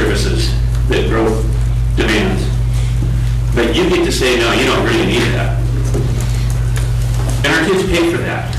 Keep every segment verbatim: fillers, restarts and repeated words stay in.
services that growth demands. But you get to say, no, you don't really need that. And our kids pay for that.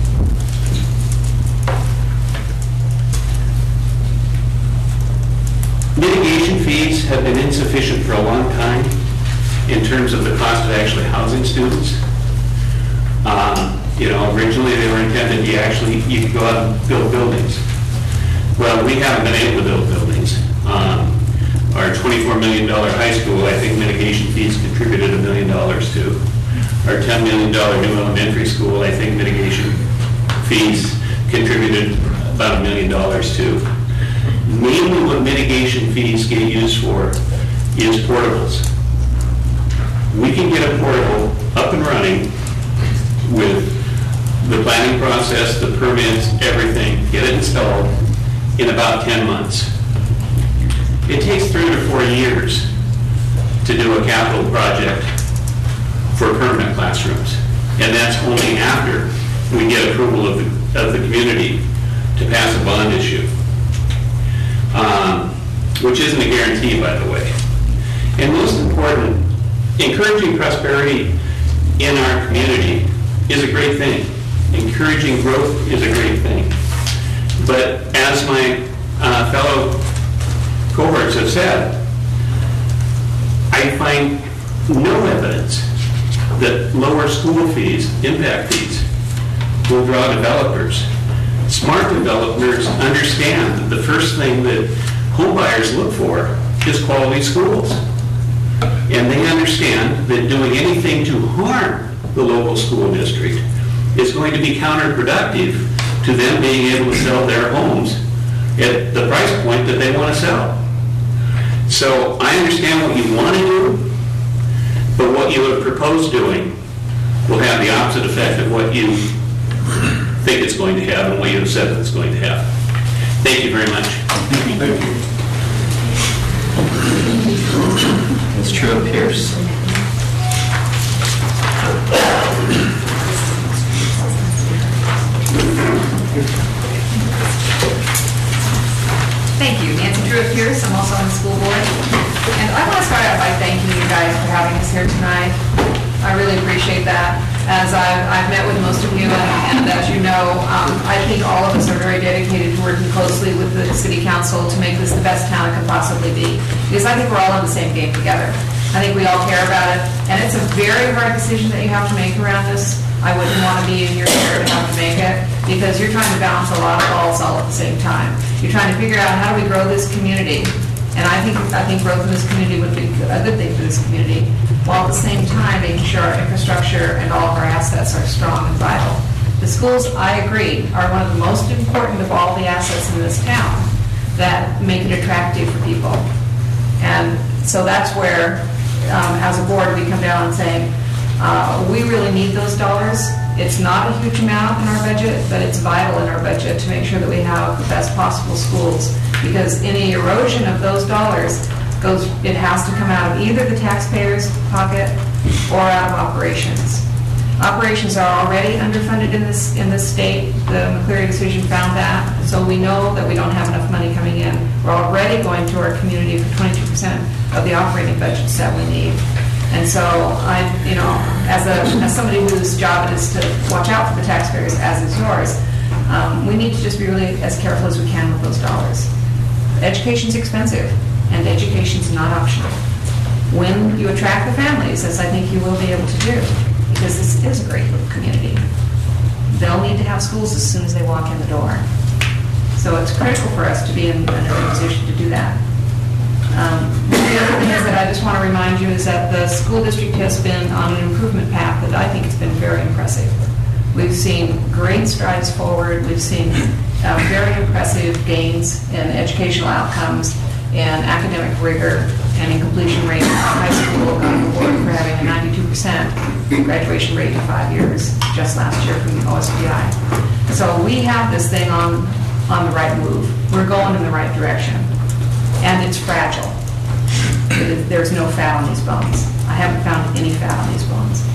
Mitigation fees have been insufficient for a long time in terms of the cost of actually housing students. Um, you know, originally they were intended you actually you could go out and build buildings. Well, we haven't been able to build buildings. Um, our twenty-four million dollar high school, I think mitigation fees contributed a million dollars to. Our ten million dollar new elementary school, I think mitigation fees contributed about a million dollars to. Mainly what mitigation fees get used for is portables. We can get a portable up and running with the planning process, the permits, everything, get it installed in about ten months. It takes three to four years to do a capital project for permanent classrooms. And that's only after we get approval of the, of the community to pass a bond issue. Um, which isn't a guarantee, by the way. And most important, encouraging prosperity in our community is a great thing. Encouraging growth is a great thing. But as my uh, fellow cohorts have said, I find no evidence that lower school fees, impact fees, will draw developers. Smart developers understand that the first thing that home buyers look for is quality schools. And they understand that doing anything to harm the local school district is going to be counterproductive to them being able to sell their homes at the price point that they want to sell. So I understand what you want to do, but what you have proposed doing will have the opposite effect of what you think it's going to have and what you have said that it's going to have. Thank you very much. Thank you. Miz Truitt-Pierce. Thank you. Nancy Truitt-Pierce. I'm also on the school board. And I want to start out by thanking you guys for having us here tonight. I really appreciate that. As I've, I've met with most of you, and, and as you know, um, I think all of us are very dedicated to working closely with the City Council to make this the best town it can possibly be. Because I think we're all in the same game together. I think we all care about it. And it's a very hard decision that you have to make around this. I wouldn't want to be in your chair to have to make it, because you're trying to balance a lot of balls all at the same time. You're trying to figure out how do we grow this community. And I think I think growth in this community would be a good thing for this community, while at the same time making sure our infrastructure and all of our assets are strong and vital. The schools, I agree, are one of the most important of all the assets in this town that make it attractive for people. And so that's where, um, as a board, we come down and say, uh, we really need those dollars. It's not a huge amount in our budget, but it's vital in our budget to make sure that we have the best possible schools. Because any erosion of those dollars goes, it has to come out of either the taxpayer's pocket or out of operations. Operations are already underfunded in this in this state. The McCleary decision found that, so we know that we don't have enough money coming in. We're already going to our community for twenty-two percent of the operating budgets that we need. And so I, you know, as a as somebody whose job it is to watch out for the taxpayers, as is yours, um, we need to just be really as careful as we can with those dollars. Education's expensive, and education's not optional. When you attract the families, as I think you will be able to do, because this is a great little community, they'll need to have schools as soon as they walk in the door. So it's critical for us to be in, in a position to do that. Um, the other thing is that I just want to remind you is that the school district has been on an improvement path that I think has been very impressive. We've seen great strides forward. We've seen uh, very impressive gains in educational outcomes and academic rigor and in completion rate. High school got an award for having a ninety-two percent graduation rate in five years just last year from O S P I. So we have this thing on, on the right move. We're going in the right direction. And it's fragile. There's no fat on these bones. I haven't found any fat on these bones.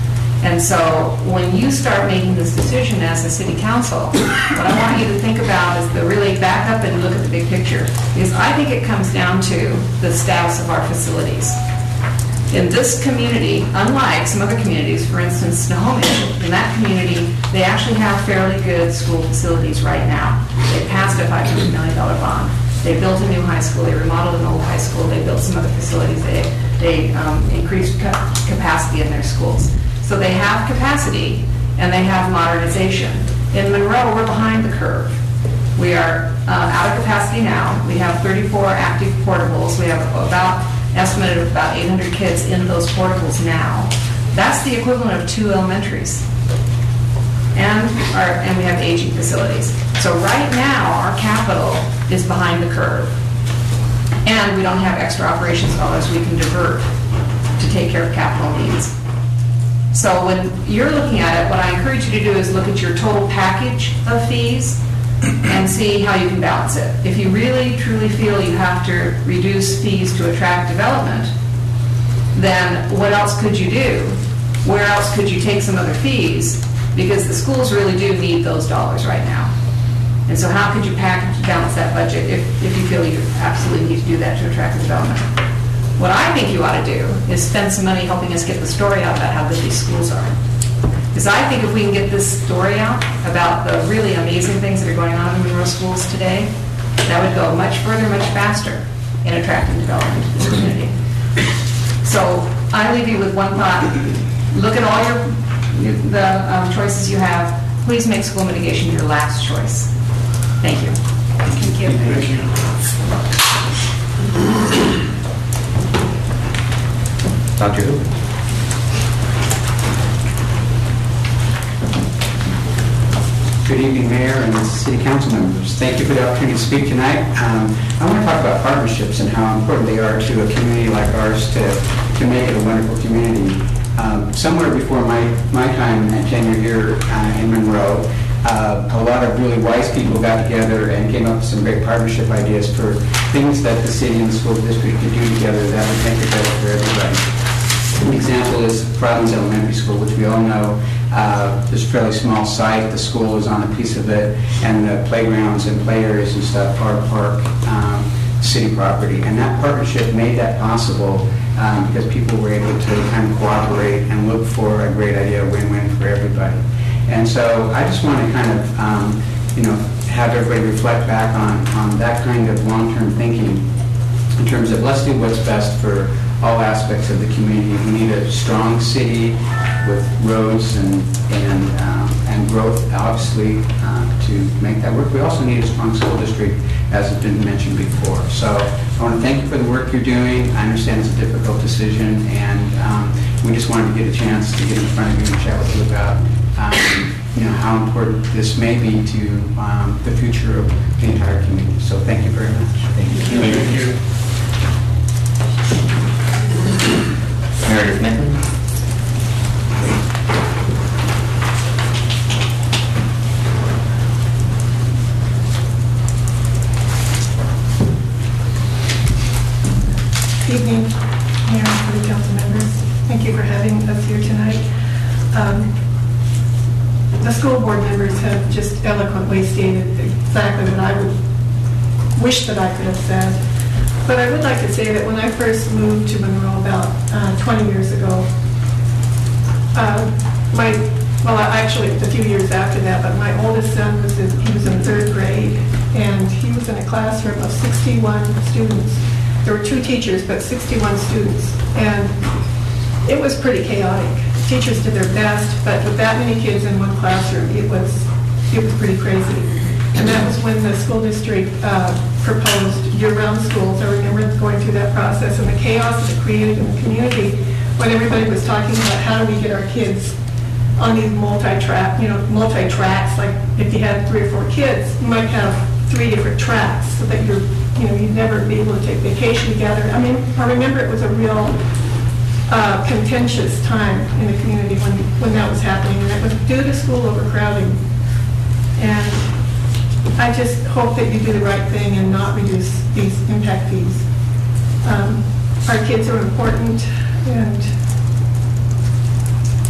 And so when you start making this decision as a city council, what I want you to think about is to really back up and look at the big picture. Because I think it comes down to the status of our facilities. In this community, unlike some other communities, for instance, Snohomish, in that community, they actually have fairly good school facilities right now. They passed a five hundred million dollars bond. They built a new high school. They remodeled an old high school. They built some other facilities. They, they um, increased ca capacity in their schools. So they have capacity and they have modernization. In Monroe, we're behind the curve. We are uh, out of capacity now. We have thirty-four active portables. We have about, estimated of about eight hundred kids in those portables now. That's the equivalent of two elementaries. And, our, and we have aging facilities. So right now, our capital is behind the curve. And we don't have extra operations dollars we can divert to take care of capital needs. So when you're looking at it, what I encourage you to do is look at your total package of fees and see how you can balance it. If you really, truly feel you have to reduce fees to attract development, then what else could you do? Where else could you take some other fees? Because the schools really do need those dollars right now. And so how could you package, balance that budget if, if you feel you absolutely need to do that to attract development? What I think you ought to do is spend some money helping us get the story out about how good these schools are. Because I think if we can get this story out about the really amazing things that are going on in Monroe schools today, that would go much further, much faster in attracting development to this community. So I leave you with one thought. Look at all your the um, choices you have. Please make school mitigation your last choice. Thank you. Thank you. Thank you. Doctor Hoover. Good evening, Mayor and City Council members. Thank you for the opportunity to speak tonight. Um, I want to talk about partnerships and how important they are to a community like ours to, to make it a wonderful community. Um, somewhere before my, my time and tenure here uh, in Monroe, uh, a lot of really wise people got together and came up with some great partnership ideas for things that the city and the school district could do together that would make it better for everybody. An example is Providence Elementary School, which we all know uh, is a fairly small site. The school is on a piece of it, and the playgrounds and play areas and stuff are park um, city property. And that partnership made that possible um, because people were able to kind of cooperate and look for a great idea, win-win for everybody. And so I just want to kind of, um, you know, have everybody reflect back on, on that kind of long-term thinking in terms of let's do what's best for all aspects of the community. We need a strong city with roads and and um, and growth, obviously, uh, to make that work. We also need a strong school district, as has been mentioned before. So I want to thank you for the work you're doing. I understand it's a difficult decision, and um, we just wanted to get a chance to get in front of you and chat with you about um, you know how important this may be to um, the future of the entire community. So thank you very much. Thank you. Thank you. Meredith Nicklin. Good evening, Mayor and City Council members. Thank you for having us here tonight. Um, the school board members have just eloquently stated exactly what I would wish that I could have said. But I would like to say that when I first moved to Monroe about uh, twenty years ago, uh, my, well, actually a few years after that, but my oldest son was in, he was in third grade, and he was in a classroom of sixty-one students. There were two teachers, but sixty-one students, and it was pretty chaotic. Teachers did their best, but with that many kids in one classroom, it was, it was pretty crazy. And that was when the school district uh, proposed year-round schools. I remember going through that process and the chaos that it created in the community when everybody was talking about how do we get our kids on these multi-track, you know, multi-tracks. Like if you had three or four kids, you might have three different tracks so that you're, you know, you'd never be able to take vacation together. I mean, I remember it was a real uh, contentious time in the community when when that was happening, and it was due to school overcrowding. And I just hope that you do the right thing and not reduce these impact fees. Um, our kids are important, and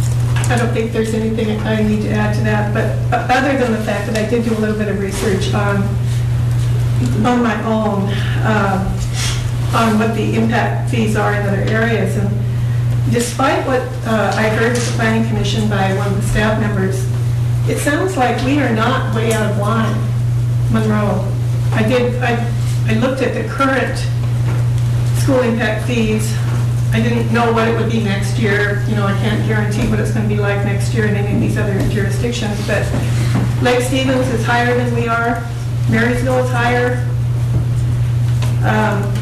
I don't think there's anything I need to add to that, but uh, other than the fact that I did do a little bit of research on, on my own, uh, on what the impact fees are in other areas, and despite what uh, I heard at the Planning Commission by one of the staff members, it sounds like we are not way out of line, Monroe. I did, I, I looked at the current school impact fees. I didn't know what it would be next year. You know, I can't guarantee what it's going to be like next year in any of these other jurisdictions, but Lake Stevens is higher than we are. Marysville is higher. Um,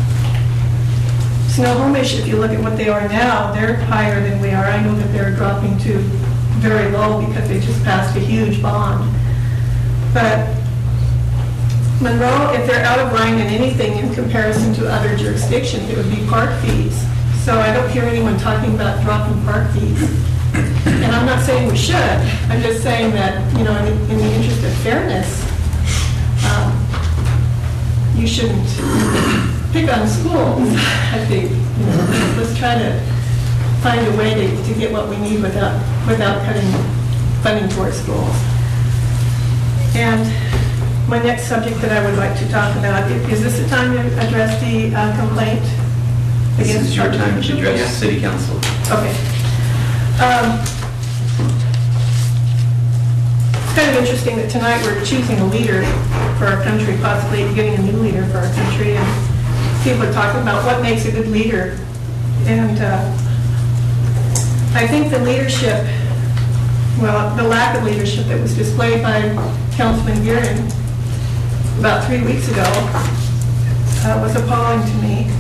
Snohomish, if you look at what they are now, they're higher than we are. I know that they're dropping to very low because they just passed a huge bond. But Monroe, if they're out of line in anything in comparison to other jurisdictions, it would be park fees. So I don't hear anyone talking about dropping park fees. And I'm not saying we should. I'm just saying that, you know, in, in the interest of fairness, um, you shouldn't pick on schools, I think. You know, let's try to find a way to, to get what we need without, without cutting funding towards schools. And my next subject that I would like to talk about, is this the time to address the uh, complaint? This is your time to address Yeah. City Council. Okay. Um, It's kind of interesting that tonight we're choosing a leader for our country, possibly getting a new leader for our country, and people are talking about what makes a good leader. And uh, I think the leadership, well, the lack of leadership that was displayed by Councilman Gearing about three weeks ago uh, was appalling to me.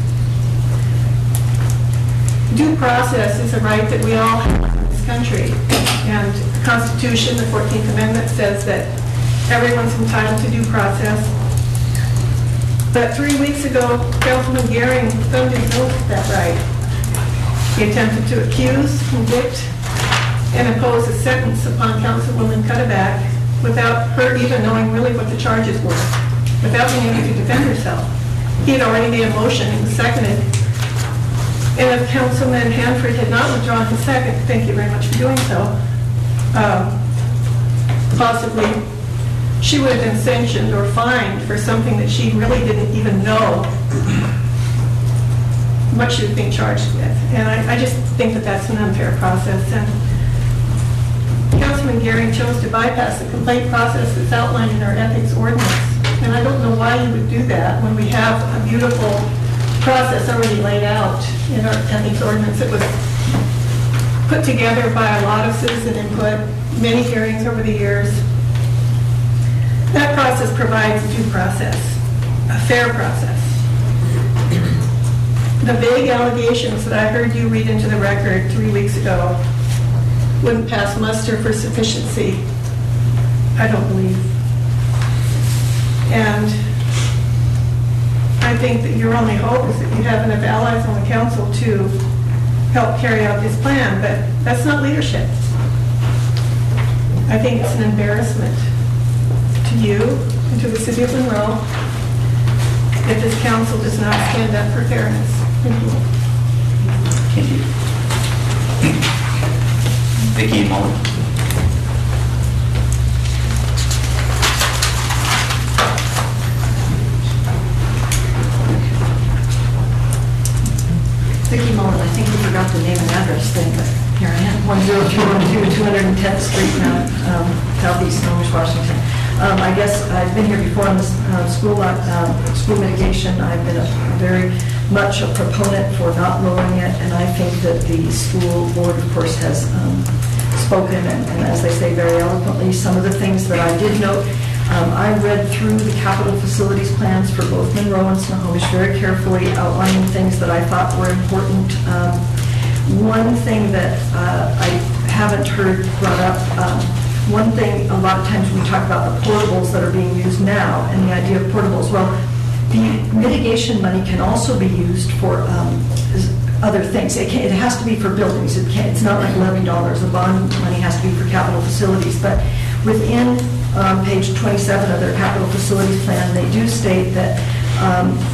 Due process is a right that we all have in this country. And the Constitution, the fourteenth Amendment, says that everyone's entitled to due process. But three weeks ago, Councilman Gearing thumbed his nose at that right. He attempted to accuse, convict, and impose a sentence upon Councilwoman Cuddeback without her even knowing really what the charges were, without being able to defend herself. He had already made a motion, it was seconded. And if Councilman Hanford had not withdrawn his second, thank you very much for doing so, um, possibly she would have been sanctioned or fined for something that she really didn't even know what she was being charged with. And I, I just think that that's an unfair process. And Councilman Gearing chose to bypass the complaint process that's outlined in our ethics ordinance. And I don't know why you would do that when we have a beautiful process already laid out in our ethics ordinance. It was put together by a lot of citizen input, many hearings over the years. That process provides a due process, a fair process. The vague allegations that I heard you read into the record three weeks ago wouldn't pass muster for sufficiency, I don't believe. And I think that your only hope is that you have enough allies on the council to help carry out this plan, but that's not leadership. I think it's an embarrassment to you and to the city of Monroe if this council does not stand up for fairness. Thank you. Thank you. Vicki Mullen. Vicki Mullen, I think we forgot the name and address thing, but here I am. one zero two one two, two hundred tenth Street, now, um, Southeast Snohomish, Washington. Um, I guess I've been here before on this uh, school uh, school mitigation. I've been a, very much a proponent for not lowering it, and I think that the school board, of course, has um, spoken, and, and as they say very eloquently, some of the things that I did note. Um, I read through the capital facilities plans for both Monroe and Snohomish very carefully, outlining things that I thought were important. Um, one thing that uh, I haven't heard brought up, um, one thing a lot of times when we talk about the portables that are being used now and the idea of portables, well, the mitigation money can also be used for um, other things. It, can, it has to be for buildings. It can't, it's not like levy dollars. The bond money has to be for capital facilities. But within um, page twenty-seven of their capital facilities plan, they do state that um,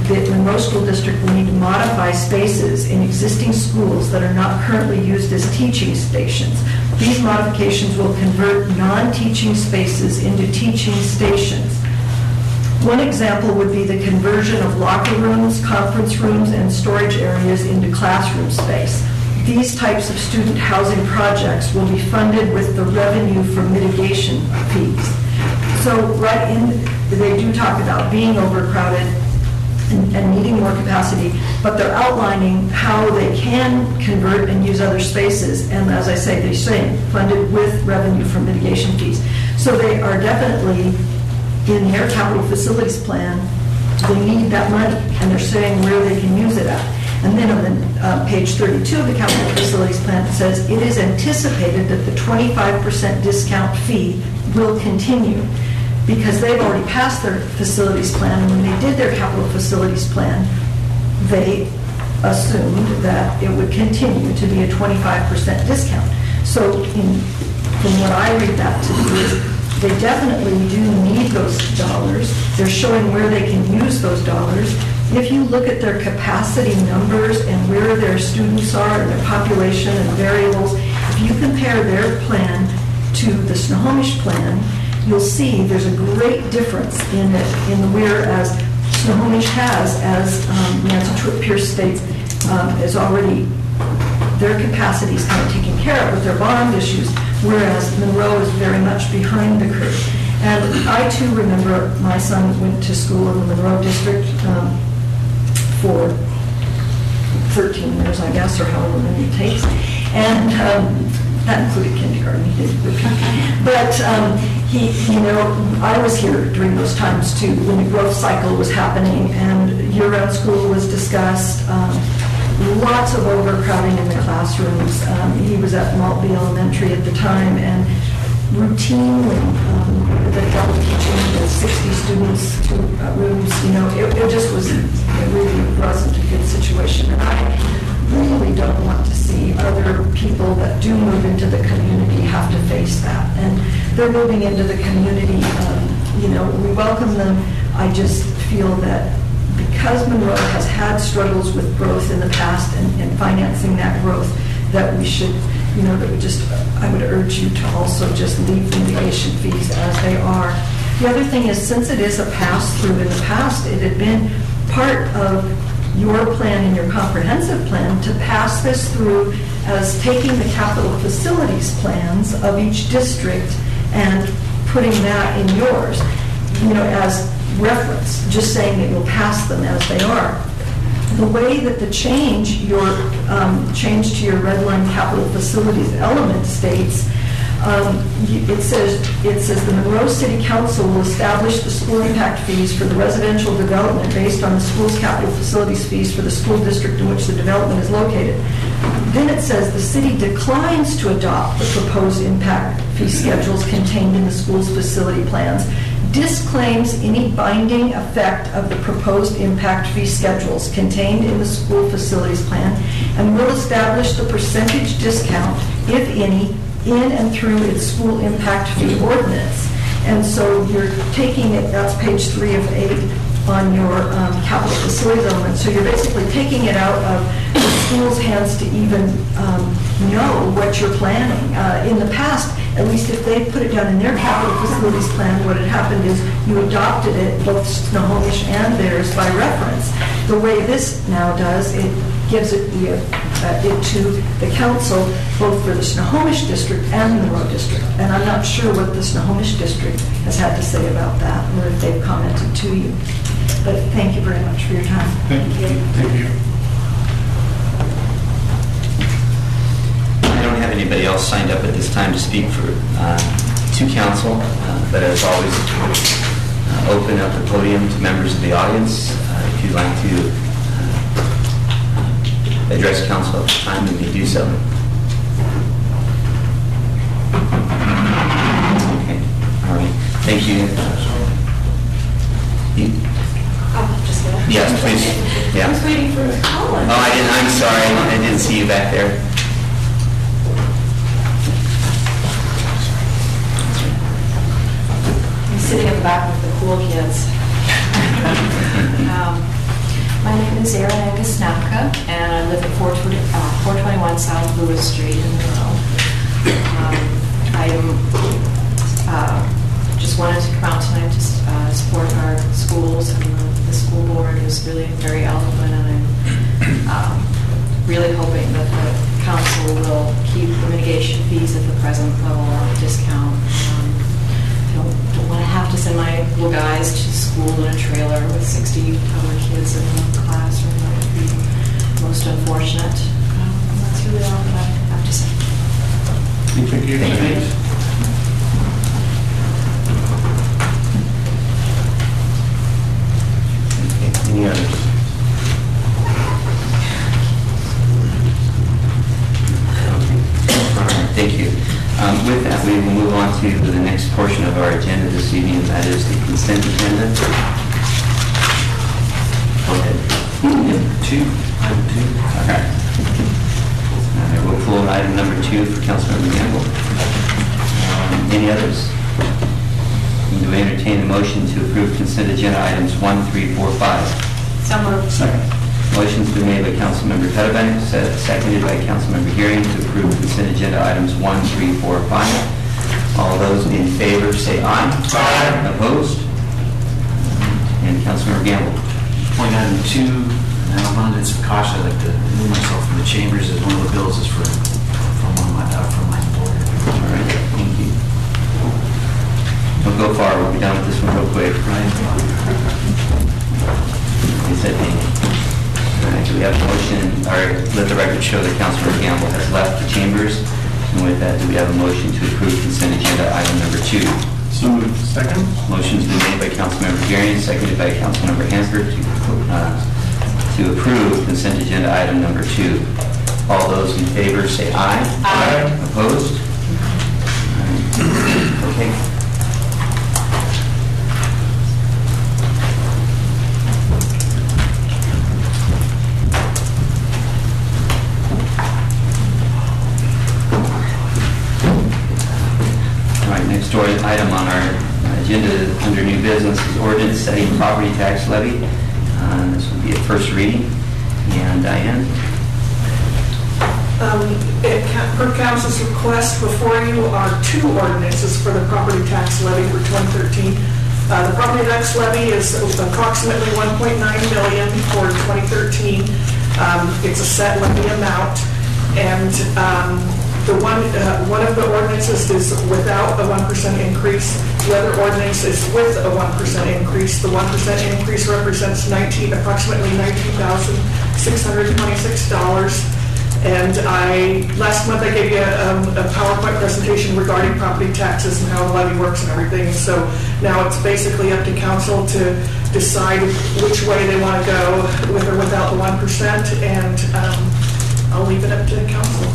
the Monroe School District will need to modify spaces in existing schools that are not currently used as teaching stations. These modifications will convert non-teaching spaces into teaching stations. One example would be the conversion of locker rooms, conference rooms, and storage areas into classroom space. These types of student housing projects will be funded with the revenue from mitigation fees. So right in, they do talk about being overcrowded and, and needing more capacity, but they're outlining how they can convert and use other spaces. And as I say, they're saying funded with revenue from mitigation fees. So they are definitely in their capital facilities plan, they need that money, and they're saying where they can use it at. And then on the, uh, page thirty-two of the capital facilities plan, it says it is anticipated that the twenty-five percent discount fee will continue because they've already passed their facilities plan, and when they did their capital facilities plan, they assumed that it would continue to be a twenty-five percent discount. So in, from what I read that to be is they definitely do need those dollars. They're showing where they can use those dollars. If you look at their capacity numbers and where their students are and their population and variables, if you compare their plan to the Snohomish plan, you'll see there's a great difference in it, in the whereas Snohomish has, as um, Nancy Truitt Pierce states, um, is already, their capacity is kind of taken care of with their bond issues, whereas Monroe is very much behind the curve. And I too remember my son went to school in the Monroe district um, for thirteen years, I guess, or however many it takes. And um, that included kindergarten, he did repeat. But um, he, you know, I was here during those times too, when the growth cycle was happening and year-round school was discussed. Um, Lots of overcrowding in the classrooms. Um, he was at Maltby Elementary at the time, and routinely um, the double teaching with sixty students, two uh, rooms. You know, it, it just was, it really wasn't a good situation. And I really don't want to see other people that do move into the community have to face that. And they're moving into the community. Um, you know, we welcome them. I just feel that because Monroe has had struggles with growth in the past and, and financing that growth, that we should, you know, that we just, I would urge you to also just leave the mitigation fees as they are. The other thing is, since it is a pass-through in the past, it had been part of your plan and your comprehensive plan to pass this through as taking the capital facilities plans of each district and putting that in yours, you know, as reference, just saying that you'll pass them as they are. The way that the change, your um, change to your red line capital facilities element states, um, it says it says the Monroe City Council will establish the school impact fees for the residential development based on the school's capital facilities fees for the school district in which the development is located. Then it says the city declines to adopt the proposed impact fee schedules contained in the school's facility plans, disclaims any binding effect of the proposed impact fee schedules contained in the school facilities plan, and will establish the percentage discount, if any, in and through its school impact fee ordinance. And so you're taking it, that's page three of eight on your um, capital facilities element. So you're basically taking it out of the school's hands to even um, know what you're planning. Uh, in the past, at least if they put it down in their capital facilities plan, what had happened is you adopted it, both Snohomish and theirs, by reference. The way this now does, it gives it, the, uh, it to the council, both for the Snohomish district and the Monroe district. And I'm not sure what the Snohomish district has had to say about that, or if they've commented to you. But thank you very much for your time. Thank you. Thank you. I don't have anybody else signed up at this time to speak for uh, to council, uh, but as always, uh, open up the podium to members of the audience. Uh, if you'd like to uh, address council at this time, you may do so. Okay. All right. Thank you. you yes, please. Yeah. I was waiting for Colin. Oh, I didn't. I'm sorry. I didn't see you back there. Sitting in the back with the cool kids. um, is Erin Angus Snapka, and I live at four twenty-one South Lewis Street in Monroe. Um, I am, uh, just wanted to come out tonight to uh, support our schools, and the, the school board is really very eloquent, and I'm um, really hoping that the council will keep the mitigation fees at the present level of discount. Um, don't, don't want to have to send my little guys to school in a trailer with sixty other kids in the classroom. That would be most unfortunate. Um, and that's really all that I have to say. Thank you. Thank you. Okay, any others? All right, thank you. Um, with that, we will move on to the next portion of our agenda this evening, and that is the consent agenda. Go ahead. Two, item two. Okay. Uh, we'll pull item number two for Councilmember Gamble. Um, any others? Do we entertain a motion to approve consent agenda items one, three, four, five? So moved. Second. Motion's been made by Councilmember Pettibone, se- seconded by Councilmember Gearing to approve consent agenda items one, three, four, five. All those in favor say aye. Aye. Opposed? And Councilmember Gamble. Point item two, and I'm under some caution. I'd like to remove myself from the chambers as one of the bills is for, from one of my, uh, from my employer. All right, thank you. Don't go far, we'll be done with this one real quick. Right? He said thank you. All right, do we have a motion, or let the record show that Councilmember Gamble has left the chambers? And with that, do we have a motion to approve consent agenda item number two? So moved. Second. Motion's been made by Councilmember Gearing, seconded by Councilmember Hansford to, uh, to approve consent agenda item number two. All those in favor say aye. Aye. Opposed? Okay. Next order item on our agenda under new business is ordinance setting property tax levy. Uh, this will be a first reading. And Diane? Um, it ca- Per council's request before you are two ordinances for the property tax levy for twenty thirteen. Uh, the property tax levy is approximately one point nine million dollars for twenty thirteen. Um, it's a set levy amount, and um, The one, uh, one of the ordinances is without a one percent increase. The other ordinance is with a one percent increase. The one percent increase represents nineteen, approximately nineteen thousand six hundred twenty-six dollars. And I, last month I gave you a, um, a PowerPoint presentation regarding property taxes and how the levy works and everything. So now it's basically up to council to decide which way they want to go, with or without the one percent. And um, I'll leave it up to council.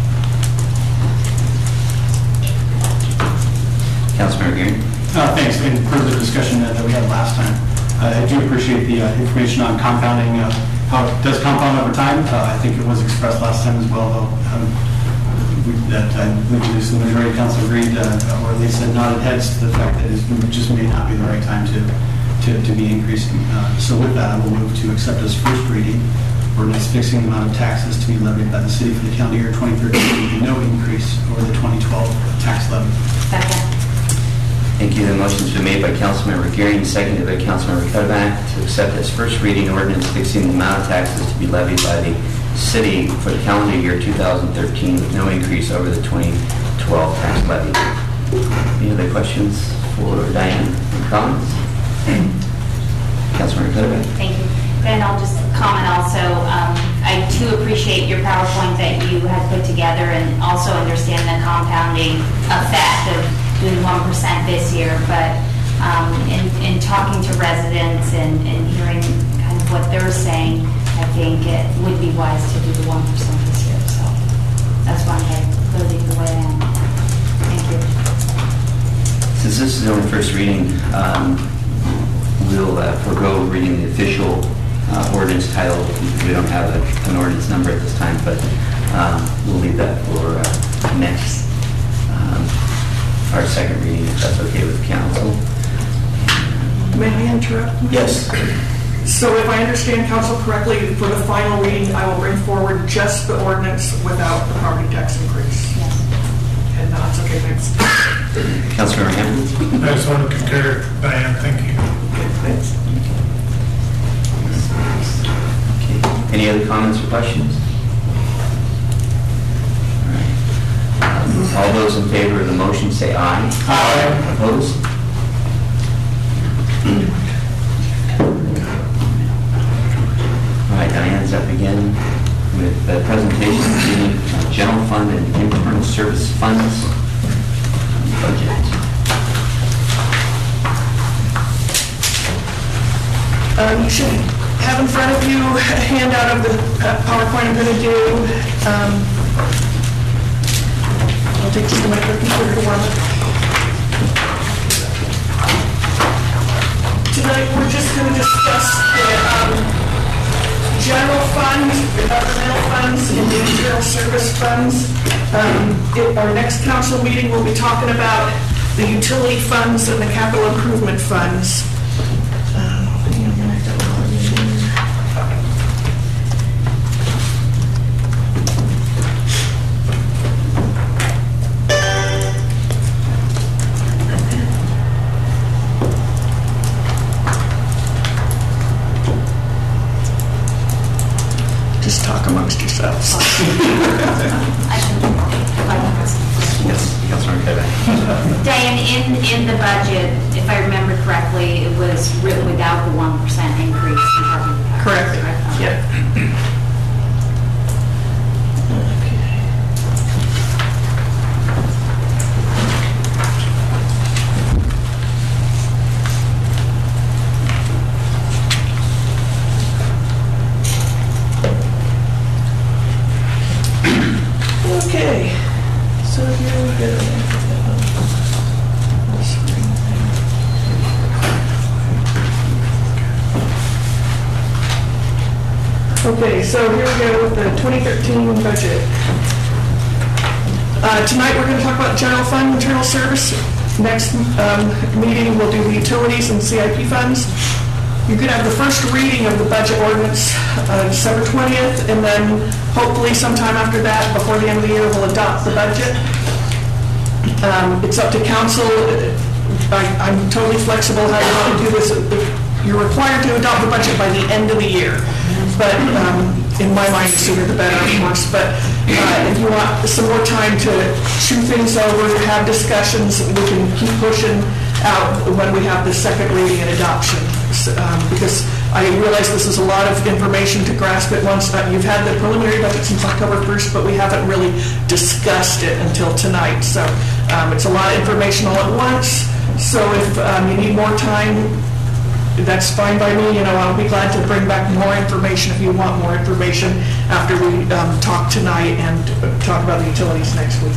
Councilmember Gearing. Uh, thanks. In further discussion uh, that we had last time, uh, I do appreciate the uh, information on compounding, uh, how it does compound over time. Uh, I think it was expressed last time as well, though, um, we, that I believe at least the majority of council agreed, uh, or at least nodded heads to the fact that it just may not be the right time to to, to be increasing. Uh, so with that, I will move to accept as first reading ordinance fixing the amount of taxes to be levied by the city for the calendar year twenty thirteen, no increase over the twenty twelve tax levy. Second. Thank you. The motion's been made by Councilmember Gearing, seconded by Councilmember Pettibone to accept as first reading ordinance fixing the amount of taxes to be levied by the city for the calendar year two thousand thirteen with no increase over the twenty twelve tax levy. Any other questions for Diane or comments? Councilmember Pettibone. Thank you. And I'll just comment also, um, I too appreciate your PowerPoint that you had put together and also understand the compounding effect of doing one percent this year, but um, in, in talking to residents and, and hearing kind of what they're saying, I think it would be wise to do the one percent this year. So that's why I'm voting the way I am. Thank you. Since this is only first reading, um, we'll uh, forego reading the official uh, ordinance title. We don't have a, an ordinance number at this time, but um, we'll leave that for uh, next. Um, our second reading, if that's okay with council. May I interrupt? Yes. So if I understand council correctly, for the final reading, I will bring forward just the ordinance without the property tax increase. Yes. And nods, okay, thanks. Councilmember Hammond? I just want to concur, Diane, thank you. Okay, thanks. Okay. Any other comments or questions? All right. Um, All those in favor of the motion say aye. Aye. Opposed? All right, Diane's up again with the presentation of the general fund and internal service funds budget. Um, you should have in front of you a handout of the uh, PowerPoint I'm going to do. Um, I'll take just a minute for the computer to warm up. Tonight we're just going to discuss the um, general fund, the governmental funds, and the internal service funds. Um, at our next council meeting, we'll be talking about the utility funds and the capital improvement funds. Um, hang on a minute, I've got one more here. Just talk amongst yourselves. Yes, Councilmember Craig. Diane, in, in the budget, if I remember correctly, it was written without the one percent increase in property tax. Correct. Okay. Yeah. Okay, so here we go. Okay, so here we go with the twenty thirteen budget. Uh, tonight we're going to talk about general fund, internal service. Next um, meeting we'll do the utilities and C I P funds. You could have the first reading of the budget ordinance uh, December twentieth, and then hopefully sometime after that, before the end of the year, we'll adopt the budget. Um, it's up to council. I, I'm totally flexible how you want to do this. You're required to adopt the budget by the end of the year, but um, in my mind, the sooner the better, of course. But uh, if you want some more time to chew things over, have discussions, we can keep pushing out when we have the second reading and adoption. Um, because I realize this is a lot of information to grasp at once. Uh, you've had the preliminary budget since October first, but we haven't really discussed it until tonight. So um, it's a lot of information all at once. So if um, you need more time, that's fine by me. You know, I'll be glad to bring back more information if you want more information after we um, talk tonight and talk about the utilities next week.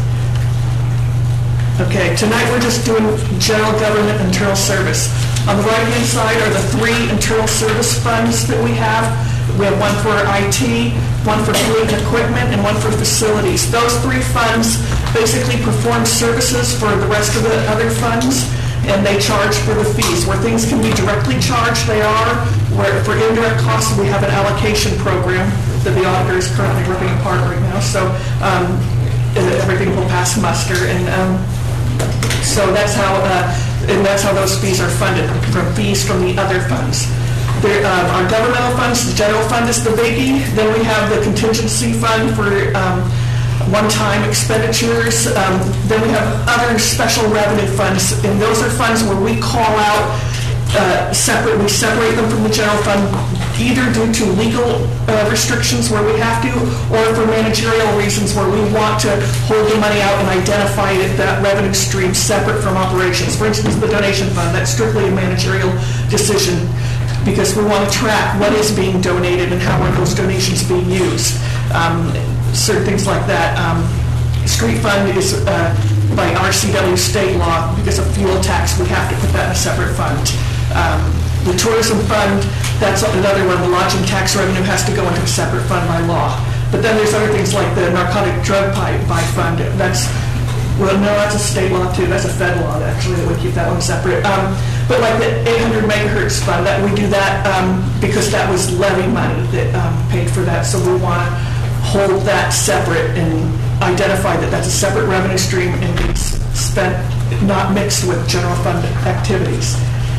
Okay, tonight we're just doing general government internal service. On the right-hand side are the three internal service funds that we have. We have one for I T, one for fleet and equipment, and one for facilities. Those three funds basically perform services for the rest of the other funds, and they charge for the fees. Where things can be directly charged, they are. Where for indirect costs, we have an allocation program that the auditor is currently ripping apart right now. So um, everything will pass muster, and um, so that's how uh, and that's how those fees are funded, from fees from the other funds. There, um, our governmental funds, the general fund is the biggie. Then we have the contingency fund for um, one-time expenditures. Um, then we have other special revenue funds, and those are funds where we call out uh, separate. We separate them from the general fund, either due to legal uh, restrictions where we have to, or for managerial reasons where we want to hold the money out and identify it, that revenue stream separate from operations. For instance, the donation fund, that's strictly a managerial decision because we want to track what is being donated and how are those donations being used. Um, certain things like that. Um, street fund is uh, by R C W state law, because of fuel tax, we have to put that in a separate fund. Um, The tourism fund, that's another one. The lodging tax revenue has to go into a separate fund by law. But then there's other things like the narcotic drug buy, buy fund. That's, well, no, that's a state law too. That's a fed law, actually, that would keep that one separate. Um, But like the eight hundred megahertz fund, that we do that um, because that was levy money that um, paid for that. So we want to hold that separate and identify that that's a separate revenue stream and it's spent, not mixed with general fund activities.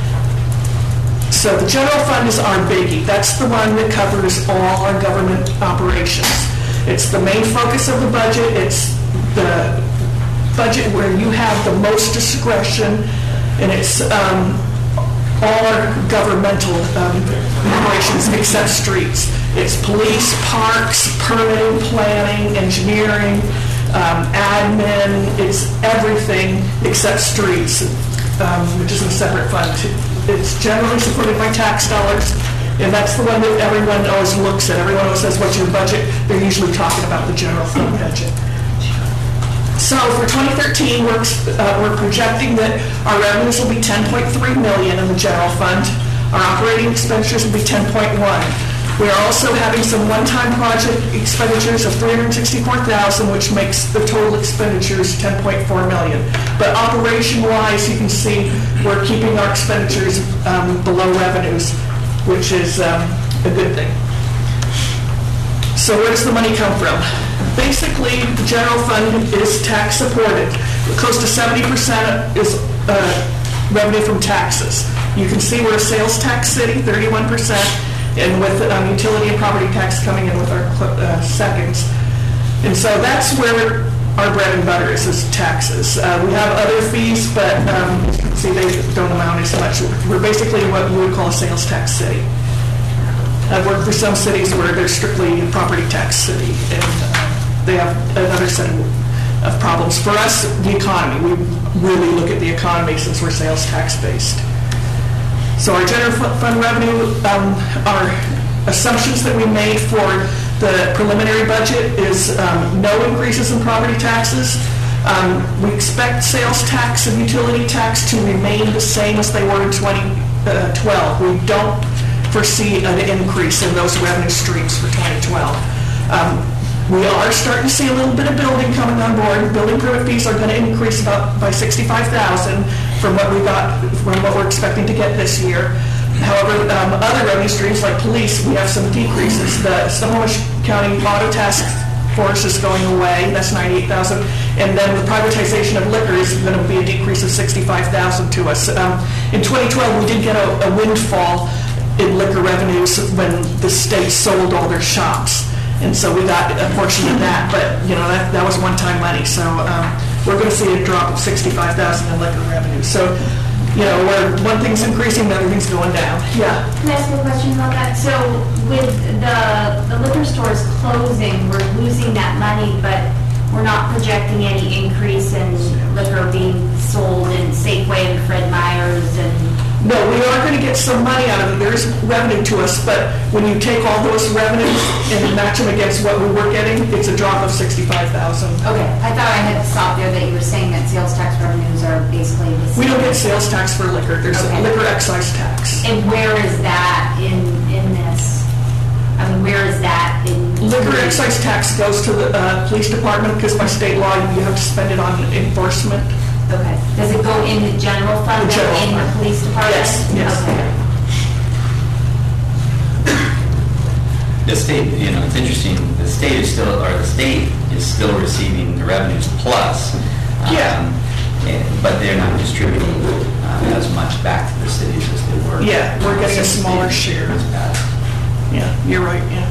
So the general fund is our biggie. That's the one that covers all our government operations. It's the main focus of the budget. It's the budget where you have the most discretion, and it's um, all our governmental um, operations except streets. It's police, parks, permitting, planning, engineering, um, admin. It's everything except streets, um, which is a separate fund. It's generally supported by tax dollars, and that's the one that everyone always looks at. Everyone always says, what's your budget? They're usually talking about the general fund budget. So for twenty thirteen, we're, uh, we're projecting that our revenues will be ten point three million dollars in the general fund. Our operating expenditures will be ten point one. We are also having some one-time project expenditures of three hundred sixty-four thousand dollars, which makes the total expenditures ten point four million dollars. But operation-wise, you can see we're keeping our expenditures um, below revenues, which is um, a good thing. So where does the money come from? Basically, the general fund is tax supported. Close to seventy percent is uh, revenue from taxes. You can see we're a sales tax city, thirty-one percent, and with um, utility and property tax coming in with our uh, seconds. And so that's where our bread and butter is, is taxes. Uh, we have other fees, but um, you can see they don't amount as much. We're basically what we would call a sales tax city. I've worked for some cities where they're strictly a property tax city, and uh, they have another set of problems. For us, the economy, we really look at the economy since we're sales tax based. So our general fund revenue, um, our assumptions that we made for the preliminary budget is um, no increases in property taxes. Um, we expect sales tax and utility tax to remain the same as they were in twenty twelve. We don't foresee an increase in those revenue streams for twenty twelve. Um, we are starting to see a little bit of building coming on board. Building permit fees are going to increase about by sixty-five thousand from what we got, from what we're expecting to get this year. However, um, other revenue streams like police, we have some decreases. The Snohomish County Auto Task Force is going away. That's ninety-eight thousand. And then the privatization of liquor is going to be a decrease of sixty-five thousand to us. Um, in twenty twelve, we did get a, a windfall in liquor revenues when the state sold all their shops. And so we got a portion of that, but you know that, that was one-time money. So um, we're going to see a drop of sixty-five thousand in liquor revenue. So, you know, where one thing's increasing, the other thing's going down. Yeah. Can I ask you a question about that? So with the, the liquor stores closing, we're losing that money, but we're not projecting any increase in liquor being sold in Safeway and Fred Meyer's and... No, we are going to get some money out of it. There is revenue to us, but when you take all those revenues and match them against what we were getting, it's a drop of sixty-five thousand. Okay, I thought I had stopped there that you were saying that sales tax revenues are basically the same. We don't get sales tax for liquor. There's Okay. a liquor excise tax. And where is that in, in this? I mean, where is that in? Liquor excise tax goes to the uh, police department because by state law you have to spend it on enforcement. Okay. Does it go in the general fund The general or in fund. the police department? Yes, yes. Okay. The state, you know, it's interesting, the state is still, or the state is still receiving the revenues plus. Yeah. um, and- But they're not distributing uh, as much back to the cities as they were. Yeah, we're getting a Since smaller the- share. it's passed. Yeah, you're right, yeah.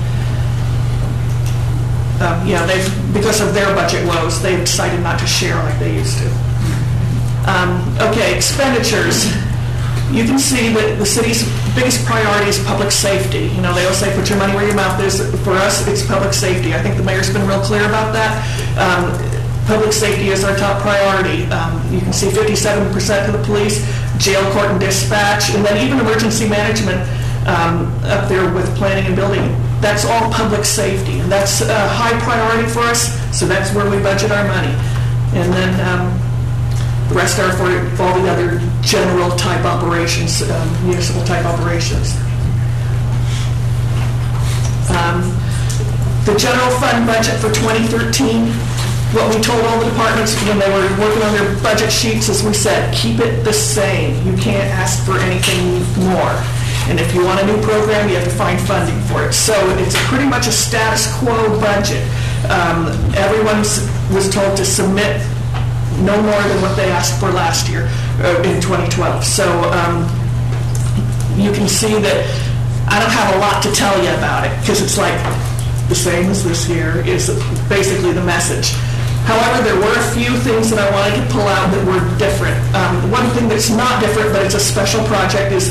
Um, yeah, they've, because of their budget woes, they've decided not to share like they used to. Um, okay, expenditures. You can see that the city's biggest priority is public safety. You know, they always say, put your money where your mouth is. For us, it's public safety. I think the mayor's been real clear about that. Um, public safety is our top priority. Um, you can see fifty-seven percent to the police, jail, court, and dispatch, and then even emergency management um, up there with planning and building. That's all public safety, and that's a high priority for us, so that's where we budget our money. And then um, the rest are for all the other general type operations, um, municipal type operations. Um, the general fund budget for twenty thirteen what we told all the departments when they were working on their budget sheets is we said, keep it the same. You can't ask for anything more. And if you want a new program, you have to find funding for it. So it's pretty much a status quo budget. Um, everyone was told to submit no more than what they asked for last year uh, in twenty twelve. So um, you can see that I don't have a lot to tell you about it because it's like the same as this year is basically the message. However, there were a few things that I wanted to pull out that were different. Um, one thing that's not different, but it's a special project, is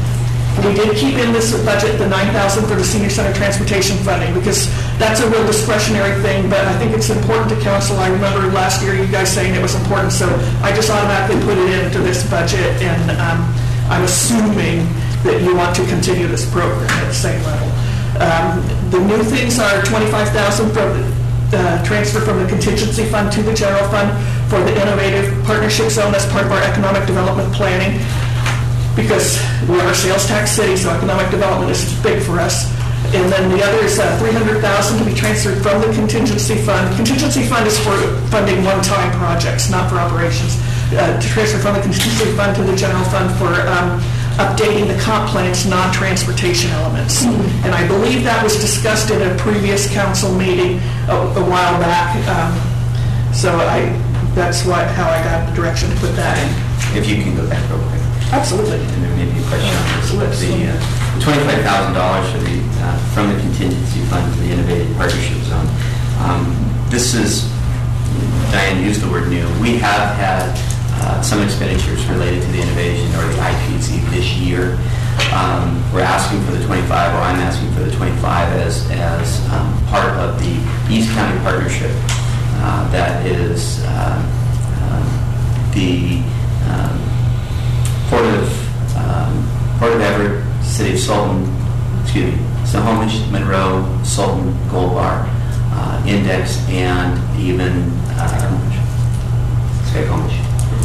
we did keep in this budget the nine thousand dollars for the senior center transportation funding because that's a real discretionary thing, but I think it's important to council. I remember last year you guys saying it was important, so I just automatically put it into this budget, and um, I'm assuming that you want to continue this program at the same level. Um, the new things are twenty-five thousand dollars from the uh, transfer from the contingency fund to the general fund for the innovative partnership zone. That's part of our economic development planning, because we're a sales tax city, so economic development is big for us. And then the other is uh, three hundred thousand dollars to be transferred from the contingency fund. Contingency fund is for funding one-time projects, not for operations. Uh, to transfer from the contingency fund to the general fund for um, updating the comp plan's non-transportation elements. Mm-hmm. And I believe that was discussed in a previous council meeting a, a while back. Um, so I, that's what, how I got the direction to put that in. If you can go back real quick. Absolutely. And there may be a question on this. But the uh, twenty-five thousand dollars for the, uh, from the contingency fund to the innovative partnership zone. Um, this is, Diane used the word new. We have had uh, some expenditures related to the innovation or the I P Z this year. Um, we're asking for the twenty-five, or I'm asking for the twenty-five as, as um, part of the East County partnership uh, that is uh, uh, the um, Port of, um, Port of Everett, City of Sultan, excuse me, Snohomish, Monroe, Sultan, Gold Bar, uh, Index, and even uh, Snohomish.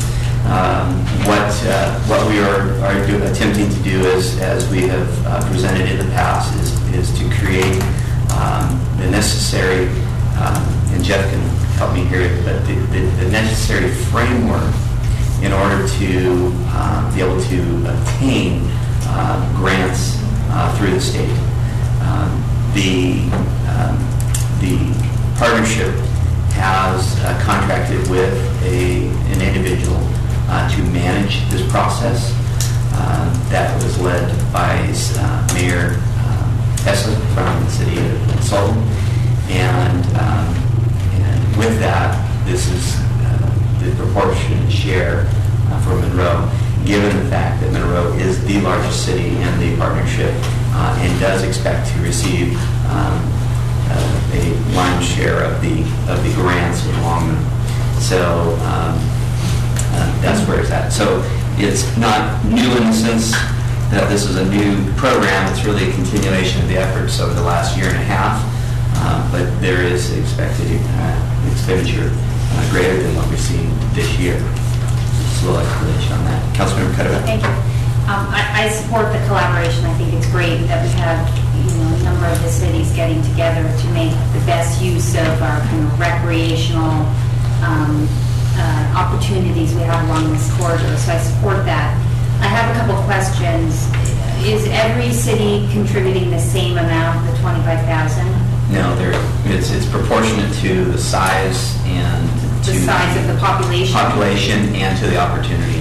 Um, what uh, what we are, are do, attempting to do is, as we have uh, presented in the past, is, is to create um, the necessary, um, and Jeff can help me here, but the, the, the necessary framework in order to uh, be able to obtain uh, grants uh, through the state. Um, the, um, the partnership has uh, contracted with a, an individual uh, to manage this process. Uh, that was led by uh, Mayor uh, Tesla from the city of Sultan. And, um, and with that, this is the proportionate share uh, for Monroe, given the fact that Monroe is the largest city in the partnership uh, and does expect to receive um, uh, a lion's share of the of the grants along them. So um, uh, that's where it's at. So it's not new in the sense that this is a new program. It's really a continuation of the efforts over the last year and a half, uh, but there is expected uh, expenditure Uh, greater than what we've seen this year. Just a little explanation on that. Councilmember Cuddeback. Thank you. Um, I, I support the collaboration. I think it's great that we have, you know, a number of the cities getting together to make the best use of our kind of recreational um, uh, opportunities we have along this corridor. So I support that. I have a couple of questions. Is every city contributing the same amount, the twenty-five thousand? No, there, it's, it's proportionate to the size and the to size of the population. Population and to the opportunity.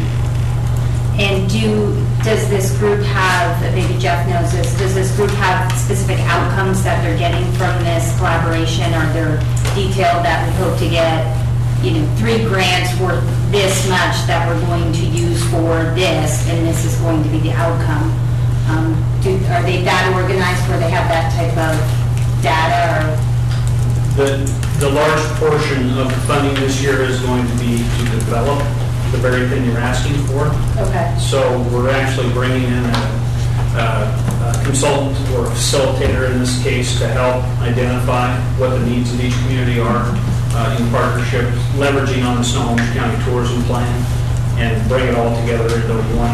And do does this group have, maybe Jeff knows this, does this group have specific outcomes that they're getting from this collaboration? Are there detailed that we hope to get, you know, three grants worth this much that we're going to use for this, and this is going to be the outcome? Um, do, are they that organized where they have that type of data? Or? The, the large portion of the funding this year is going to be to develop the very thing you're asking for. Okay. So we're actually bringing in a, a, a consultant or a facilitator in this case to help identify what the needs of each community are uh, in partnership, leveraging on the Snohomish County Tourism Plan, and bring it all together into one.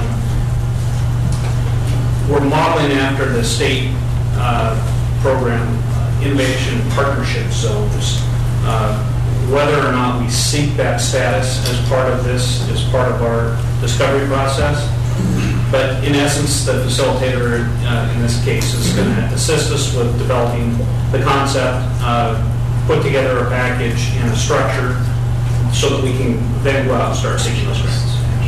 We're modeling after the state uh, program, uh, Innovation Partnership Zones. Uh, whether or not we seek that status as part of this, as part of our discovery process. But in essence, the facilitator uh, in this case is going to assist us with developing the concept, uh, put together a package and a structure so that we can then go out and start seeking those grants.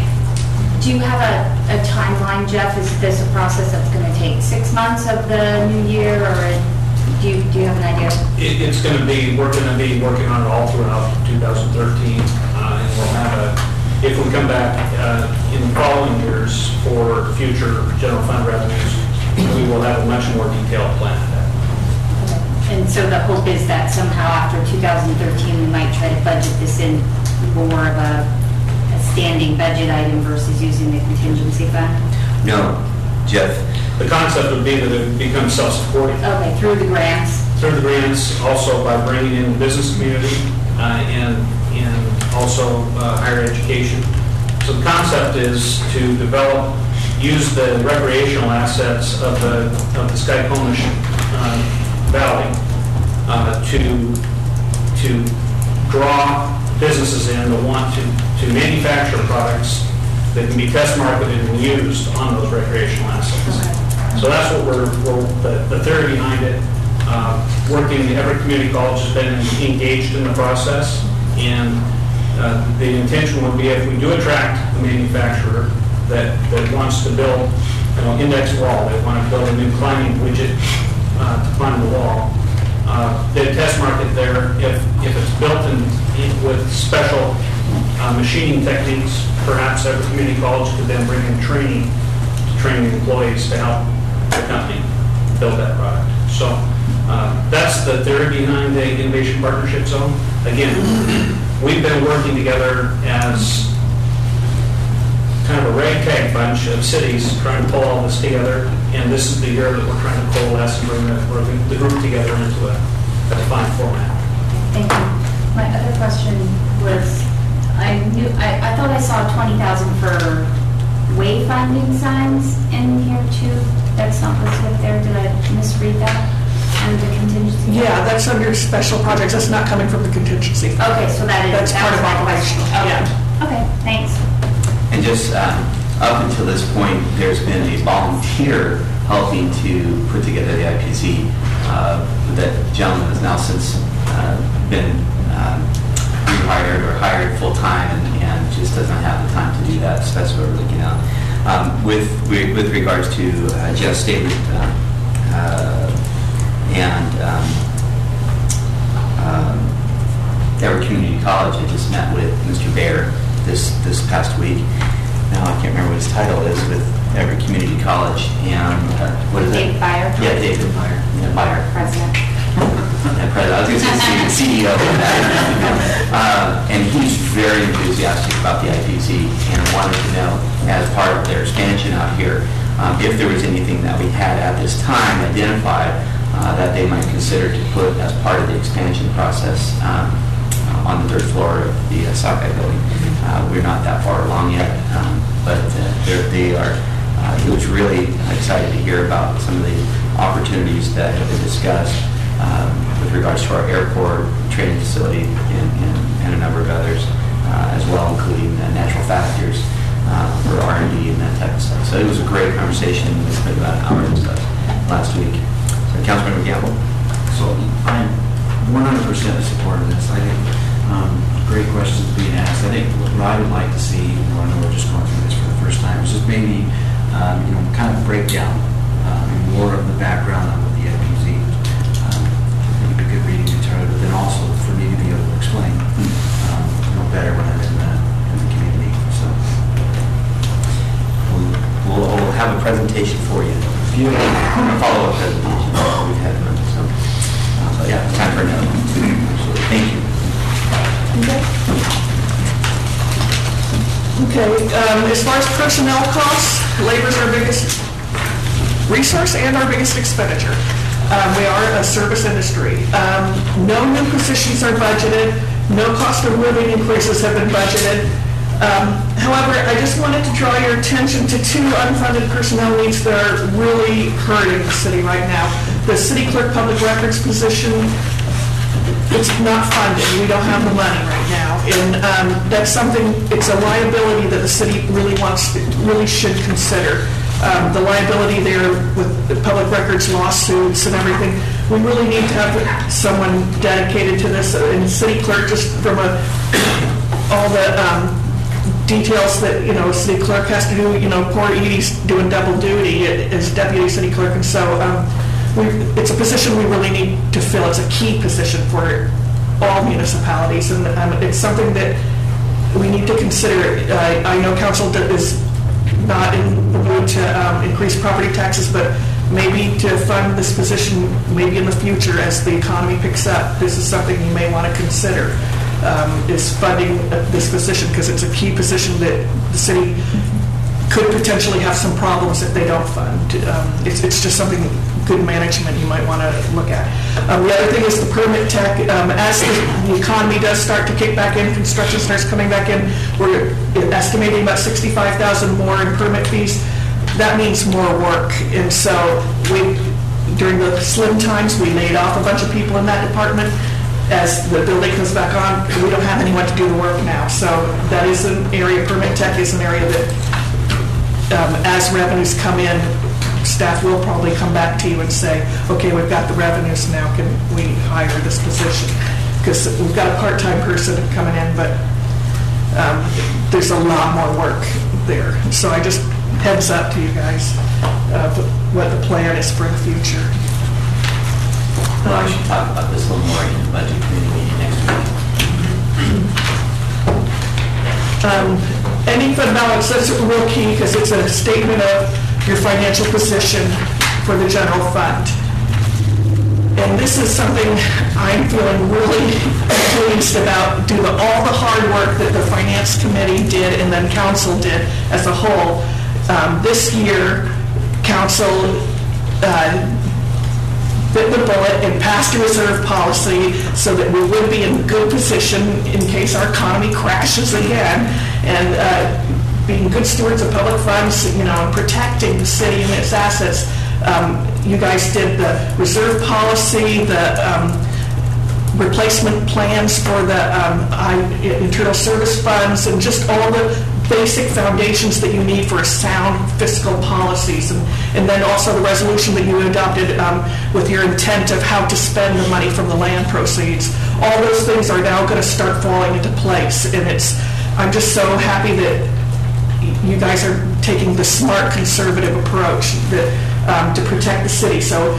Do you have a, a timeline, Jeff? Is this a process that's going to take six months of the new year, or do you, do you have an idea? It, it's going to be, we're going to be working on it all throughout two thousand thirteen, uh, and we'll have a, if we come back uh, in the following years for future general fund revenues, we will have a much more detailed plan of that. And so the hope is that somehow after two thousand thirteen, we might try to budget this in more of a, a standing budget item versus using the contingency fund? No, Jeff? The concept would be that it would become self-supporting. Okay, through the grants? Through the grants, also by bringing in the business community uh, and, and also uh, higher education. So the concept is to develop, use the recreational assets of the, of the Skykomish uh, Valley uh, to, to draw businesses in that want to, to manufacture products that can be test marketed and used on those recreational assets. Okay. So that's what we're, we're the, the theory behind it. Uh, working, every community college has been engaged in the process, and uh, the intention would be if we do attract a manufacturer that, that wants to build, you know, index wall, they want to build a new climbing widget uh, to climb the wall, uh, they test market there. If, if it's built in, in with special uh, machining techniques, perhaps every community college could then bring in training to train employees to help the company build that product. So uh, that's the theory behind the Innovation Partnership Zone. Again, we've been working together as kind of a ragtag bunch of cities trying to pull all this together, and this is the year that we're trying to coalesce and bring the, bring the group together into a, a defined format. Thank you. My other question was, I knew, I, I thought I saw twenty thousand for wayfinding signs in here too. That's not listed there. Did I misread that? And the contingency? Yeah, that's under special projects. That's not coming from the contingency. Okay, so that is. That's that part was of my question. operational. Okay. Yeah. Okay, thanks. And just um, up until this point, there's been a volunteer helping to put together the I P Z. Uh, that gentleman has now since uh, been um, rehired or hired full-time and, and just doesn't have the time to do that. So that's what we're looking at. Um, with, with regards to uh, Jeff's statement uh, uh, and um, um, Everett Community College, I just met with Mister Baer this this past week. Now I can't remember what his title is with Everett Community College, and uh, what is David it? Byer. Yeah, David Byer. Yeah, Byer. President. Yeah, president. I was going to say C E O. uh, and he's very enthusiastic about the I P Z and wanted to know, as part of their expansion out here, um, if there was anything that we had at this time identified uh, that they might consider to put as part of the expansion process um, uh, on the third floor of the uh, Sockeye building. Uh, we're not that far along yet, um, but uh, they are. Uh, he was really excited to hear about some of the opportunities that have been discussed um, with regards to our airport training facility and, and, and a number of others, uh, as well, including uh, natural factors uh, for R and D and that type of stuff. So it was a great conversation. We spent about an hour and stuff last week. So, Councilmember Gamble. So I'm one hundred percent in support of this. I think um, great questions being asked. I think what I would like to see, you know, I know we're just going through this for the first time, is just maybe um, you know, kind of break down um, more of the background of the I P Z. Um, I think it'd be good reading material, but then also for me to be able to explain um, you know, better when I'm in the, in the community. So We'll, we'll, we'll have a presentation for you. A follow-up presentation. We've had one. So, uh, but yeah, time for another one. Thank you. Okay, um, as far as personnel costs, labor is our biggest resource and our biggest expenditure. Um, we are a service industry. Um, no new positions are budgeted. No cost of living increases have been budgeted. Um, however, I just wanted to draw your attention to two unfunded personnel needs that are really hurting the city right now. The city clerk public records position it's not funded. We don't have the money right now. And um, that's something, it's a liability that the city really wants, really should consider. Um, The liability there with the public records lawsuits and everything, we really need to have someone dedicated to this. And city clerk, just from a, all the um, details that, you know, city clerk has to do, you know, poor Edie's doing double duty as deputy city clerk. And so um, we, it's a position we really need to fill. It's a key position for all municipalities. And um, it's something that we need to consider. Uh, I know council is not in the mood to um, increase property taxes, but maybe to fund this position maybe in the future as the economy picks up. This is something you may want to consider, um, is funding this position, because it's a key position that the city could potentially have some problems if they don't fund. Um, it's, it's just something, good management, you might want to look at. Um, the other thing is the permit tech. Um, as the, the economy does start to kick back in, construction starts coming back in, we're estimating about sixty-five thousand more in permit fees. That means more work. And so we, during the slim times, we laid off a bunch of people in that department. As the building comes back on, we don't have anyone to do the work now. So that is an area, permit tech is an area that um, as revenues come in, staff will probably come back to you and say, okay, we've got the revenues now, can we hire this position? Because we've got a part-time person coming in, but um, there's a lot more work there. So I just, heads up to you guys uh, what the plan is for the future. Well, I should talk about this a little more in the budget committee meeting next week. Um, ending fund balance, that's real key because it's a statement of your financial position for the general fund. And this is something I'm feeling really pleased about, due to all the hard work that the finance committee did and then council did as a whole. Um, this year, council uh, bit the bullet and passed a reserve policy so that we would be in good position in case our economy crashes again, and uh, being good stewards of public funds, you know, and protecting the city and its assets. Um, you guys did the reserve policy, the um, replacement plans for the um, I, internal service funds, and just all the basic foundations that you need for sound fiscal policies, and, and then also the resolution that you adopted um, with your intent of how to spend the money from the land proceeds. All those things are now going to start falling into place, and it's, I'm just so happy that you guys are taking the smart conservative approach that um, to protect the city. So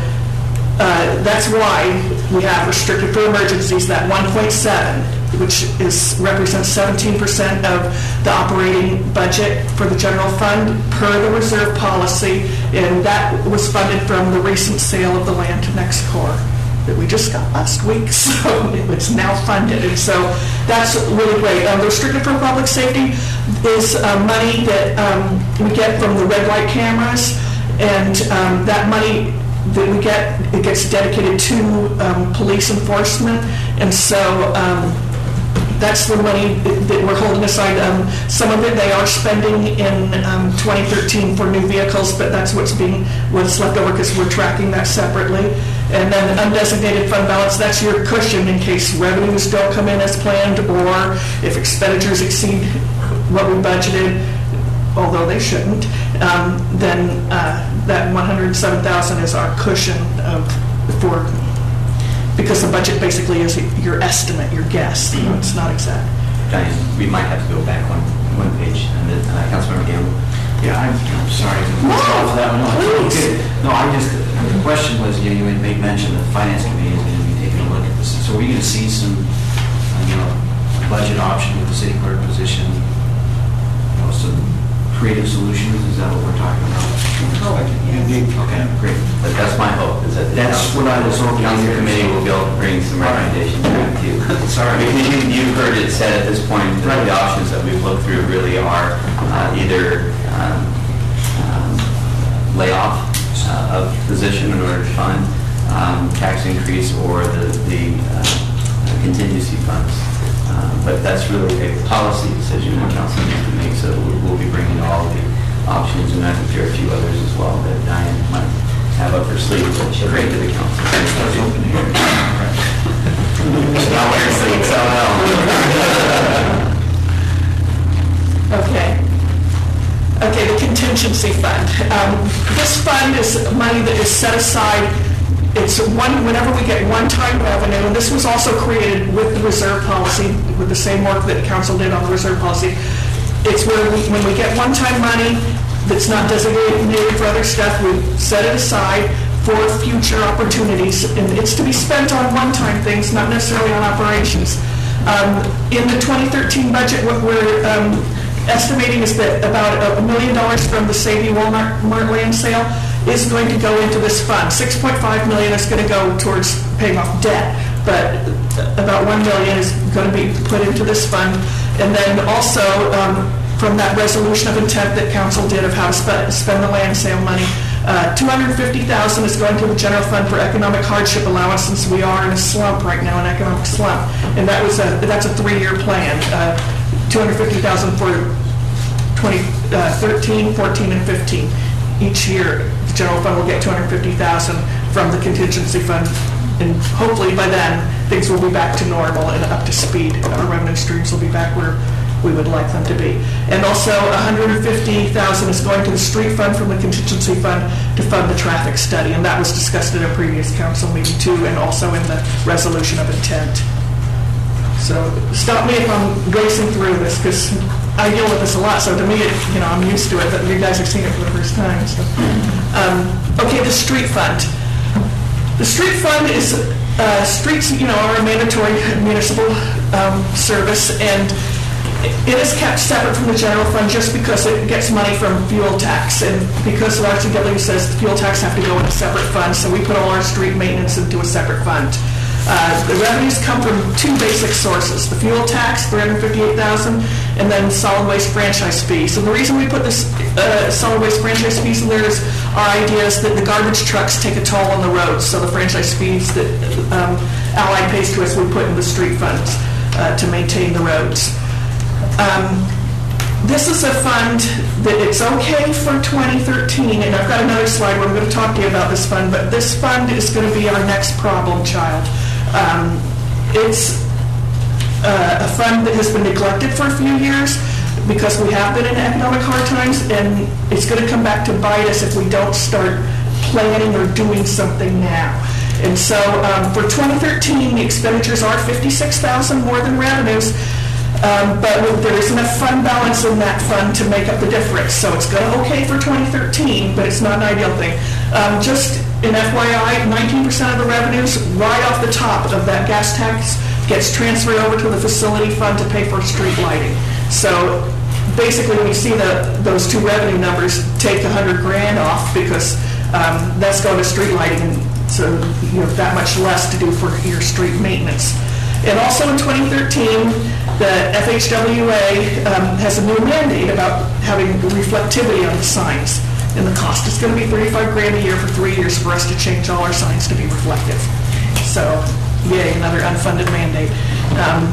uh, that's why we have restricted for emergencies, that one point seven, which is represents seventeen percent of the operating budget for the general fund per the reserve policy, and that was funded from the recent sale of the land to Nextcor that we just got last week, so it's now funded, and so that's really great. Um, the restricted for public safety is uh, money that um, we get from the red light cameras, and um, that money that we get, it gets dedicated to um, police enforcement, and so um, that's the money that we're holding aside. Um, some of it they are spending in um, twenty thirteen for new vehicles, but that's what's being what's left over because we're tracking that separately. And then the undesignated fund balance, that's your cushion in case revenues don't come in as planned, or if expenditures exceed what we budgeted, although they shouldn't. Um, then uh, that one hundred seven thousand is our cushion of, for. Because the budget basically is your estimate, your guess. You know, it's not exact. Diane, we might have to go back one one page. And then, uh, Councilmember Gamble. Yeah, I'm, I'm sorry. No, for that one. No, please. okay. No, I just, the question was, you know, you had made mention that the finance committee is going to be taking a look at this. So are we going to see some, uh, you know, budget option with the city clerk position, you know, some creative solutions? Is that what we're talking about? Oh, indeed. Okay, great. But that's my hope, is that the That's council, what I was hoping to council hear. committee will be able to bring some recommendations back to you. Sorry. Because you, you've heard it said at this point that Right. the options that we've looked through really are uh, either um, um, layoff uh, of position in order to fund, um, tax increase, or the, the uh, contingency funds. Um, but that's really a policy decision the council needs to make, so we'll, we'll be bringing all the options, and I think there are a few others as well that Diane might have up her sleeve that she'll bring to the council. Let's open here. contingency fund. Um, This fund is money that is set aside. It's one, whenever we get one-time revenue, and this was also created with the reserve policy, with the same work that council did on the reserve policy. It's where we, when we get one-time money that's not designated for other stuff, we set it aside for future opportunities, and it's to be spent on one-time things, not necessarily on operations. Um, in the twenty thirteen budget, what we're um, estimating is that about a million dollars from the Sadie Walmart Mart land sale is going to go into this fund. six point five million is going to go towards paying off debt, but about one million is going to be put into this fund. And then also um, from that resolution of intent that council did of how to spe- spend the land sale money, uh, two hundred fifty thousand dollars is going to the general fund for economic hardship allowance, since we are in a slump right now, an economic slump. And that was a that's a three-year plan. Uh, two hundred fifty thousand dollars for twenty thirteen, fourteen, and fifteen. Each year, the general fund will get two hundred fifty thousand dollars from the contingency fund, and hopefully by then things will be back to normal and up to speed. Our revenue streams will be back where we would like them to be. And also, one hundred fifty thousand dollars is going to the street fund from the contingency fund to fund the traffic study, and that was discussed at a previous council meeting too, and also in the resolution of intent. So stop me if I'm racing through this, because I deal with this a lot, so to me, it, you know, I'm used to it, but you guys have seen it for the first time. So. Um, okay, the street fund. The street fund is, uh, streets, you know, are a mandatory municipal um, service, and it is kept separate from the general fund just because it gets money from fuel tax, and because R T W says the fuel tax have to go in a separate fund, so we put all our street maintenance into a separate fund. Uh, the revenues come from two basic sources: the fuel tax, three hundred fifty-eight thousand dollars, and then solid waste franchise fees. And the reason we put this uh, solid waste franchise fees in there is our idea is that the garbage trucks take a toll on the roads, so the franchise fees that um, Allied pays to us we put in the street funds uh, to maintain the roads. Um, this is a fund that it's okay for twenty thirteen, and I've got another slide where I'm going to talk to you about this fund, but this fund is going to be our next problem child. Um, it's uh, a fund that has been neglected for a few years because we have been in economic hard times, and it's going to come back to bite us if we don't start planning or doing something now. And so um, for twenty thirteen, the expenditures are fifty-six thousand dollars more than revenues. Um, but there is enough fund balance in that fund to make up the difference. So it's going to okay for twenty thirteen, but it's not an ideal thing. Um, just in F Y I, nineteen percent of the revenues right off the top of that gas tax gets transferred over to the facility fund to pay for street lighting. So basically, when you see the, those two revenue numbers, take a hundred grand off because um, that's going to street lighting, and so you have that much less to do for your street maintenance. And also in twenty thirteen, the F H W A um, has a new mandate about having reflectivity on the signs. And the cost is going to be thirty-five grand a year for three years for us to change all our signs to be reflective. So, yay, another unfunded mandate. Um,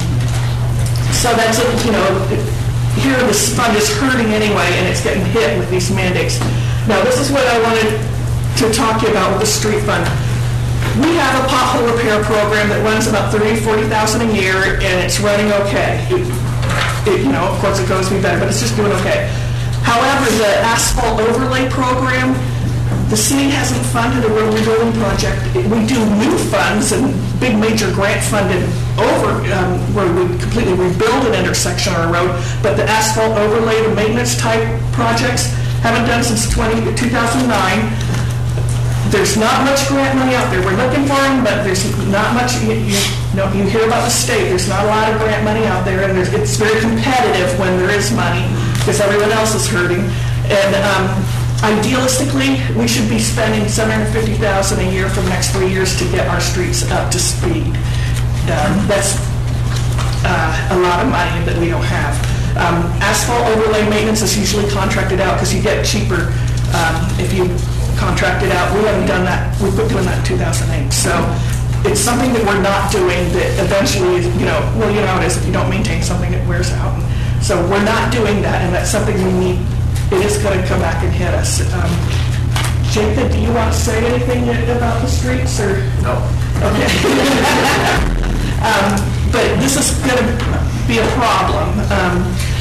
so that's, a, you know, here this fund is hurting anyway, and it's getting hit with these mandates. Now, this is what I wanted to talk to you about with the street fund. We have a pothole repair program that runs about thirty, forty thousand a year, and it's running okay. It, it, you know, of course, it goes to be better, but it's just doing okay. However, the asphalt overlay program, the city hasn't funded a road rebuilding project. We do new funds and big major grant funded over um, where we completely rebuild an intersection or a road, but the asphalt overlay, the maintenance type projects haven't done since two thousand nine. There's not much grant money out there. We're looking for them, but there's not much. You, you, you know, you hear about the state. There's not a lot of grant money out there, and there's, it's very competitive when there is money because everyone else is hurting. And um, idealistically, we should be spending seven hundred fifty thousand dollars a year for the next three years to get our streets up to speed. Um, that's uh, a lot of money that we don't have. Um, asphalt overlay maintenance is usually contracted out because you get cheaper um, if you contract it out. We haven't done that. We quit doing that in two thousand eight. So it's something that we're not doing that eventually, you know, well, you know how it is. If you don't maintain something, it wears out. So we're not doing that, and that's something we need. It is going to come back and hit us. Um, Jacob, do you want to say anything about the streets? Or no. Okay. um, but this is going to be a problem. Um,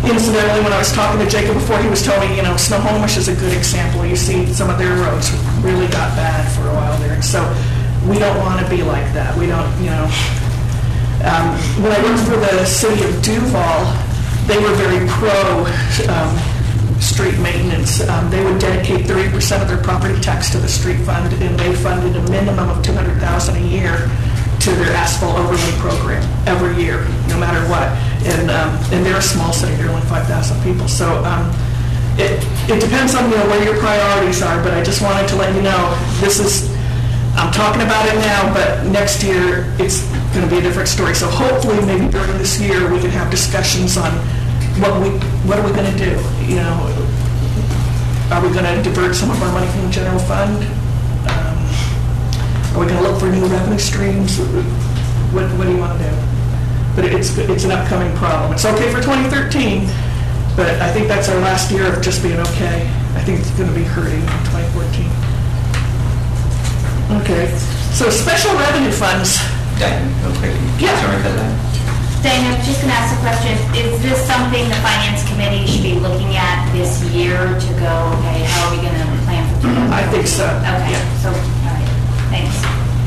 incidentally, when I was talking to Jacob before, he was telling me, you know, Snohomish is a good example. You see some of their roads really got bad for a while there. So we don't want to be like that. We don't, you know. Um, when I worked for the city of Duval, they were very pro um, street maintenance. Um, they would dedicate thirty percent of their property tax to the street fund, and they funded a minimum of two hundred thousand dollars a year to their asphalt overlay program every year, no matter what. And um, and they're a small city; they're only five thousand people. So um, it it depends on, you know, where your priorities are. But I just wanted to let you know this is. I'm talking about it now, but next year it's going to be a different story. So hopefully, maybe during this year, we can have discussions on what we what are we going to do. You know, are we going to divert some of our money from the general fund? Um, are we going to look for new revenue streams? What what do you want to do? But it's it's an upcoming problem. It's okay for twenty thirteen, but I think that's our last year of just being okay. I think it's going to be hurting in twenty fourteen. Okay, so special revenue funds. Diane, real quick. Yeah. Sorry about that. Diane, I'm just going to ask a question. Is this something the finance committee should be looking at this year to go, okay, how are we going to plan for twenty fourteen? I think so. Okay, Yeah. so, all right, thanks.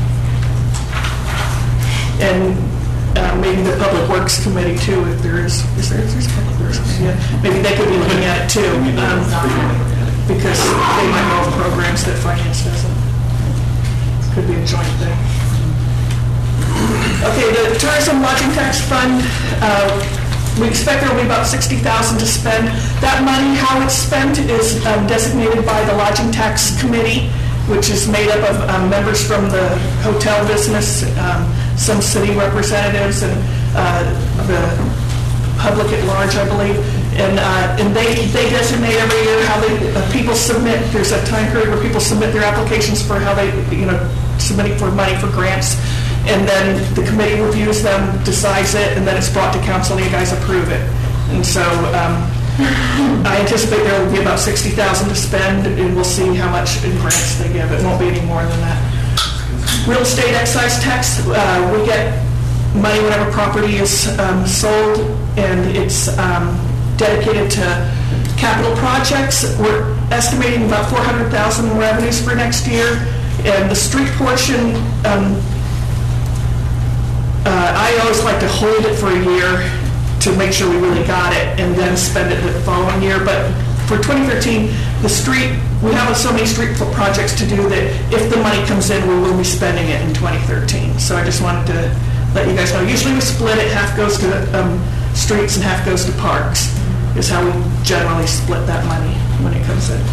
And uh, maybe the Public Works Committee too, if there is, is there, there's a Public Works Committee, yeah. Maybe they could be looking at it too, um, because they might know of programs that finance doesn't. Could be a joint thing. Okay, the Tourism Lodging Tax Fund, uh, we expect there will be about sixty thousand dollars to spend. That money, how it's spent, is um, designated by the Lodging Tax Committee, which is made up of um, members from the hotel business, um, some city representatives, and uh, the public at large, I believe. And uh, and they, they designate every year how they uh, people submit. There's a time period where people submit their applications for how they, you know, submitting for money for grants. And then the committee reviews them, decides it, and then it's brought to council and you guys approve it. And so um, I anticipate there will be about sixty thousand dollars to spend, and we'll see how much in grants they give. It won't be any more than that. Real estate excise tax, uh, we get money whenever property is um, sold, and it's um, dedicated to capital projects. We're estimating about four hundred thousand dollars in revenues for next year, and the street portion, um, uh, I always like to hold it for a year to make sure we really got it, and then spend it the following year. But for twenty thirteen, the street, we have so many street projects to do that if the money comes in, we will be spending it in twenty thirteen. So I just wanted to let you guys know. Usually we split it, half goes to um, streets and half goes to parks, is how we generally split that money when it comes in.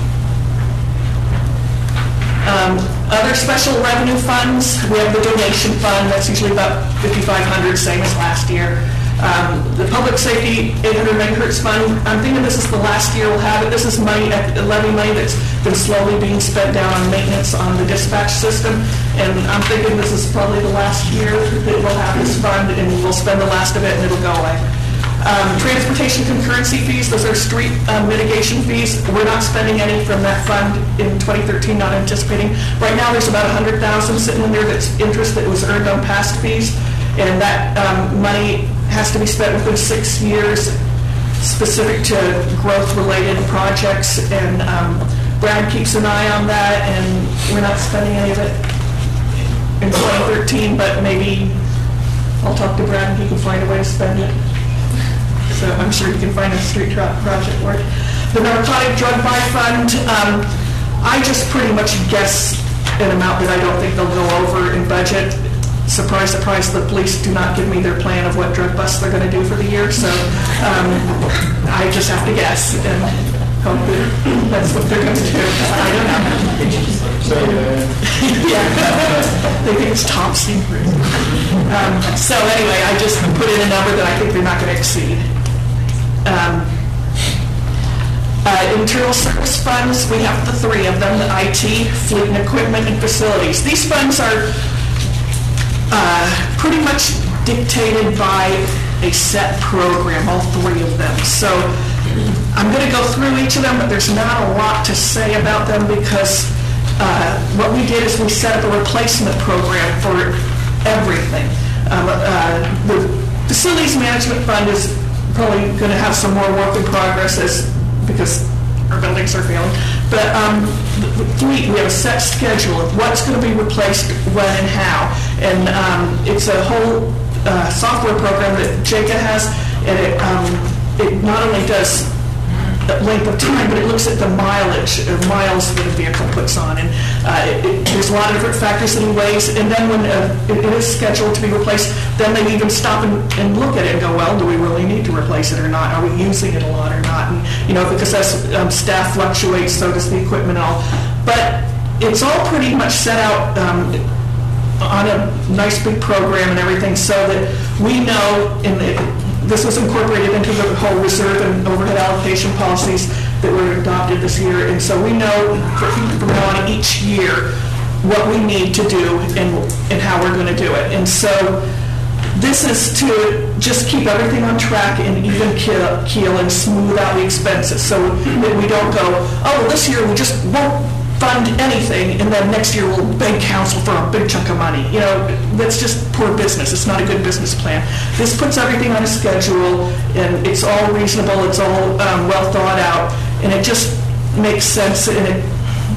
Um, other special revenue funds, we have the donation fund, that's usually about fifty-five hundred dollars, same as last year. Um, the public safety eight hundred megahertz fund, I'm thinking this is the last year we'll have it. This is money, levy money that's been slowly being spent down on maintenance on the dispatch system, and I'm thinking this is probably the last year that we'll have this fund, and we'll spend the last of it and it'll go away. Um, transportation concurrency fees, those are street uh, mitigation fees. We're not spending any from that fund in twenty thirteen, not anticipating. Right now there's about one hundred thousand dollars sitting in there that's interest that was earned on past fees, and that um, money has to be spent within six years specific to growth-related projects, and um, Brad keeps an eye on that, and we're not spending any of it in twenty thirteen, but maybe I'll talk to Brad and he can find a way to spend it. So I'm sure you can find a street tra- project for it. The Narcotic Drug Buy Fund, um, I just pretty much guess an amount that I don't think they'll go over in budget. Surprise, surprise, the police do not give me their plan of what drug busts they're going to do for the year, so um, I just have to guess and hope that that's what they're going to do. I don't know. Yeah. They think it's top secret. Um, so anyway, I just put in a number that I think they're not going to exceed. Um, uh, internal service funds, we have the three of them, the I T, fleet and equipment, and facilities. These funds are uh, pretty much dictated by a set program, all three of them. So I'm going to go through each of them, but there's not a lot to say about them because uh, what we did is we set up a replacement program for everything. Um, uh, the Facilities Management Fund is probably going to have some more work in progress as, because our buildings are failing. But um, we, we have a set schedule of what's going to be replaced, when, and how. And um, it's a whole uh, software program that J C A has, and it, um, it not only does length of time, but it looks at the mileage, uh, miles that a vehicle puts on, and uh, it, it, there's a lot of different factors that he weighs, and then when uh, it, it is scheduled to be replaced, then they even stop and, and look at it and go, well, do we really need to replace it or not? Are we using it a lot or not? And, you know, because as um, staff fluctuates, so does the equipment and all. But it's all pretty much set out um, on a nice big program and everything, so that we know in the, this was incorporated into the whole reserve and overhead allocation policies that were adopted this year. And so we know from now on each year what we need to do and, and how we're going to do it. And so this is to just keep everything on track and even keel, keel and smooth out the expenses, so that we don't go, oh, well, this year we just won't fund anything, and then next year we'll beg council for a big chunk of money. You know, that's just poor business. It's not a good business plan. This puts everything on a schedule, and it's all reasonable, it's all um, well thought out, and it just makes sense, and it,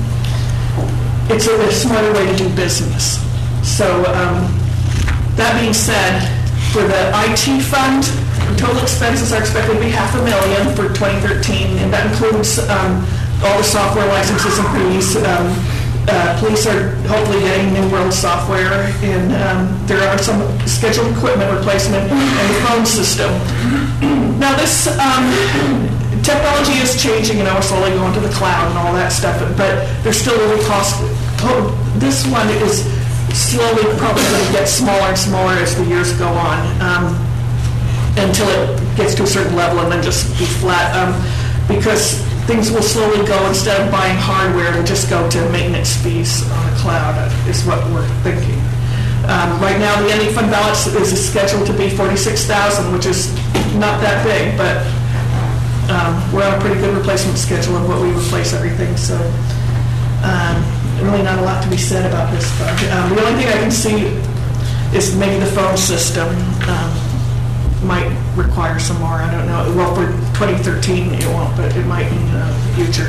it's a, a smarter way to do business. So um, that being said, for the I T fund, total expenses are expected to be half a million for twenty thirteen, and that includes um, all the software licenses and fees. Um, uh, police are hopefully getting New World software, and um, there are some scheduled equipment replacement and the phone system. Now this um, technology is changing, you know, we're slowly going to the cloud and all that stuff, but there's still really costly. Oh, this one is slowly probably going to get smaller and smaller as the years go on, um, until it gets to a certain level and then just be flat, um, because things will slowly go, instead of buying hardware, we'll just go to maintenance fees on the cloud, uh, is what we're thinking. Um, right now, the ending fund balance is scheduled to be forty-six thousand, which is not that big, but um, we're on a pretty good replacement schedule of what we replace everything, so um, really not a lot to be said about this fund. Um, the only thing I can see is maybe the phone system um, might require some more. I don't know. Well, for twenty thirteen it won't, but it might in the future.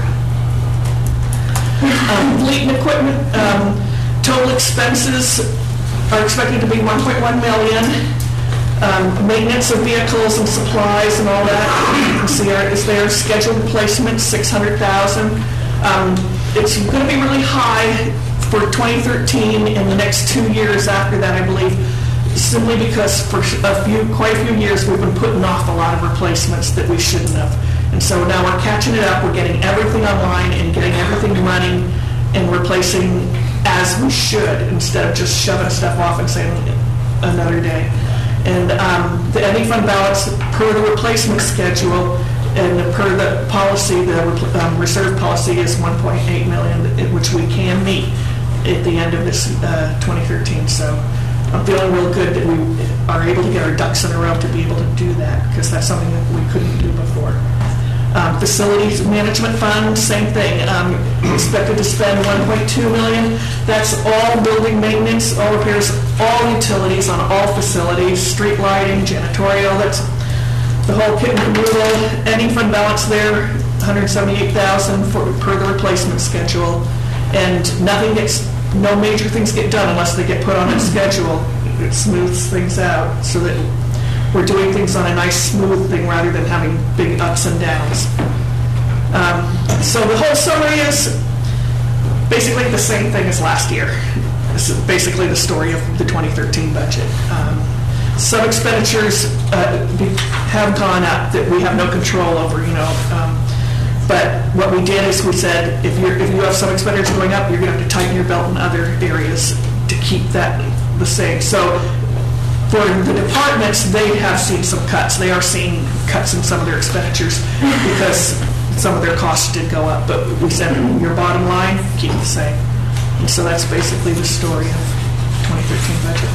Um, fleet and equipment, um, total expenses are expected to be one point one million. Um, maintenance of vehicles and supplies and all that, you can see our, is there. Scheduled replacement, six hundred thousand. Um, it's going to be really high for twenty thirteen and the next two years after that, I believe, simply because for a few, quite a few years, we've been putting off a lot of replacements that we shouldn't have. And so now we're catching it up. We're getting everything online and getting everything running and replacing as we should, instead of just shoving stuff off and saying another day. And um, the ending fund balance per the replacement schedule and per the policy, the um, reserve policy is one point eight million, which we can meet at the end of this uh, twenty thirteen. So I'm feeling real good that we are able to get our ducks in a row to be able to do that, because that's something that we couldn't do before. Um, facilities management fund, same thing. Um, expected to spend one point two million. That's all building maintenance, all repairs, all utilities on all facilities, street lighting, janitorial. That's the whole kit and caboodle. Ending fund balance there, one hundred seventy-eight thousand for per the replacement schedule, and nothing gets. No major things get done unless they get put on a schedule. It smooths things out so that we're doing things on a nice smooth thing rather than having big ups and downs. Um, so the whole summary is basically the same thing as last year. This is basically the story of the twenty thirteen budget. Um, some expenditures uh, have gone up that we have no control over, you know. Um, But what we did is we said, if you're if you have some expenditures going up, you're going to have to tighten your belt in other areas to keep that the same. So for the departments, they have seen some cuts. They are seeing cuts in some of their expenditures because some of their costs did go up. But we said, your bottom line, keep the same. And so that's basically the story of the twenty thirteen budget.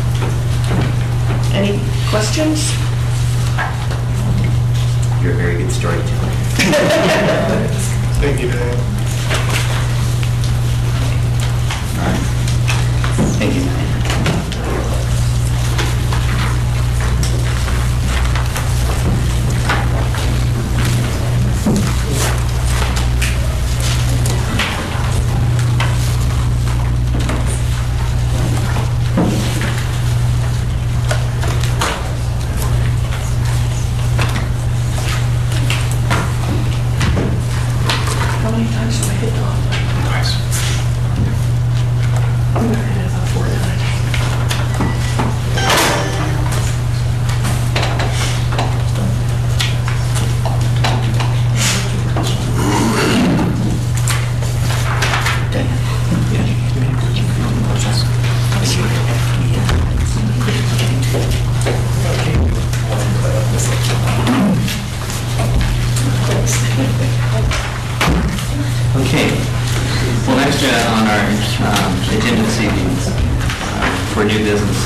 Any questions? You're a very good storyteller. Thank you, Dan. All right. Thank you, Diane.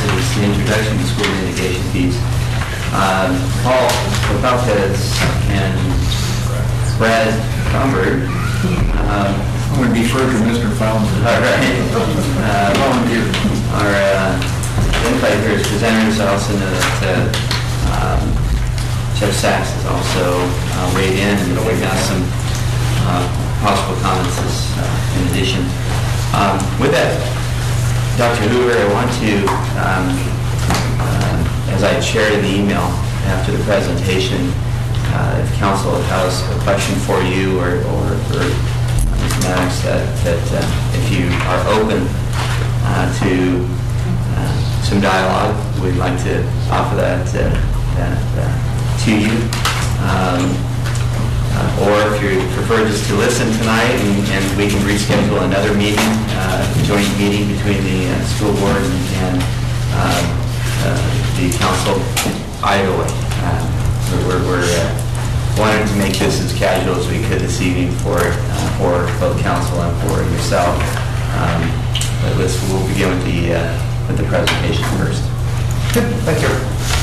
is the introduction to school mitigation fees. Um, Paul Lopez and Brad Comberg. Um, I'm going to defer to Mister Fowler. All right. Uh, volunteer. Our uh, identified here as presenters. I also know that uh, um, Jeff Sachs has also uh, weighed in, and we've got some uh, possible comments as, uh, in addition. Um, with that, Doctor Hoover, I want to, um, uh, as I shared in the email after the presentation, uh, if council has a question for you or, or, or Maddox, that, that uh, if you are open uh, to uh, some dialogue, we'd like to offer that, uh, that uh, to you. Um, uh, or if you prefer just to listen tonight, and, and we can reschedule another meeting, uh, joint meeting between the uh, school board and, and uh, uh, the council. Either way, uh, we're, we're uh, wanted to make this as casual as we could this evening for uh, for both council and for yourself. Um, but let's we'll begin with the uh, with the presentation first. Thank you.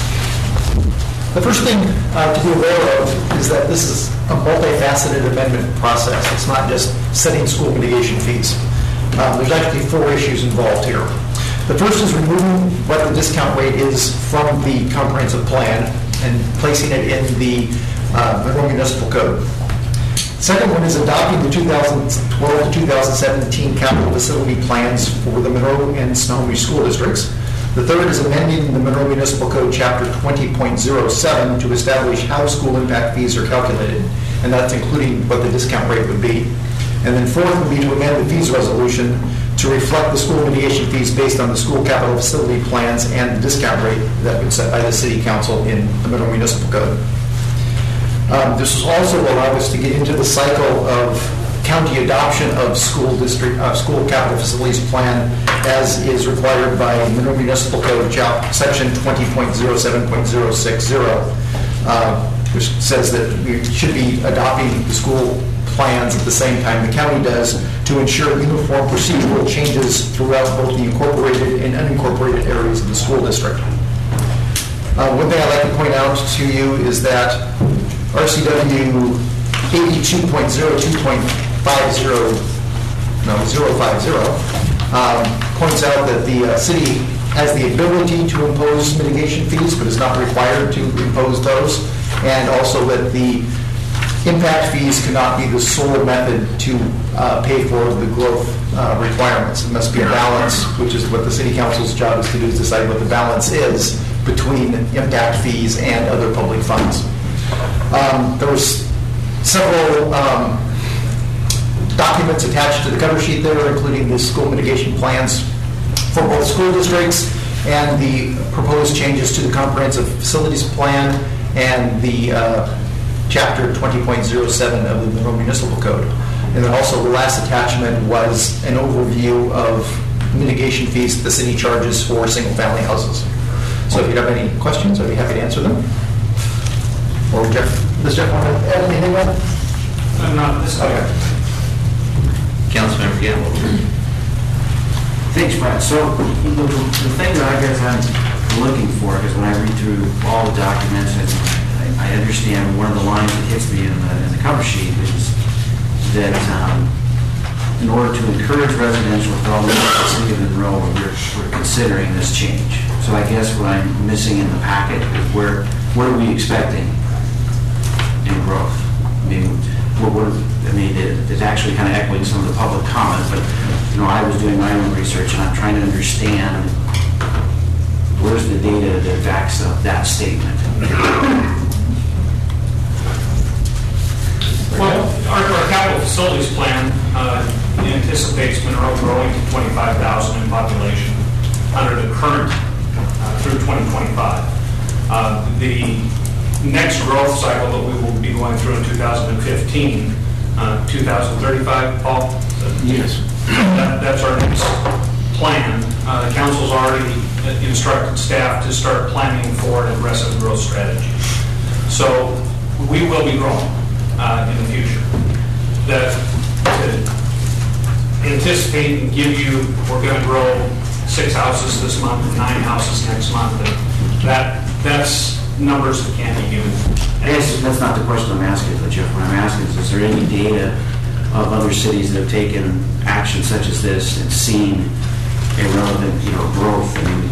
The first thing uh, to be aware of is that this is a multifaceted amendment process. It's not just setting school mitigation fees. Um, there's actually four issues involved here. The first is removing what the discount rate is from the comprehensive plan and placing it in the uh, Monroe Municipal Code. Second one is adopting the two thousand twelve to two thousand seventeen capital facility plans for the Monroe and Snohomish school districts. The third is amending the Monroe Municipal Code Chapter twenty point oh seven to establish how school impact fees are calculated, and that's including what the discount rate would be. And then fourth would be to amend the fees resolution to reflect the school mitigation fees based on the school capital facility plans and the discount rate that was set by the City Council in the Monroe Municipal Code. Um, this will also allow us to get into the cycle of county adoption of school district, uh, school capital facilities plan as is required by Monroe Municipal Code, section twenty point oh seven point oh six oh, uh, which says that we should be adopting the school plans at the same time the county does to ensure uniform procedural changes throughout both the incorporated and unincorporated areas of the school district. Uh, one thing I'd like to point out to you is that R C W eighty-two point oh two point five oh, no, zero five zero, um, points out that the uh, city has the ability to impose mitigation fees, but is not required to impose those, and also that the impact fees cannot be the sole method to uh, pay for the growth uh, requirements. It must be a balance, which is what the City Council's job is to do, is decide what the balance is between impact fees and other public funds. Um, there was several um, documents attached to the cover sheet there, including the school mitigation plans for both school districts and the proposed changes to the comprehensive facilities plan and the uh, chapter twenty point oh seven of the Monroe Municipal Code. And then also the last attachment was an overview of mitigation fees that the city charges for single-family houses. So if you have any questions, I'd be happy to answer them. Or Jeff, does Jeff want to add anything on? I'm not this time. Okay. Councilmember Gamble. Thanks, Brad. So the, the thing that I guess I'm looking for, because when I read through all the documents, and I, I understand one of the lines that hits me in the, in the cover sheet is that um, in order to encourage residential development in the city of Monroe, we're, we're considering this change. So I guess what I'm missing in the packet is where what are we expecting in growth? I mean, what, what, I mean, it, it's actually kind of echoing some of the public comment, but you know, I was doing my own research and I'm trying to understand where's the data that backs up that statement. Well, our, our capital facilities plan uh, anticipates Monroe growing to twenty-five thousand in population under the current uh, through twenty twenty-five. Uh, the next growth cycle that we will be going through in two thousand fifteen, uh, two thousand thirty-five, Paul? Yes. That, that's our next plan. Uh, the council's already instructed staff to start planning for an aggressive growth strategy. So we will be growing uh, in the future. That to anticipate and give you, we're going to grow six houses this month and nine houses next month. And that, that's numbers that can't be given. I guess that's not the question I'm asking, but Jeff, what I'm asking is, is there any data of other cities that have taken action such as this and seen a relevant, you know, growth? I mean,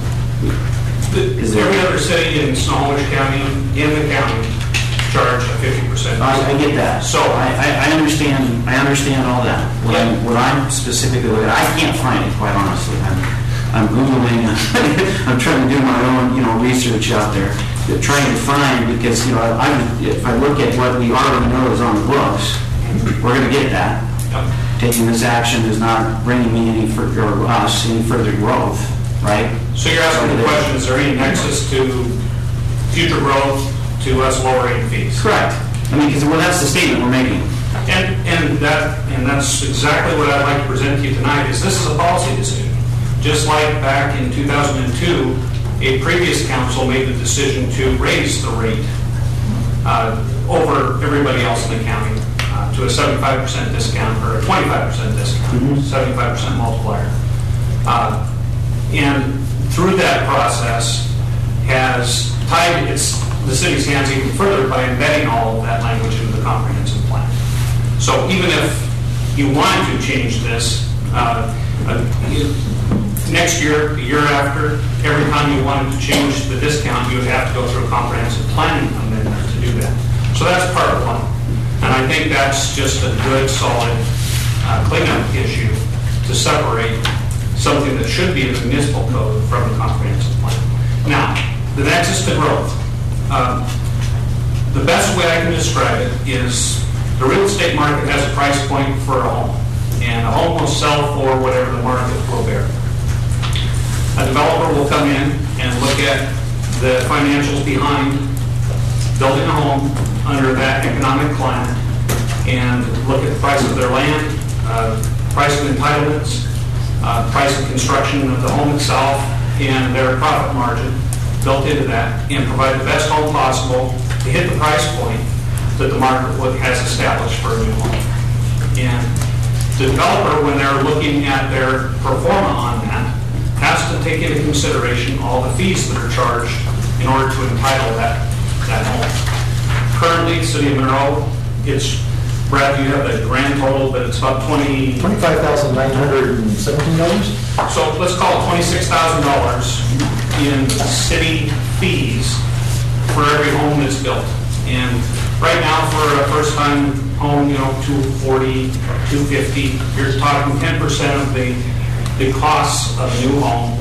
is there... Every other city in Snohomish County, in the county, charge a fifty percent. I, I get that. So I, I, I understand. I understand all that. What yeah. I'm what I'm specifically looking at, I can't find it, quite honestly. I'm I'm googling. I'm trying to do my own, you know, research out there, trying to find, because you know, I, if I look at what we already know is on the books, we're going to get that. Yep. Taking this action is not bringing me any further, or us any further growth, right? So you're asking the question: is there any nexus to future growth? To us lowering fees. Correct. I mean, because well, that's the statement we're making. And and that and that's exactly what I'd like to present to you tonight. Is this is a policy decision, just like back in two thousand two, a previous council made the decision to raise the rate uh, over everybody else in the county uh, to a seventy-five percent discount or a twenty-five percent discount, mm-hmm. seventy-five percent multiplier. Uh, and through that process has tied its the city's hands even further by embedding all of that language into the comprehensive plan. So even if you wanted to change this, uh, uh, next year, the year after, every time you wanted to change the discount, you would have to go through a comprehensive planning amendment to do that. So that's part of one. And I think that's just a good, solid uh, cleanup issue to separate something that should be in the municipal code from the comprehensive plan. Now, the nexus to growth. Um, the best way I can describe it is the real estate market has a price point for a home, and a home will sell for whatever the market will bear. A developer will come in and look at the financials behind building a home under that economic climate and look at the price of their land, uh, price of entitlements, uh, price of construction of the home itself, and their profit margin built into that, and provide the best home possible to hit the price point that the market has established for a new home. And the developer, when they're looking at their pro forma on that, has to take into consideration all the fees that are charged in order to entitle that, that home. Currently, City of Monroe, it's, Brad, you have the grand total, but it's about twenty... twenty-five thousand nine hundred seventeen dollars? So let's call it twenty-six thousand dollars in city fees for every home that's built. And right now, for a first-time home, you know, two forty, two fifty, you're talking ten percent of the the costs of a new home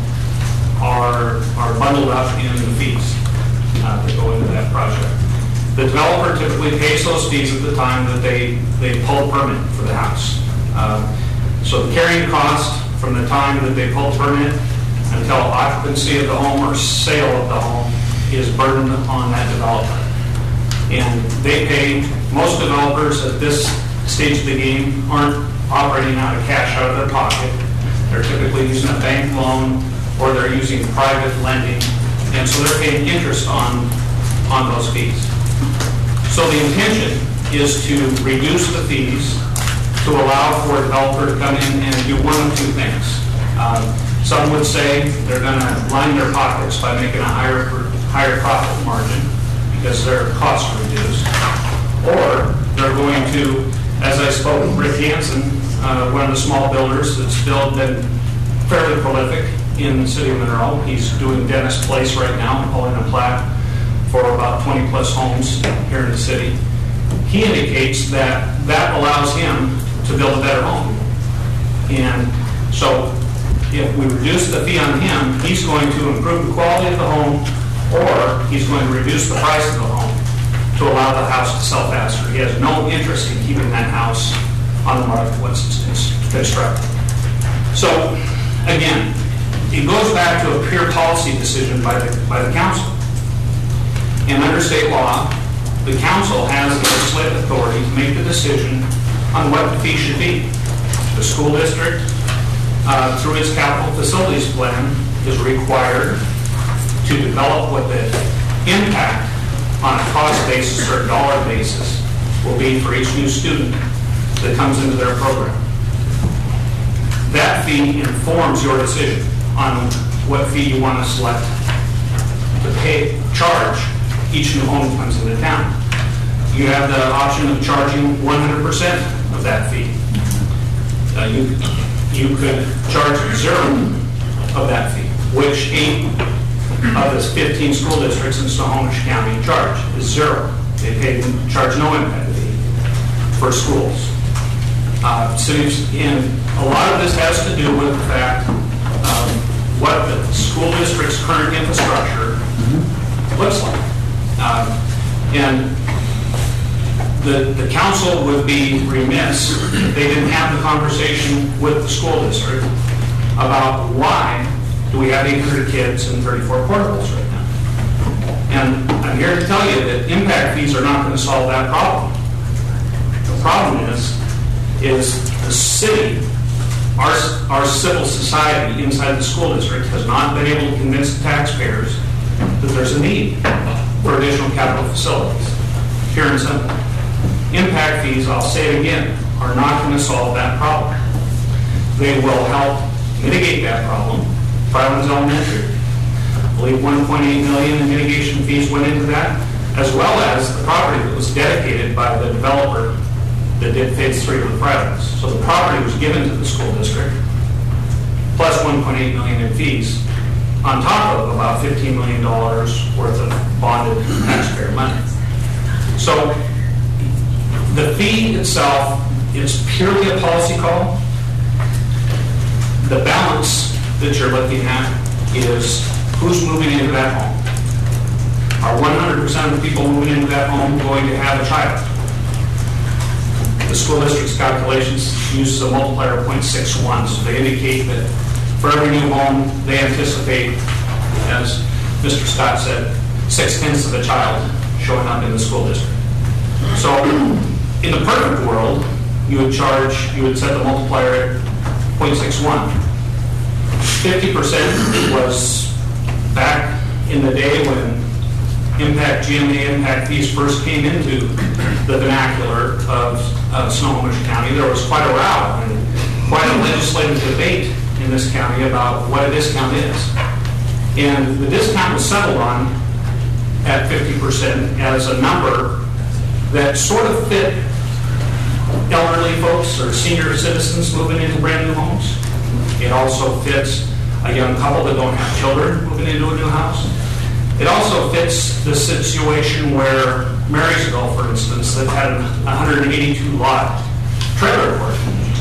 are are bundled up in the fees uh, that go into that project. The developer typically pays those fees at the time that they they pull a permit for the house. Uh, so the carrying cost from the time that they pull permit until occupancy of the home or sale of the home is burdened on that developer. And they pay, most developers at this stage of the game aren't operating out of cash out of their pocket. They're typically using a bank loan or they're using private lending. And so they're paying interest on, on those fees. So the intention is to reduce the fees to allow for a developer to come in and do one of two things. Um, some would say they're going to line their pockets by making a higher higher profit margin because their costs are reduced. Or they're going to, as I spoke with Rick Hansen, uh, one of the small builders that's still been fairly prolific in the city of Monroe. He's doing Dennis Place right now and pulling a plat for about twenty plus homes here in the city. He indicates that that allows him to build a better home. And so if we reduce the fee on him, he's going to improve the quality of the home, or he's going to reduce the price of the home to allow the house to sell faster. He has no interest in keeping that house on the market once it's constructed. So again, it goes back to a pure policy decision by the, by the council. And under state law, the council has the legislative authority to make the decision on what the fee should be. The school district, uh, through its capital facilities plan, is required to develop what the impact on a cost basis or a dollar basis will be for each new student that comes into their program. That fee informs your decision on what fee you want to select to pay, charge each new home that comes into town. You have the option of charging one hundred percent of that fee. Uh, you, you could charge zero of that fee, which eight of the fifteen school districts in Snohomish County charge is zero. They pay, charge no impact fee for schools. Uh, cities, and a lot of this has to do with the fact of what the school district's current infrastructure looks like. Um, and the, the council would be remiss if they didn't have the conversation with the school district about why do we have eight hundred kids and thirty-four portables right now. And I'm here to tell you that impact fees are not going to solve that problem. The problem is, is the city, our, our civil society inside the school district has not been able to convince the taxpayers that there's a need for additional capital facilities. Pure and simple. Impact fees, I'll say it again, are not going to solve that problem. They will help mitigate that problem. Firelands Elementary, I believe one point eight million in mitigation fees went into that, as well as the property that was dedicated by the developer that did phase three of the Firelands. So the property was given to the school district, plus one point eight million in fees, on top of about fifteen million dollars worth of bonded taxpayer money. So the fee itself is purely a policy call. The balance that you're looking at is who's moving into that home. Are one hundred percent of the people moving into that home going to have a child? The school district's calculations uses a multiplier of zero point six one, so they indicate that for every new home, they anticipate, as Mister Scott said, six tenths of a child showing up in the school district. So, in the perfect world, you would charge, you would set the multiplier at zero point six one. fifty percent was back in the day when impact, G M A impact fees first came into the vernacular of uh, Snohomish County. There was quite a row and quite a legislative debate in this county about what a discount is. And the discount was settled on at fifty percent as a number that sort of fit elderly folks or senior citizens moving into brand new homes. It also fits a young couple that don't have children moving into a new house. It also fits the situation where Marysville, for instance, that had a one hundred eighty-two lot trailer court.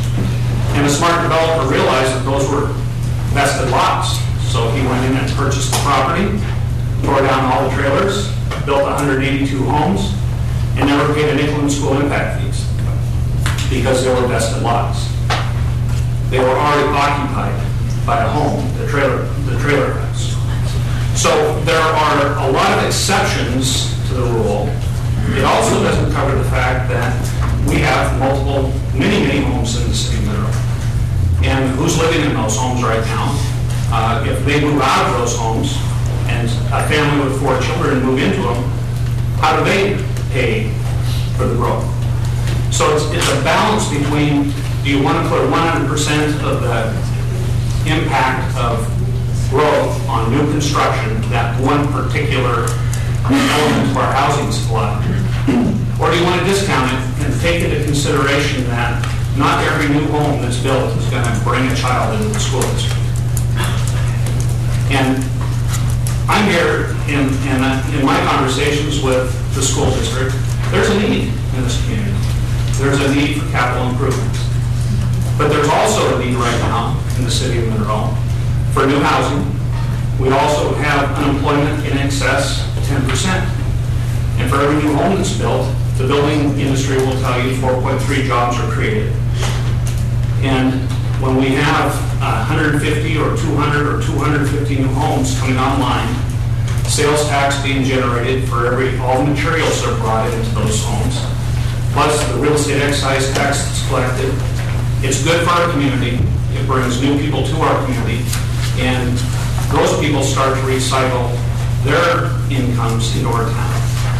And a smart developer realized that those were vested lots. So he went in and purchased the property, tore down all the trailers, built one hundred eighty-two homes, and never paid a nickel in school impact fees because they were vested lots. They were already occupied by a home, the trailer, the trailer house. So there are a lot of exceptions to the rule. It also doesn't cover the fact that we have multiple, many, many homes in the city of Mineral. And who's living in those homes right now? Uh, if they move out of those homes and a family with four children move into them, how do they pay for the growth? So it's, it's a balance between, do you want to put one hundred percent of the impact of growth on new construction, that one particular element of our housing supply, or do you want to discount it and take into consideration that not every new home that's built is going to bring a child into the school district? And I'm here in, in, in my conversations with the school district, there's a need in this community. There's a need for capital improvements. But there's also a need right now in the city of Monroe for new housing. We also have unemployment in excess of ten percent. And for every new home that's built, the building industry will tell you four point three jobs are created. And when we have one hundred fifty or two hundred or two hundred fifty new homes coming online, sales tax being generated for every, all the materials that are brought into those homes, plus the real estate excise tax that's collected, it's good for our community. It brings new people to our community, and those people start to recycle their incomes into our town.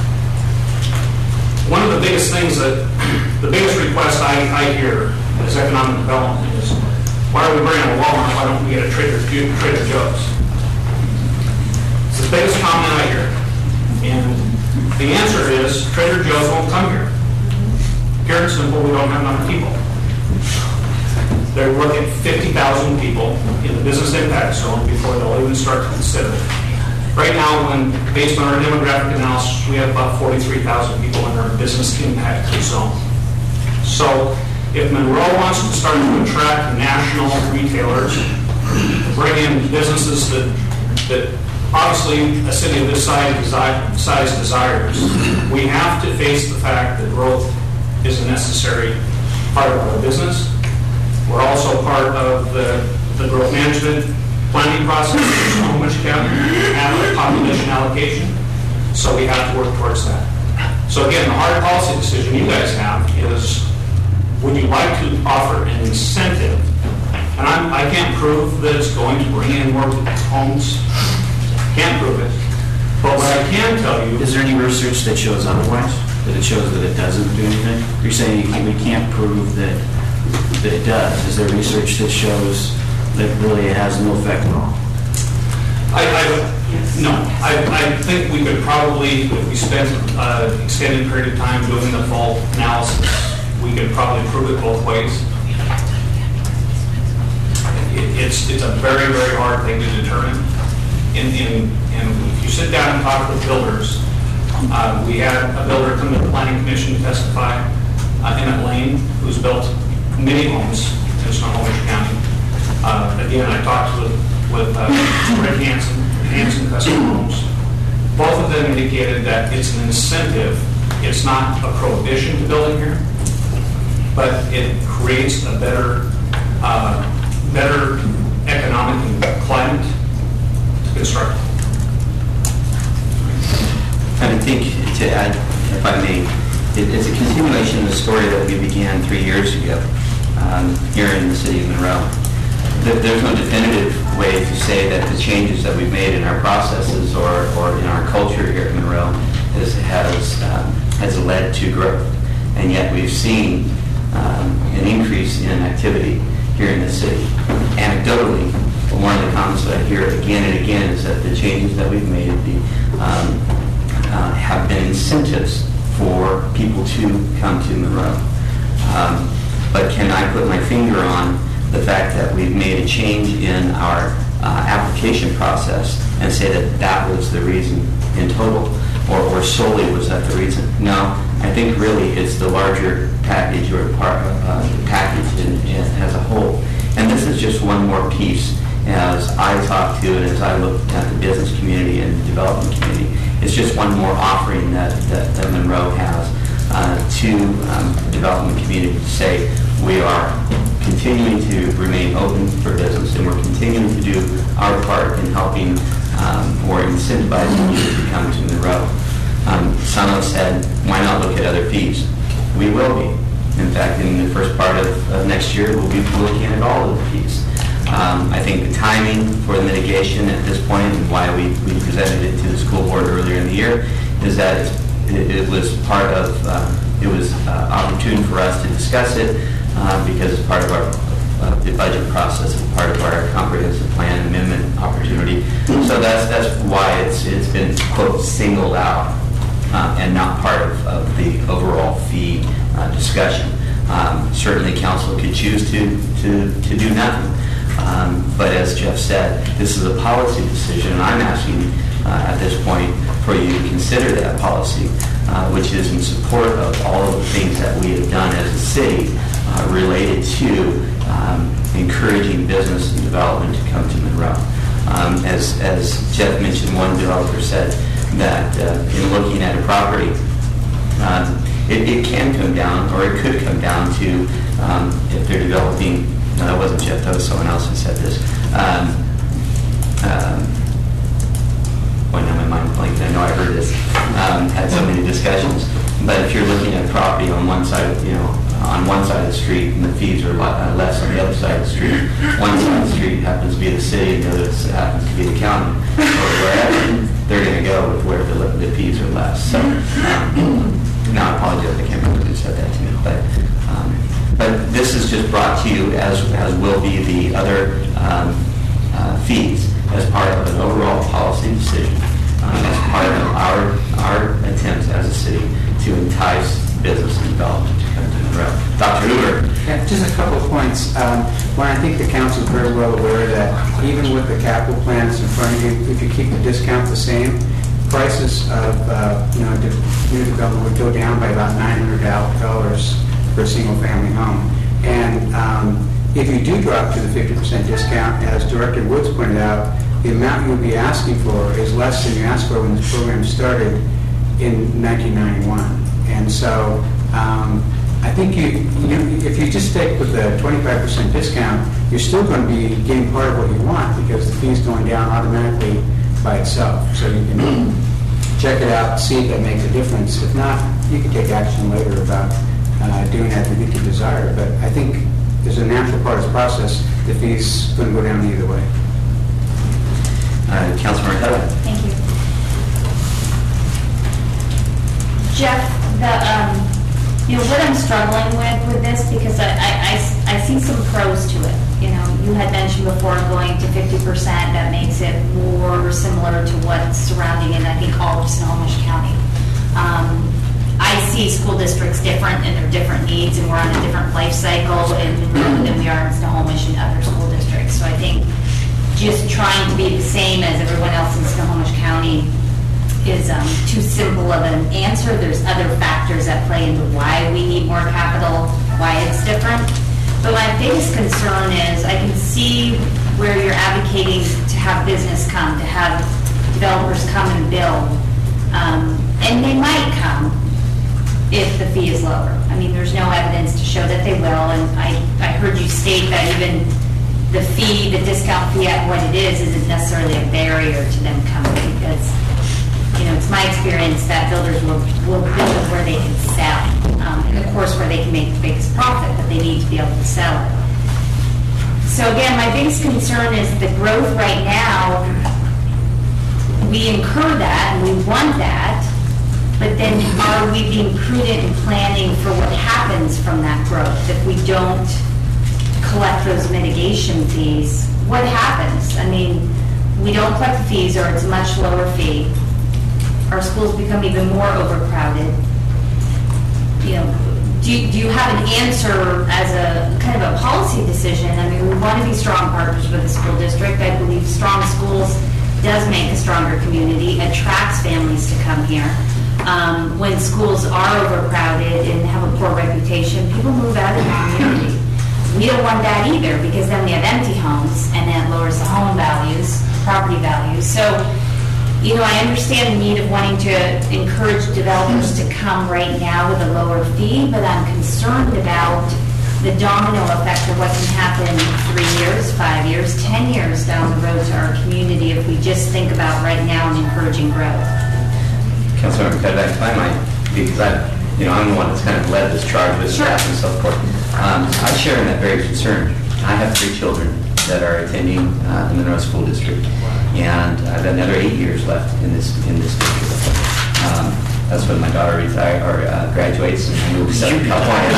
One of the biggest things that, the biggest request I, I hear as economic development is, why are we bringing a Walmart? Why don't we get a Trader, Trader Joe's? It's the biggest comment I hear. And the answer is Trader Joe's won't come here. Pure and simple, we don't have enough people. They're looking at fifty thousand people in the business impact zone before they'll even start to consider it. Right now, when, based on our demographic analysis, we have about forty-three thousand people in our business impact zone. So if Monroe wants to start to attract national retailers, bring in businesses that, that obviously a city of this size, desi- size desires, we have to face the fact that growth is a necessary part of our business. We're also part of the, the growth management planning process in Snohomish County. We have a population allocation, so we have to work towards that. So again, the hard policy decision you guys have is, would you like to offer an incentive? And I'm, I can't prove that it's going to bring in more homes. Can't prove it. But what I can tell you... Is there any research that shows otherwise? That it shows that it doesn't do anything? You're saying we can't prove that that it does. Is there research that shows that really it has no effect at all? I, I no. I, I think we could probably, if we spent an uh, extended period of time doing the full analysis, we could probably prove it both ways. It, it's it's a very, very hard thing to determine. In, in, and if you sit down and talk with builders, uh, we had a builder come to the Planning Commission to testify, uh, Emmett Lane, who's built many homes in Snohomish County. Uh, again, I talked with, with uh, Rick Hansen, Hansen Custom Homes. Both of them indicated that it's an incentive. It's not a prohibition to building here, but it creates a better, uh, better economic climate to construct. And I think, to add, if I may, it, it's a continuation of the story that we began three years ago um, here in the city of Monroe. There, there's no definitive way to say that the changes that we've made in our processes or, or in our culture here at Monroe is, has, um, has led to growth. And yet we've seen um, an increase in activity here in the city. Anecdotally, one of the comments that I hear again and again is that the changes that we've made the, um, uh, have been incentives for people to come to Monroe. Um, but can I put my finger on the fact that we've made a change in our uh, application process and say that that was the reason in total, or, or solely was that the reason? No, I think really it's the larger package or part of uh, the package in, in, as a whole. And this is just one more piece as I talk to and as I look at the business community and the development community. It's just one more offering that, that, that Monroe has uh, to um, the development community to say we are continuing to remain open for business and we're continuing to do our part in helping um, or incentivizing you to come to Monroe. Um, Sano said, why not look at other fees? We will be. In fact, in the first part of, of next year, we'll be looking at all of the fees. Um, I think the timing for the mitigation at this point and why we, we presented it to the school board earlier in the year is that it, it was part of, uh, it was uh, opportune for us to discuss it uh, because it's part of our uh, the budget process and part of our comprehensive plan amendment opportunity. So that's that's why it's it's been, quote, singled out uh, and not part of, of the overall fee uh, discussion. Um, certainly council could choose to, to, to do nothing. Um, but as Jeff said, this is a policy decision, and I'm asking uh, at this point for you to consider that policy, uh, which is in support of all of the things that we have done as a city uh, related to um, encouraging business and development to come to Monroe. Um, as, as Jeff mentioned, one developer said that uh, in looking at a property, um, it, it can come down, or it could come down to um, if they're developing. No, that wasn't Jeff, that was someone else who said this. Um, um, boy, now my mind blanked, I know I heard this. Um, had so many discussions. But if you're looking at property on one side, you know, on one side of the street and the fees are uh, less on the other side of the street, one side of the street happens to be the city and the other happens to be the county, or wherever, they're going to go with where the, the fees are less. So, um, now I apologize, I can't remember who said that to me, but um, But this is just brought to you as as, as will be the other um, uh, fees, as part of an overall policy decision, um, as part of our, our attempts as a city to entice business and development to come to Monroe. Doctor Hoover. Yeah, just a couple of points. Um, one, I think the council is very well aware that even with the capital plans in front of you, if you keep the discount the same, prices of uh, you know de- new development would go down by about nine hundred dollars for a single-family home. And um, if you do drop to the fifty percent discount, as Director Woods pointed out, the amount you would be asking for is less than you asked for when this program started in nineteen ninety-one. And so um, I think you, you know, if you just stick with the twenty-five percent discount, you're still going to be getting part of what you want because the fee's going down automatically by itself. So you can check it out, see if that makes a difference. If not, you can take action later about uh, doing that if you think you desire. But I think there's a natural part of this process. The fee's going to go down either way. Uh, Councilmember Heather. Thank you. Jeff, the, um, you know, what I'm struggling with with this, because I, I, I, I see some pros to it. You know, you had mentioned before going to fifty percent, that makes it more similar to what's surrounding in, I think, all of Snohomish County. Um, I see school districts different and their different needs, and we're on a different life cycle in Monroe than we are in Snohomish and other school districts. So I think just trying to be the same as everyone else in Snohomish County is um, too simple of an answer. There's other factors that play into why we need more capital, why it's different. But my biggest concern is I can see where you're advocating to have business come, to have developers come and build. Um, and they might come if the fee is lower. I mean, there's no evidence to show that they will. And I, I heard you state that even the fee, the discount fee at what it is, isn't necessarily a barrier to them coming because, you know, it's my experience that builders will, will build where they can sell. Um, and of course, where they can make the biggest profit, but they need to be able to sell it. So again, my biggest concern is the growth right now. We incur that and we want that, but then are we being prudent in planning for what happens from that growth? If we don't collect those mitigation fees, what happens? I mean, we don't collect the fees or it's a much lower fee. Our schools become even more overcrowded. You know, do you, do you have an answer as a kind of a policy decision? I mean, we want to be strong partners with the school district. I believe strong schools does make a stronger community, attracts families to come here. Um, when schools are overcrowded and have a poor reputation, people move out of the community. We don't want that either because then we have empty homes and that lowers the home values, property values. So, you know, I understand the need of wanting to encourage developers to come right now with a lower fee, but I'm concerned about the domino effect of what can happen three years, five years, ten years down the road to our community if we just think about right now and encouraging growth. Councilmember Cuddeback, if I might, because I, you know, I'm the one that's kind of led this charge with Sure. staff and so forth. Um, I share in that very concern. I have three children that are attending uh, the Monroe School District, and I've got another eight years left in this in this district. Um, that's when my daughter retire or uh, graduates and moves to Southern California.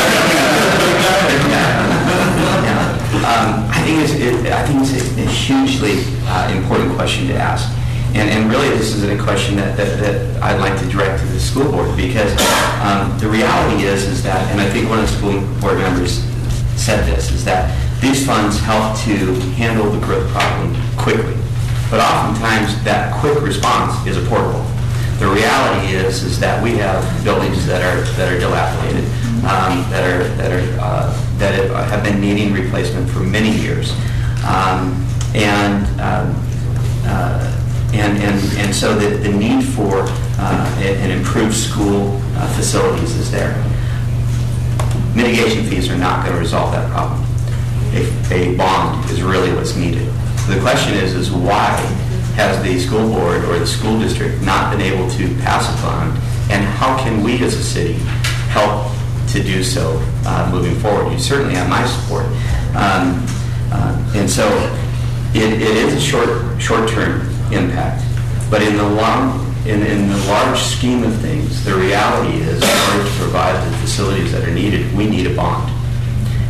yeah. um, I think it's it, I think it's a, a hugely uh, important question to ask. And, and really, this is a question that, that, that I'd like to direct to the school board because um, the reality is, is that, and I think one of the school board members said this, is that these funds help to handle the growth problem quickly. But oftentimes, that quick response is affordable. The reality is, is that we have buildings that are that are dilapidated, um, that are that are uh, that have been needing replacement for many years, um, and. Um, uh, And, and, and so the, the need for uh, an improved school uh, facilities is there. Mitigation fees are not going to resolve that problem. A, a bond is really what's needed. So the question is, is why has the school board or the school district not been able to pass a bond, and how can we as a city help to do so uh, moving forward? You certainly have my support. Um, uh, and so it, it is a short, short-term impact, but in the long, in, in the large scheme of things, the reality is, in order to provide the facilities that are needed, we need a bond,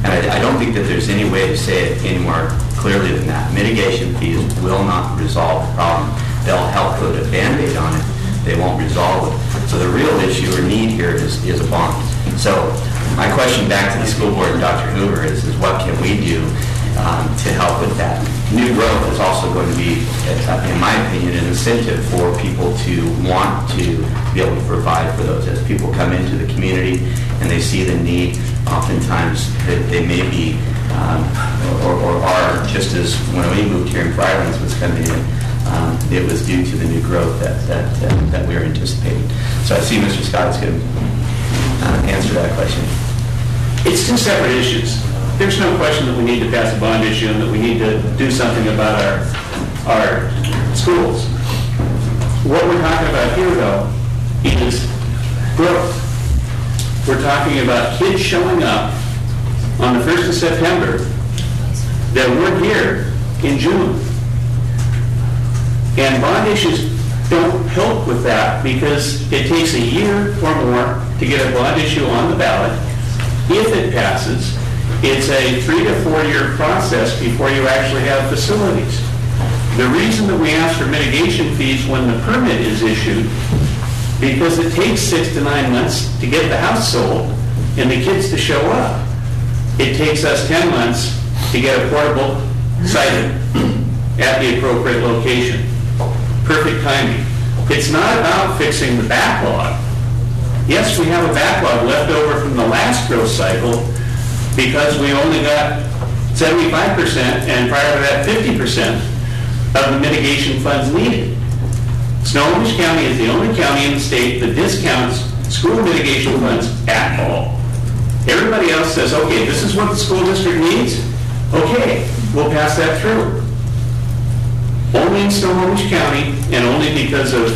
And I, I don't think that there's any way to say it any more clearly than that. Mitigation fees will not resolve the problem. They'll help put a Band-Aid on it. They won't resolve it. So the real issue or need here is, is a bond. So my question back to the school board and Doctor Hoover is, is what can we do um, to help with that? New growth is also going to be, in my opinion, an incentive for people to want to be able to provide for those. As people come into the community and they see the need, oftentimes they, they may be um, or, or are, just as when we moved here in Friarlands was coming in, um, it was due to the new growth that, that, uh, that we were anticipating. So I see Mister Scott is going to uh, answer that question. It's two separate issues. There's no question that we need to pass a bond issue and that we need to do something about our, our schools. What we're talking about here, though, is growth. We're talking about kids showing up on the first of September that weren't here in June. And bond issues don't help with that because it takes a year or more to get a bond issue on the ballot. If it passes, it's a three to four year process before you actually have facilities. The reason that we ask for mitigation fees when the permit is issued, because it takes six to nine months to get the house sold and the kids to show up. It takes us ten months to get a portable sited at the appropriate location. Perfect timing. It's not about fixing the backlog. Yes, we have a backlog left over from the last growth cycle because we only got seventy-five percent and prior to that fifty percent of the mitigation funds needed. Snohomish County is the only county in the state that discounts school mitigation funds at all. Everybody else says, okay, this is what the school district needs. Okay, we'll pass that through. Only in Snohomish County, and only because of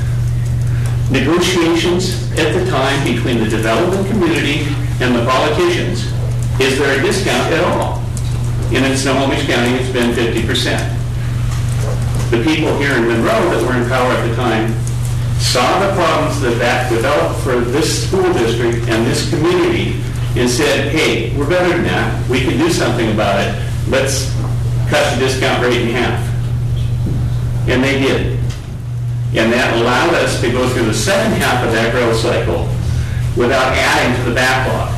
negotiations at the time between the development community and the politicians, is there a discount at all. And in Snohomish County, it's been fifty percent. The people here in Monroe that were in power at the time saw the problems that that developed for this school district and this community and said, hey, we're better than that. We can do something about it. Let's cut the discount rate in half. And they did. And that allowed us to go through the second half of that growth cycle without adding to the backlog.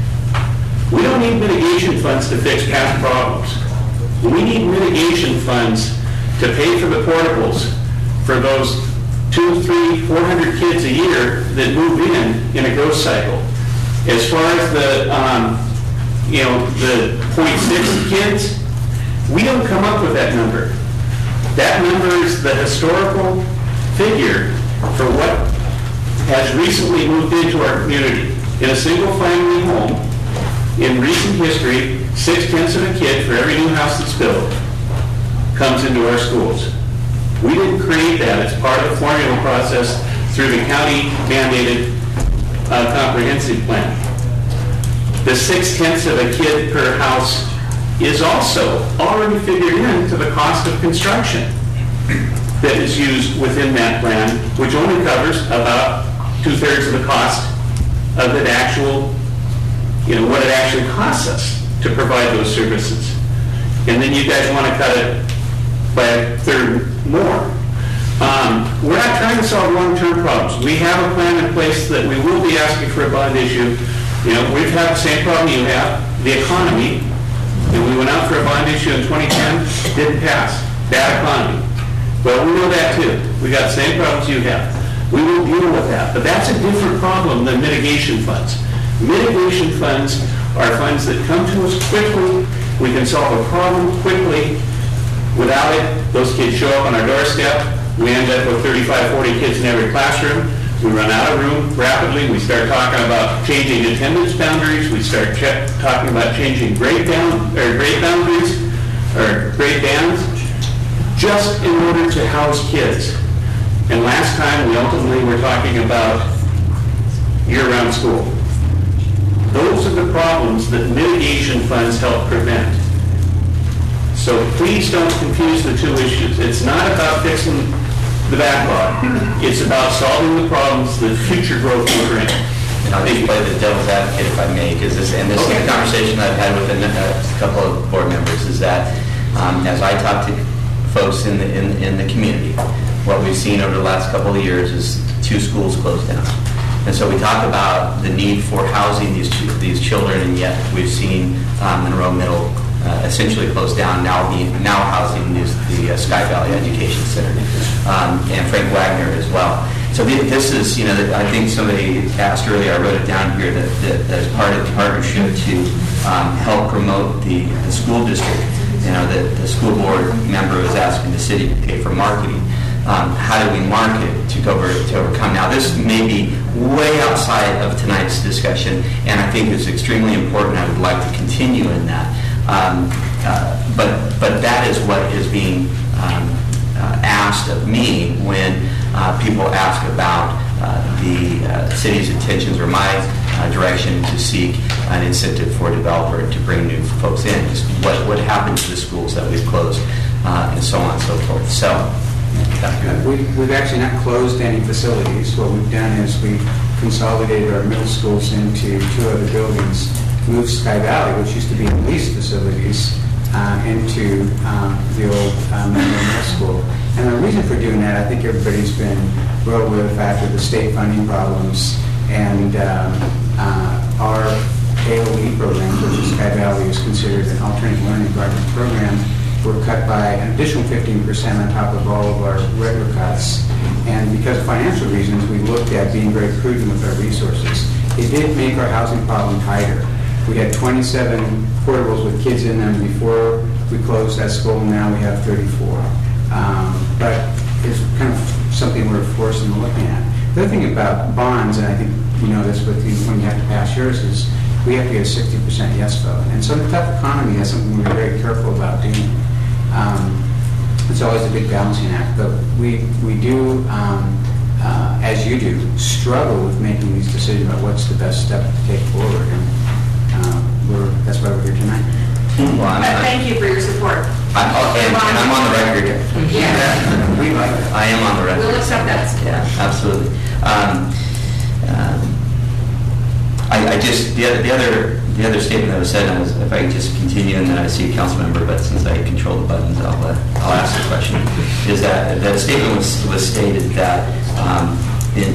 We don't need mitigation funds to fix past problems. We need mitigation funds to pay for the portables for those two, three, four hundred kids a year that move in in a growth cycle. As far as the, um, you know, the zero point six kids, we don't come up with that number. That number is the historical figure for what has recently moved into our community. In a single-family home, in recent history, six-tenths of a kid for every new house that's built comes into our schools. We didn't create that. It's part of the formula process through the county-mandated uh, comprehensive plan. The six-tenths of a kid per house is also already figured into the cost of construction that is used within that plan, which only covers about two-thirds of the cost of the actual, you know, what it actually costs us to provide those services. And then you guys want to cut it by a third more. Um, we're not trying to solve long-term problems. We have a plan in place that we will be asking for a bond issue. You know, we've had the same problem you have, the economy. And we went out for a bond issue in twenty ten, didn't pass. Bad economy. Well, we know that too. We got the same problems you have. We will deal with that. But that's a different problem than mitigation funds. Mitigation funds are funds that come to us quickly. We can solve a problem quickly. Without it, those kids show up on our doorstep. We end up with thirty-five, forty kids in every classroom. We run out of room rapidly. We start talking about changing attendance boundaries. We start ch- talking about changing grade down or grade boundaries or grade bands, just in order to house kids. And last time, we ultimately were talking about year-round school. Those are the problems that mitigation funds help prevent. So please don't confuse the two issues. It's not about fixing the backlog. It's about solving the problems that future growth will bring. And I'll just play the devil's advocate if I may, because this, and this is a conversation I've had with a, a couple of board members, is that um, as I talk to folks in the, in, in the community, what we've seen over the last couple of years is two schools closed down. And so we talk about the need for housing these these children, and yet we've seen um, Monroe Middle uh, essentially closed down, now being now housing this, the uh, Sky Valley Education Center, um, and Frank Wagner as well. So this is, you know, I think somebody asked earlier, I wrote it down here, that, that, that as part of the partnership to um, help promote the, the school district, you know, the, the school board member is asking the city to pay for marketing. Um, how do we market to, go over, to overcome? Now, this may be way outside of tonight's discussion, and I think it's extremely important. I would like to continue in that. Um, uh, but, but that is what is being um, uh, asked of me when uh, people ask about uh, the uh, city's intentions or my uh, direction to seek an incentive for a developer to bring new folks in. Just what, what happened to the schools that we've closed, uh, and so on and so forth. So. Uh, we, we've actually not closed any facilities. What we've done is we've consolidated our middle schools into two other buildings, moved Sky Valley, which used to be leased facilities, uh, into um, the old um, middle school. And the reason for doing that, I think everybody's been well aware of the fact of the state funding problems, and um, uh, our A O E program, which is Sky Valley is considered an alternative learning environment program, were cut by an additional fifteen percent on top of all of our regular cuts. And because of financial reasons, we looked at being very prudent with our resources. It did make our housing problem tighter. We had twenty-seven portables with kids in them before we closed that school, and now we have thirty-four. Um, but it's kind of something we're forced into looking at. The other thing about bonds, and I think you know this with you when you have to pass yours, is we have to get a sixty percent yes vote. And so in a tough economy, that's something we're very careful about doing. Um, it's always a big balancing act, but we we do, um, uh, as you do, struggle with making these decisions about what's the best step to take forward, and uh, we're, that's why we're here tonight. Well, I'm, But thank you for your support. I'm, and, and I'm on the record here. Yeah. we like it. I am on the record. We'll accept that support. Yeah, absolutely. Um, um, I, I just the other the other the other statement that was said, and was, if I could just continue, and then I see a council member, but since I control the buttons, I'll uh, I'll ask the question. Is that that statement was was stated that um, in,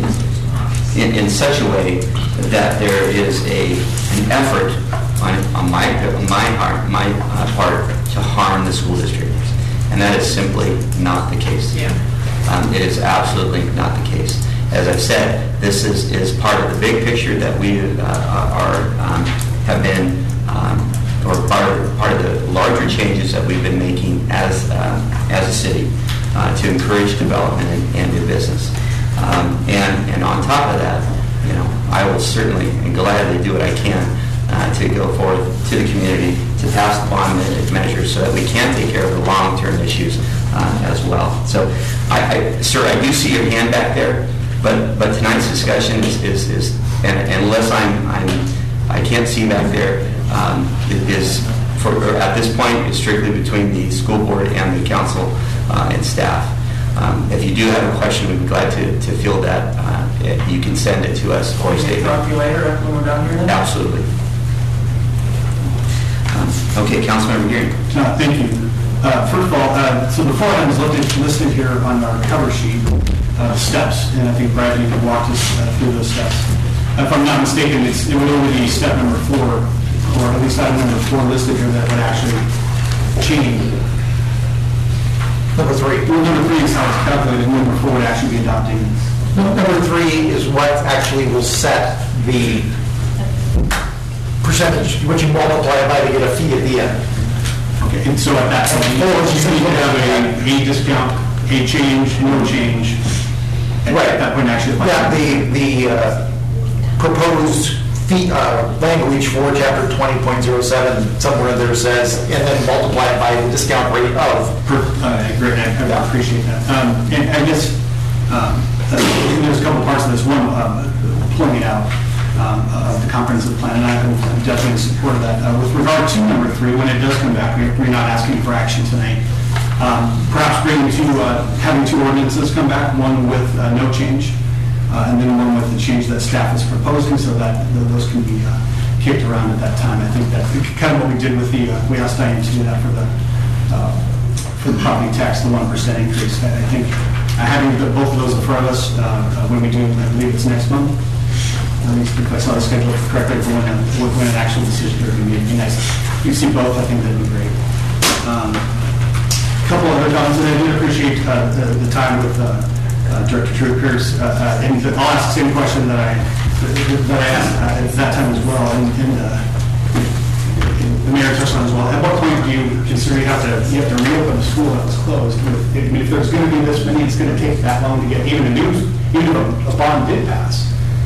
in in such a way that there is a an effort on, on my on my part my uh, part to harm the school district, and that is simply not the case. Yeah. Um, it is absolutely not the case. As I've said, this is, is part of the big picture that we uh, are um, have been, um, or part of, part of the larger changes that we've been making as uh, as a city uh, to encourage development and, and new business. Um, and and on top of that, you know, I will certainly and gladly do what I can uh, to go forward to the community to pass the bond measures so that we can take care of the long-term issues uh, as well. So, I, I, sir, I do see your hand back there. But but tonight's discussion is, is, is and, and unless I'm I'm I can't see back there, um, is for or at this point is strictly between the school board and the council uh, and staff. Um, if you do have a question, we'd be glad to, to field that. Uh, you can send it to us or statement. Talk to you later when we're done here. Then? Absolutely. Um, okay, Councilmember Geary. Uh, thank you. Uh, first of all, uh, so the four items listed, listed here on our cover sheet. Uh, steps, and I think Bradley could walk us uh, through those steps. If I'm not mistaken, it's, it would only be step number four, or at least item number four listed here that would actually change. Number three. Well, number three is how it's calculated. Number four would actually be adopting. Number three is what actually will set the percentage, which you multiply by to get a fee at the end. Okay, and so at that point, you can have a, a discount, a change, no change. At Right. that point, actually. Yeah, the, the uh, proposed fee, uh, language for chapter twenty point oh seven, somewhere there says, and then multiply it by the discount rate of. Per, uh, great, I, I Yeah. appreciate that. Um, and I guess um, uh, there's a couple parts of this. One, um, pulling it out um, of the comprehensive plan, and I'm definitely in support of that. Uh, with regard to number three, when it does come back, we're, we're not asking for action tonight. Um, perhaps bringing two, uh, having two ordinances come back, one with uh, no change uh, and then one with the change that staff is proposing, so that th- those can be uh, kicked around at that time. I think that's kind of what we did with the, uh, we asked Diane to do that for the, uh, for the property tax, the one percent increase. I I think uh, having the- both of those in front of us, uh, uh, when we do, I believe it's next month, at least if I saw the schedule correctly, for when, a- when an actual decision is going to be, it'd be nice. You see both, I think that'd be great. Um, couple other comments, and I do appreciate uh, the, the time with uh, uh, Director Drew Pierce, uh, uh, and the, I'll ask the same question that I that I asked uh, at that time as well, and, and uh, the mayor touched on as well. At what point do you consider you have to you have to reopen the school that was closed? I mean, if there's going to be this many, it's going to take that long to get even a new, even if a bond did pass.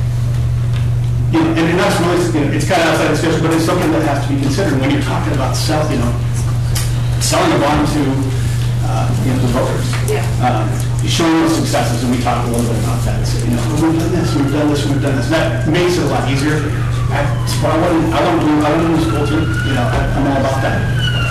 You know, and, and that's really, you know, it's kind of outside the discussion, but it's something that has to be considered when you're talking about self, you know, selling a bond to uh, you know, the voters. Yeah. Um, showing those successes, and we talked a little bit about that. So, you know, we've done this, we've done this, we've done this. That makes it a lot easier. I, but I want to, I want to do, I want to do school too. You know, I, I'm all about that.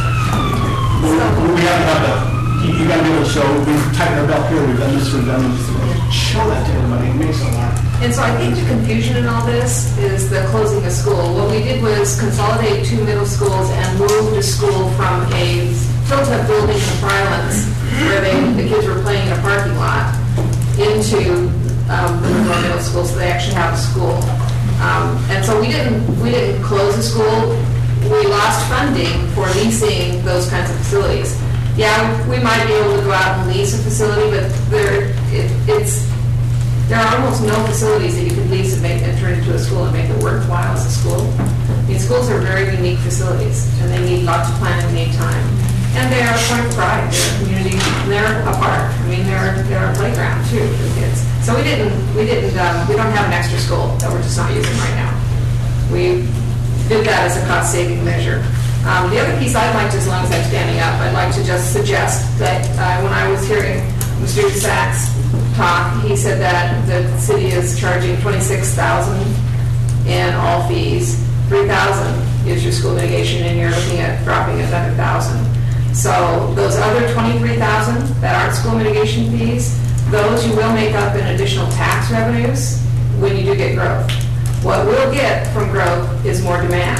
We, we have to have the, you, you got to be able to show, we've tightened our belt here, we've done this, we've done this. Show that to everybody. It makes it a lot. And so I think the confusion in all this is the closing of school. What we did was consolidate two middle schools and move the school from a Hilltop building in Frylands, where they, the kids were playing in a parking lot, into um, the Livermore Middle School, so they actually have a school. Um, and so we didn't we didn't close the school. We lost funding for leasing those kinds of facilities. Yeah, we might be able to go out and lease a facility, but there it, it's there are almost no facilities that you can lease and make and turn into a school and make it worthwhile as a school. I mean, schools are very unique facilities, and they need lots of planning, they need time. And they are a point of pride. They're a community. They're a park. I mean, they're they're a playground too for the kids. So we didn't we didn't um, we don't have an extra school that we're just not using right now. We did that as a cost saving measure. Um, the other piece I'd like to, as long as I'm standing up, I'd like to just suggest that uh, when I was hearing Mister Sachs talk, he said that the city is charging twenty-six thousand dollars in all fees. three thousand dollars is your school mitigation, and you're looking at dropping another one thousand dollars. So those other twenty-three thousand dollars that aren't school mitigation fees, those you will make up in additional tax revenues when you do get growth. What we'll get from growth is more demand.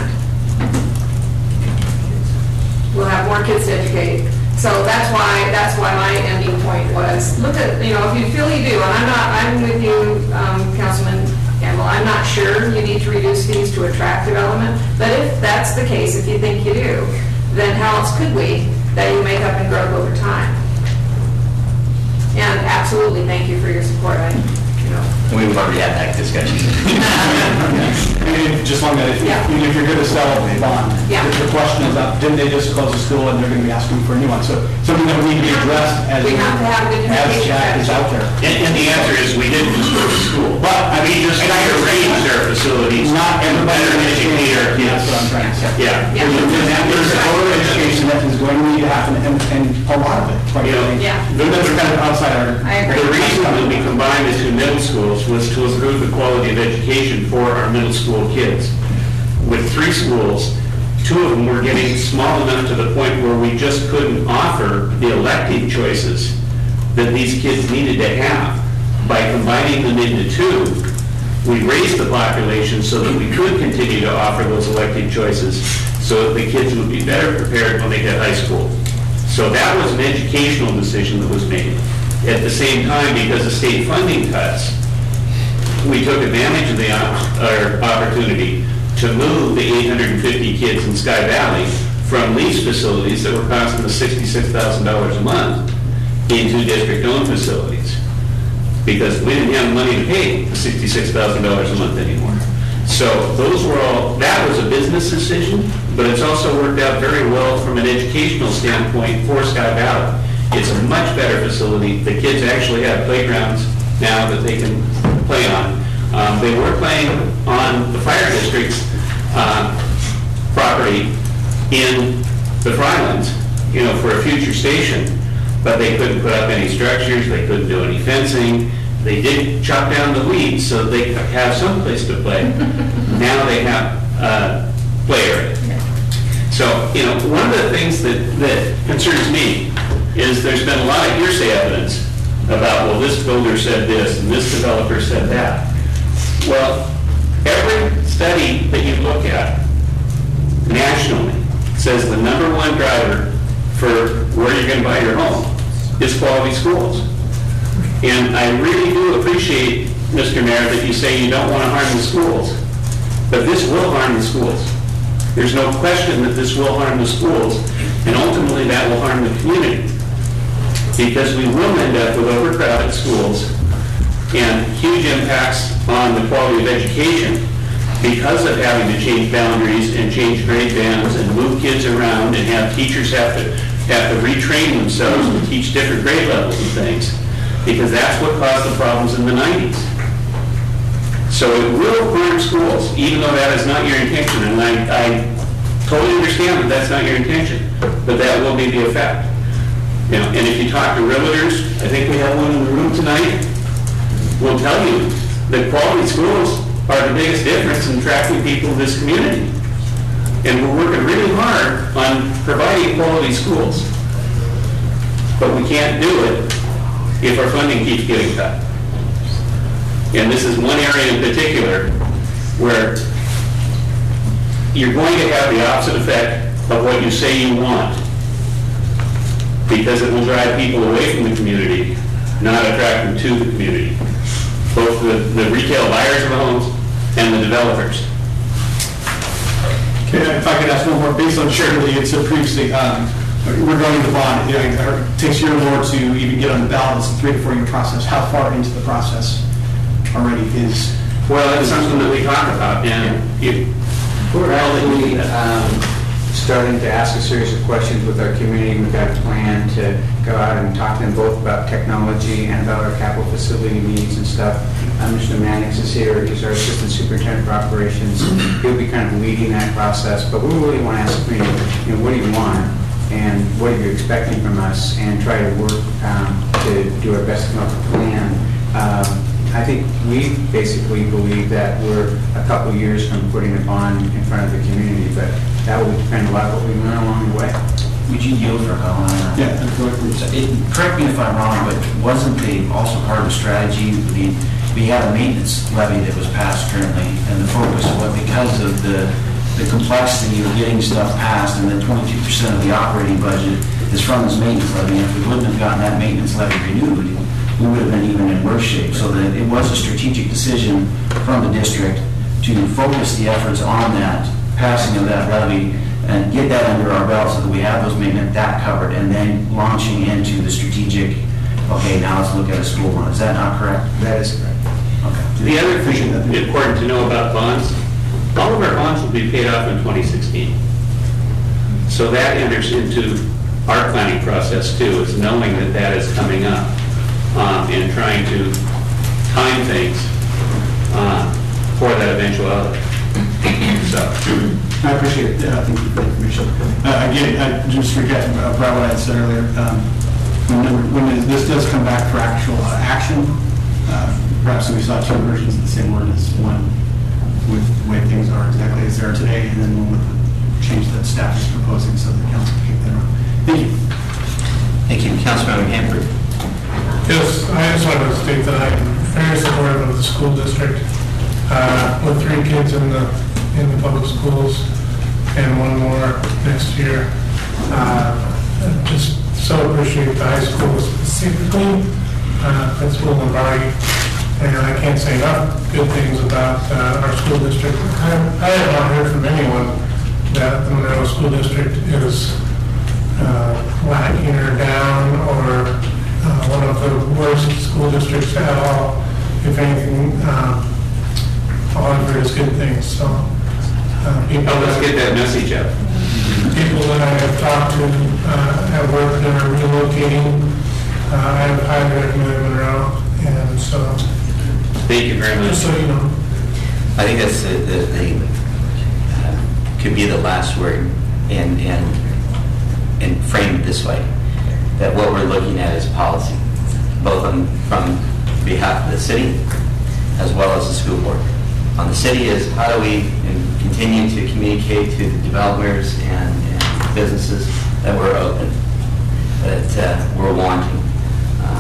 We'll have more kids to educate. So that's why that's why my ending point was, look at, you know, if you feel you do, and I'm not, I'm with you, um, Councilman Campbell, I'm not sure you need to reduce fees to attract development, but if that's the case, if you think you do, then how else could we that you make up and grow over time? And absolutely, thank you for your support. I, you know. We've already had that discussion. I mean, just long as, Yeah. even if you're going to sell a bond, Yeah. the the question is, uh, didn't they just close the school and they're going to be asking for a new one? So something that would need to be addressed as, We have to have a good as communication that is out there. And, and the answer is, we didn't just close the school. But, I We mean, just and I arranged their facilities Not to everybody better educate our That's kids. what I'm trying to say. Yeah. Yeah. There's there's a total education that is going to need to happen, and, and a lot of it, quite Yeah. frankly. Yeah. Those are kind of outside our. I agree. The reason that we combined the two middle schools was to improve the quality of education for our middle school kids. With three schools, two of them were getting small enough to the point where we just couldn't offer the elective choices that these kids needed to have. By combining them into two, we raised the population so that we could continue to offer those elective choices so that the kids would be better prepared when they hit high school. So that was an educational decision that was made. At the same time, because of state funding cuts, we took advantage of the uh, opportunity to move the eight hundred fifty kids in Sky Valley from lease facilities that were costing us sixty-six thousand dollars a month into district-owned facilities, because we didn't have the money to pay the sixty-six thousand dollars a month anymore. So those were all, that was a business decision, but it's also worked out very well from an educational standpoint for Sky Valley. It's a much better facility. The kids actually have playgrounds now that they can play on. Um, they were playing on the fire district's uh, property in the Frylands, you know, for a future station, but they couldn't put up any structures, they couldn't do any fencing. They did chop down the weeds so they could have some place to play. Now they have uh, play area. So, you know, one of the things that, that concerns me is there's been a lot of hearsay evidence about, well, this builder said this and this developer said that. Well, every study that you look at nationally says the number one driver for where you're going to buy your home is quality schools. And I really do appreciate, Mister Mayor, that you say you don't want to harm the schools. But this will harm the schools. There's no question that this will harm the schools, and ultimately that will harm the community. Because we will end up with overcrowded schools and huge impacts on the quality of education because of having to change boundaries and change grade bands and move kids around and have teachers have to have to retrain themselves to teach different grade levels and things, because that's what caused the problems in the nineties. So it will harm schools, even though that is not your intention, and I, I totally understand that that's not your intention, but that will be the effect. You know, and if you talk to realtors, I think we have one in the room tonight, will tell you that quality schools are the biggest difference in attracting people to this community. And we're working really hard on providing quality schools. But we can't do it if our funding keeps getting cut. And this is one area in particular where you're going to have the opposite effect of what you say you want, because it will drive people away from the community, not attract them to the community. Both the, the retail buyers of the homes and the developers. Okay, if I could ask one more, based on surety, it's a previously, um, regarding the bond, you know, it takes year or more to even get on the ballot. It's a three to four year process. How far into the process already is? Well, it's something that we talk about, and you, We're actually um, starting to ask a series of questions with our community. We've got a plan to go out and talk to them both about technology and about our capital facility needs and stuff. Um, Mister Mannix is here. He's our Assistant Superintendent for Operations. He'll be kind of leading that process, but we really want to ask the community, you know, what do you want? And what are you expecting from us? And try to work um, to do our best to come up with a plan. Um, I think we basically believe that we're a couple of years from putting a bond in front of the community, but that will depend a lot on what we learn along the way. Would you yield for a comment? Yeah. It, correct me if I'm wrong, but wasn't the also part of the strategy? I mean, we had a maintenance levy that was passed currently, and the focus was because of the the complexity of getting stuff passed, and then twenty-two percent of the operating budget is from this maintenance levy. And if we wouldn't have gotten that maintenance levy renewed, we would have been even in worse shape. So that it was a strategic decision from the district to focus the efforts on that passing of that levy and get that under our belt so that we have those maintenance that covered, and then launching into the strategic, okay, now let's look at a school one. Is that not correct? That is correct. Okay. the other thing that's important to know about bonds, all of our bonds will be paid off in twenty sixteen. So that enters into our planning process too, is knowing that that is coming up um, and trying to time things uh, for that eventuality. So. I appreciate it. Uh, thank you for the information. Uh, again, I just forget about what I had said earlier. Um, when, when this does come back for actual uh, action, uh, perhaps we saw two versions of the same ordinance, one with the way things are exactly as they are today, and then one with the change that staff is proposing so the council can get that around. Thank you. Thank you. Councilmember Hanford. Yes, I just wanted to state that I'm very supportive of the school district. Uh, with three kids in the in the public schools and one more next year, uh, I just so appreciate the high school specifically, uh, Principal Lombardi, and I can't say enough good things about uh, our school district. I, I have not heard from anyone that the Monroe School District is uh, lacking or down or uh, one of the worst school districts at all. If anything, uh, all I've heard is good things. So, uh, people Oh, let's get that message out. People that I have talked to uh, have worked and are relocating. Uh, I have highly recommended Monroe, and so. Thank you very much. Just so you know. I think that's the, the, the uh, could be the last word, and and and framed this way, that what we're looking at is policy, both on, from behalf of the city as well as the school board. On the city is how do we continue to communicate to the developers and, and businesses that we're open, that uh, we're wanting. Uh,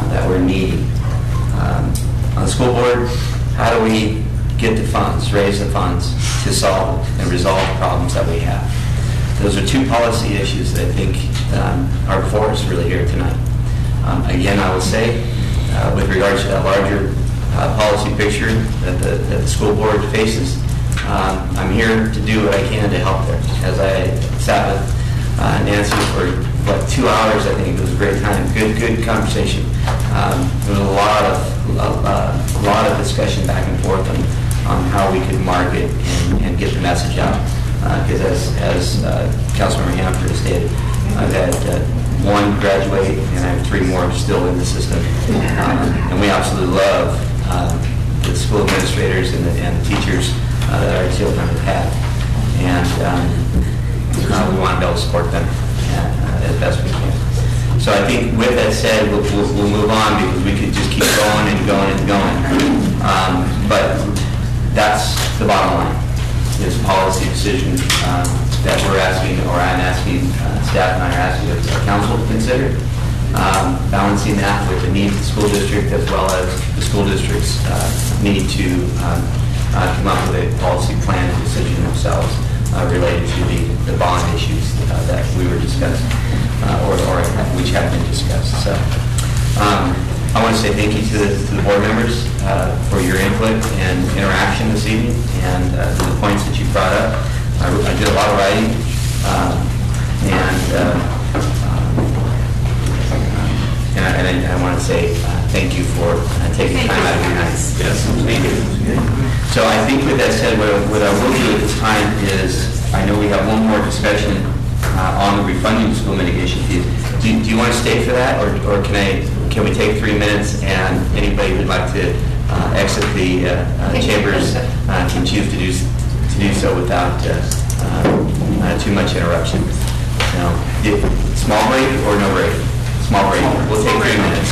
uh, that we're needing. Um, on the school board, how do we get the funds, raise the funds to solve and resolve the problems that we have? Those are two policy issues that I think um, are before us really here tonight. Um, again, I will say, uh, with regards to that larger uh, policy picture that the, that the school board faces, um, I'm here to do what I can to help there. As I sat with uh, Nancy for what, two hours, I think it was a great time, good, good conversation. Um, there was a lot of uh, a lot of discussion back and forth on, on how we could market and, and get the message out. Because uh, as, as uh, Councilmember Hanford stated, I've had uh, one graduate and I have three more still in the system. Um, and we absolutely love uh, the school administrators and the, and the teachers uh, that our children have had. And um, uh, we want to be able to support them uh, as best we can. So I think with that said, we'll, we'll, we'll move on because we could just keep going and going and going. Um, but that's the bottom line. Is policy decision um, that we're asking, or I'm asking, uh, staff and I are asking our council to consider, um, balancing that with the needs of the school district as well as the school district's uh, need to um, uh, come up with a policy plan and decision themselves uh, related to the, the bond issues uh, that we were discussing, uh, or, or which have been discussed. So. Um, I want to say thank you to the, to the board members uh, for your input and interaction this evening and uh, the points that you brought up. I, I did a lot of writing um, and uh, um, and, I, and I, I want to say uh, thank you for uh, taking time out of your night. Yes, thank you. So I think with that said, what, I- what I will do at this time is I know we have one more discussion uh, on the refunding school mitigation fees. Do, do you want to stay for that, or, or can I? Can we take three minutes and anybody who'd like to uh, exit the uh, uh, chambers uh, can choose to do to do so without uh, uh, uh, too much interruption. Now, if, small break or no break? Small break. We'll take three minutes.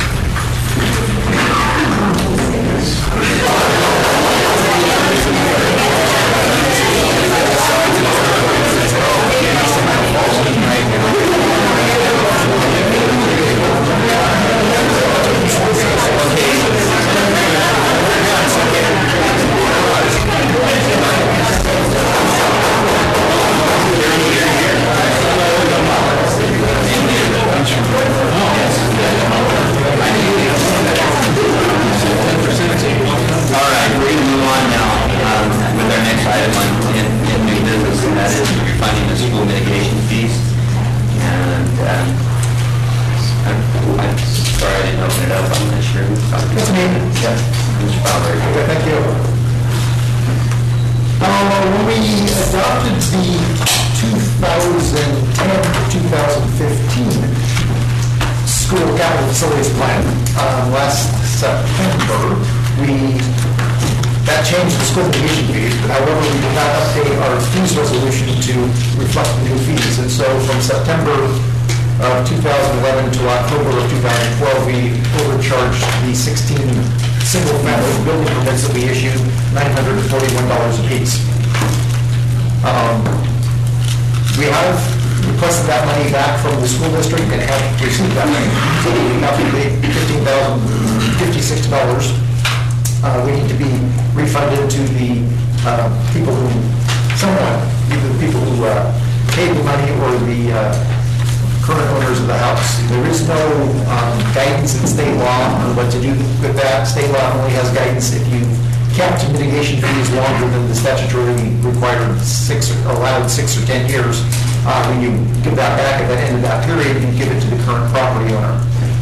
Six or ten years, uh, when you give that back at the end of that period, you give it to the current property owner.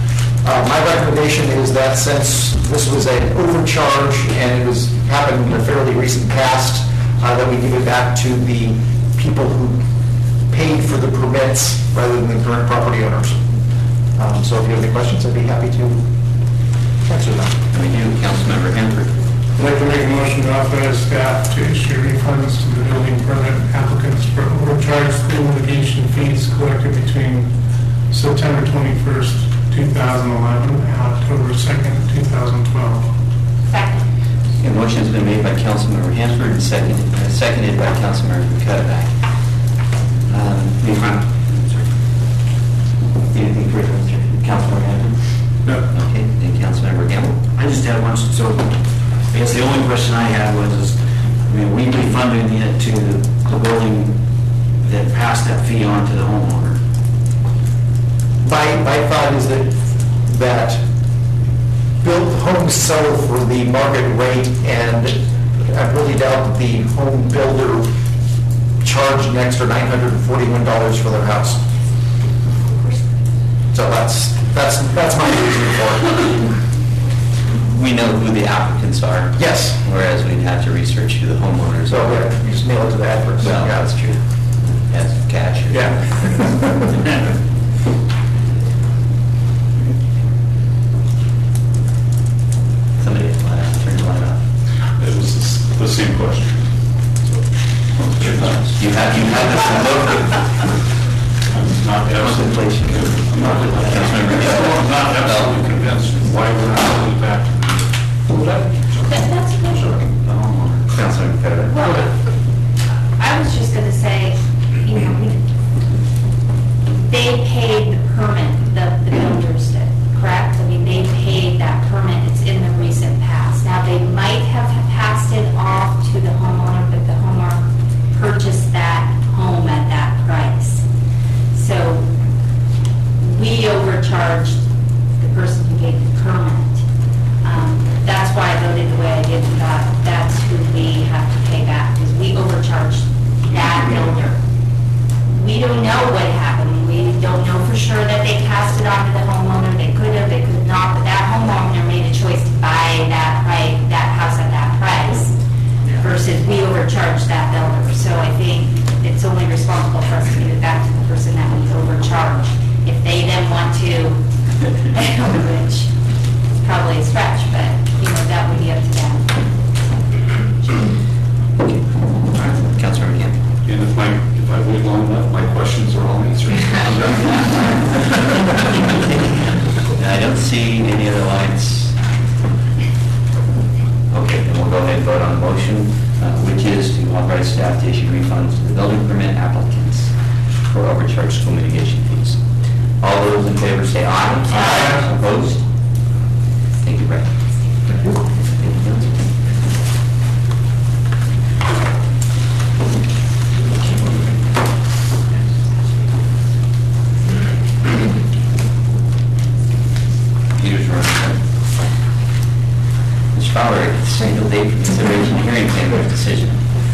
Uh, my recommendation is that since this was an overcharge and it was happened in a fairly recent past, uh, that we give it back to the people who paid for the permits rather than the current property owners. Um, so if you have any questions, I'd be happy to answer them. Thank you, Councilmember Hanford. I'd like to make a motion to authorize staff to issue refunds to the building permit applicants for overcharged school mitigation fees collected between September twenty-first, two thousand eleven and October second, two thousand twelve. Second. A motion has been made by Councilmember Hanford and seconded, uh, seconded by Councilmember Cuddeback. Um, any final- Anything further, Councilmember Hanford? No. Okay, and Councilmember Gamble? I just had one, so I guess the only question I had was, is, I mean, we be funding it to the building that passed that fee on to the homeowner. My, my thought is that, that built homes sell for the market rate, and I really doubt that the home builder charged an extra nine hundred forty-one dollars for their house. So that's, that's, that's my reason for it. We know who the applicants are. Yes. Whereas we'd have to research who the homeowners So, are. yeah, you just nail it to the address. Well, Yeah. that's true. That's catch. Yeah. Somebody light off, turn the light off. It was the same question. You have, you have this in both. I'm not absolutely, I'm not, I'm not absolutely convinced why we're not going back. That- That's a question. The homeowner. Councilmember Pettit. Well, I was just going to say, you know, we- they paid the permit, the the builders did, correct? I mean, they paid that permit, it's in the recent past. Now, they might have passed it off to the homeowner, but the homeowner purchased that home at that price. So we overcharged the person who gave the permit. Um, That's why I voted the way I did, and thought that's who we have to pay back, because we overcharged that builder. We don't know what happened. We don't know for sure that they passed it on to the homeowner. They could have, they could not, but that homeowner made a choice to buy that price, that house at that price, versus we overcharged that builder. So I think it's only responsible for us to give it back to the person that we overcharged. If they then want to, which is probably a stretch, but, you know, that would be up to them. Councilmember Gamble. And if my, if I wait long enough, my questions are all answered. I don't see any other lights. Okay, then we'll go ahead and vote on the motion, uh, which is to authorize staff to issue refunds to the building permit applicants for overcharged school mitigation fees. All those in favor say aye. Aye. Opposed? Thank you, Brett. Thank you. Thank you, Council. Peter's running. Mister Fowler, single date for consideration of hearing Canberra's decision.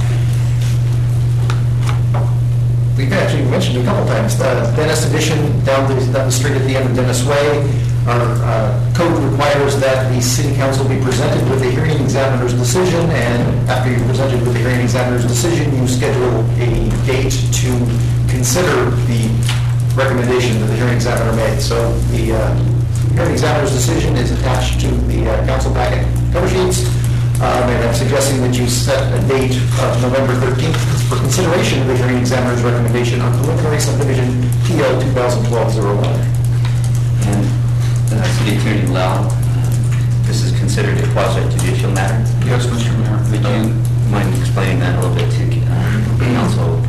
We've actually mentioned a couple times, the Dennis Edition down the, down the street at the end of Dennis Way. Our uh, code requires that the city council be presented with the hearing examiner's decision, and after you're presented with the hearing examiner's decision, you schedule a date to consider the recommendation that the hearing examiner made. So the uh, hearing examiner's decision is attached to the uh, council packet cover sheets. Um, and I'm suggesting that you set a date of November thirteenth for consideration of the hearing examiner's recommendation on preliminary subdivision P L twenty twelve oh one. And uh, City Attorney Lau, this is considered a quasi-judicial matter? Yes, Mister Mayor. Would you mind explaining that a little bit to uh, council?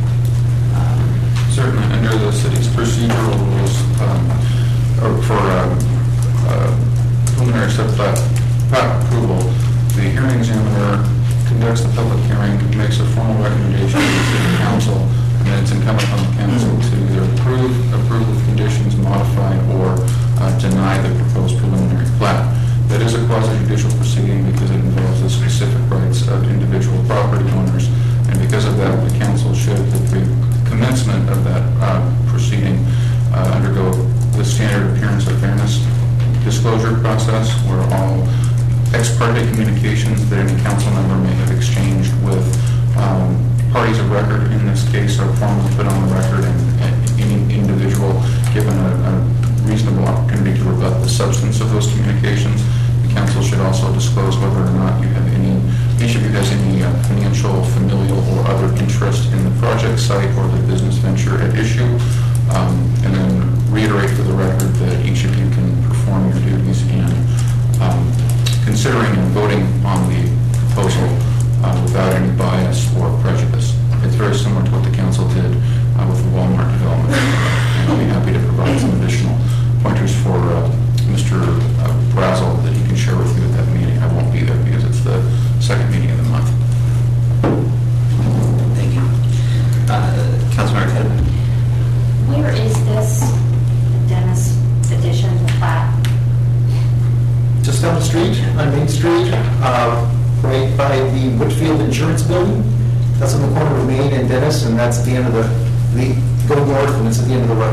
Certainly, under the city's procedural rules um, or for um, uh, preliminary subplat plat approval, the hearing examiner conducts the public hearing, makes a formal recommendation to the city council, and then it's incumbent on the council to either approve, approve with conditions, modify, or uh, deny the proposed preliminary plat. That is a quasi-judicial proceeding because it involves the specific rights of individual property owners, and because of that, the council should, at the commencement of that uh, proceeding, uh, undergo the standard appearance of fairness disclosure process, where all ex parte communications that any council member may have exchanged with um, parties of record in this case are formally put on the record, and, and any individual given a, a reasonable opportunity to rebut the substance of those communications. The council should also disclose whether or not you have any, each of you has any uh, financial, familial, or other interest in the project site or the business venture at issue, um, and then reiterate for the record that each of you can perform your duties in um, considering and voting on the proposal uh, without any bias or prejudice. It's very similar to what the council did uh, with the Walmart development. And I'll be happy to provide some additional pointers for uh, Mister the Whitfield Insurance Building. That's on the corner of Main and Dennis, and that's at the end of the, the go north, and it's at the end of the road.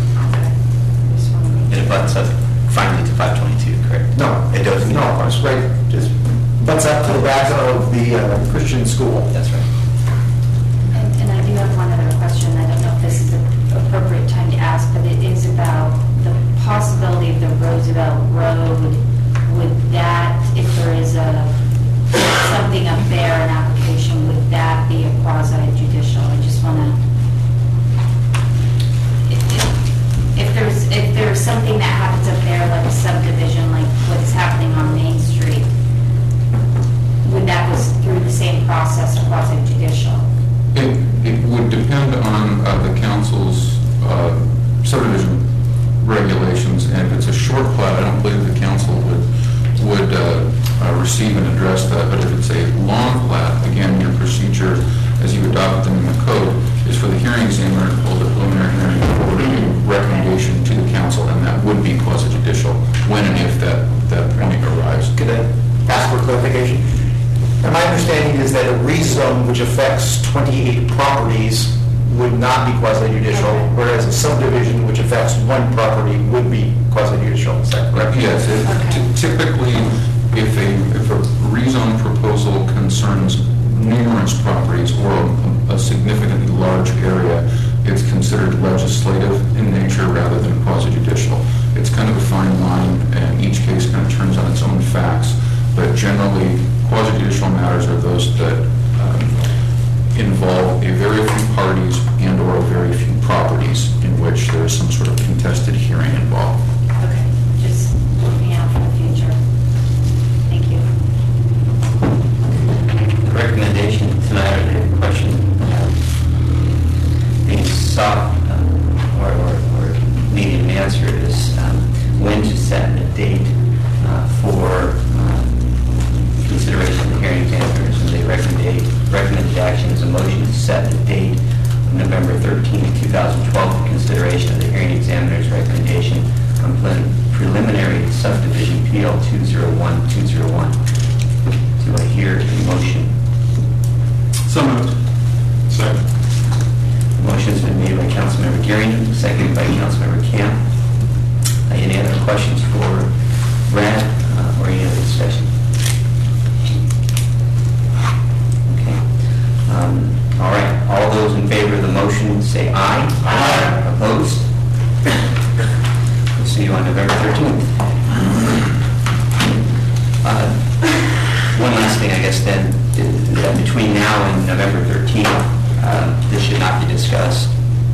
And it butts up finally to five twenty-two, correct? No. It doesn't? No, it's right, just butts up to the back of the uh, Christian school. That's right. And and I do have one other question. I don't know if this is the appropriate time to ask, but it is about the possibility of the Roosevelt Road. Would that, if there is a, something up there, an application, would that be a quasi-judicial? I just want to, if, if, if there's, if there's something that happens up there, like a subdivision, like what's happening on Main Street, would that go through the same process, quasi-judicial? It, it would depend on uh, the council's uh, subdivision regulations, and if it's a short plat, I don't believe the council would would uh, uh, receive and address that. But if it's a long plat, again, your procedure, as you adopt them in the code, is for the hearing examiner to hold a preliminary hearing or a recommendation to the council, and that would be quasi-judicial when and if that, that point arrives. Could I ask for clarification? And my understanding is that a rezone which affects twenty-eight properties would not be quasi-judicial, whereas a subdivision which affects one property would be quasi-judicial. Is that correct? Yes. It, Okay. t- typically, if a if a rezone proposal concerns numerous properties or a, a significantly large area, it's considered legislative in nature rather than quasi-judicial. It's kind of a fine line, and each case kind of turns on its own facts. But generally, quasi-judicial matters are those that um, involve a very few parties and or a very few properties in which there is some sort of contested hearing involved. Okay, just looking out for the future. Thank you. The recommendation tonight, or the question uh, being sought uh, or, or, or needing an answer is um, when to set a date uh, for um, consideration of the hearing examiners, and they recommended, recommended action is a motion to set the date of November thirteenth, two thousand twelve for consideration of the hearing examiner's recommendation on prelim- preliminary subdivision P L two zero one two zero one. Do I hear a motion? So moved. Second. Motion's been made by Councilmember Gearing, seconded by Councilmember Camp. Uh, Any other questions for Brad uh, or any other discussion? Okay. Um, All right. All those in favor of the motion say aye. Aye. Opposed? We'll see you on November thirteenth. Uh, One last thing, I guess, then, is that between now and November thirteenth, uh, this should not be discussed.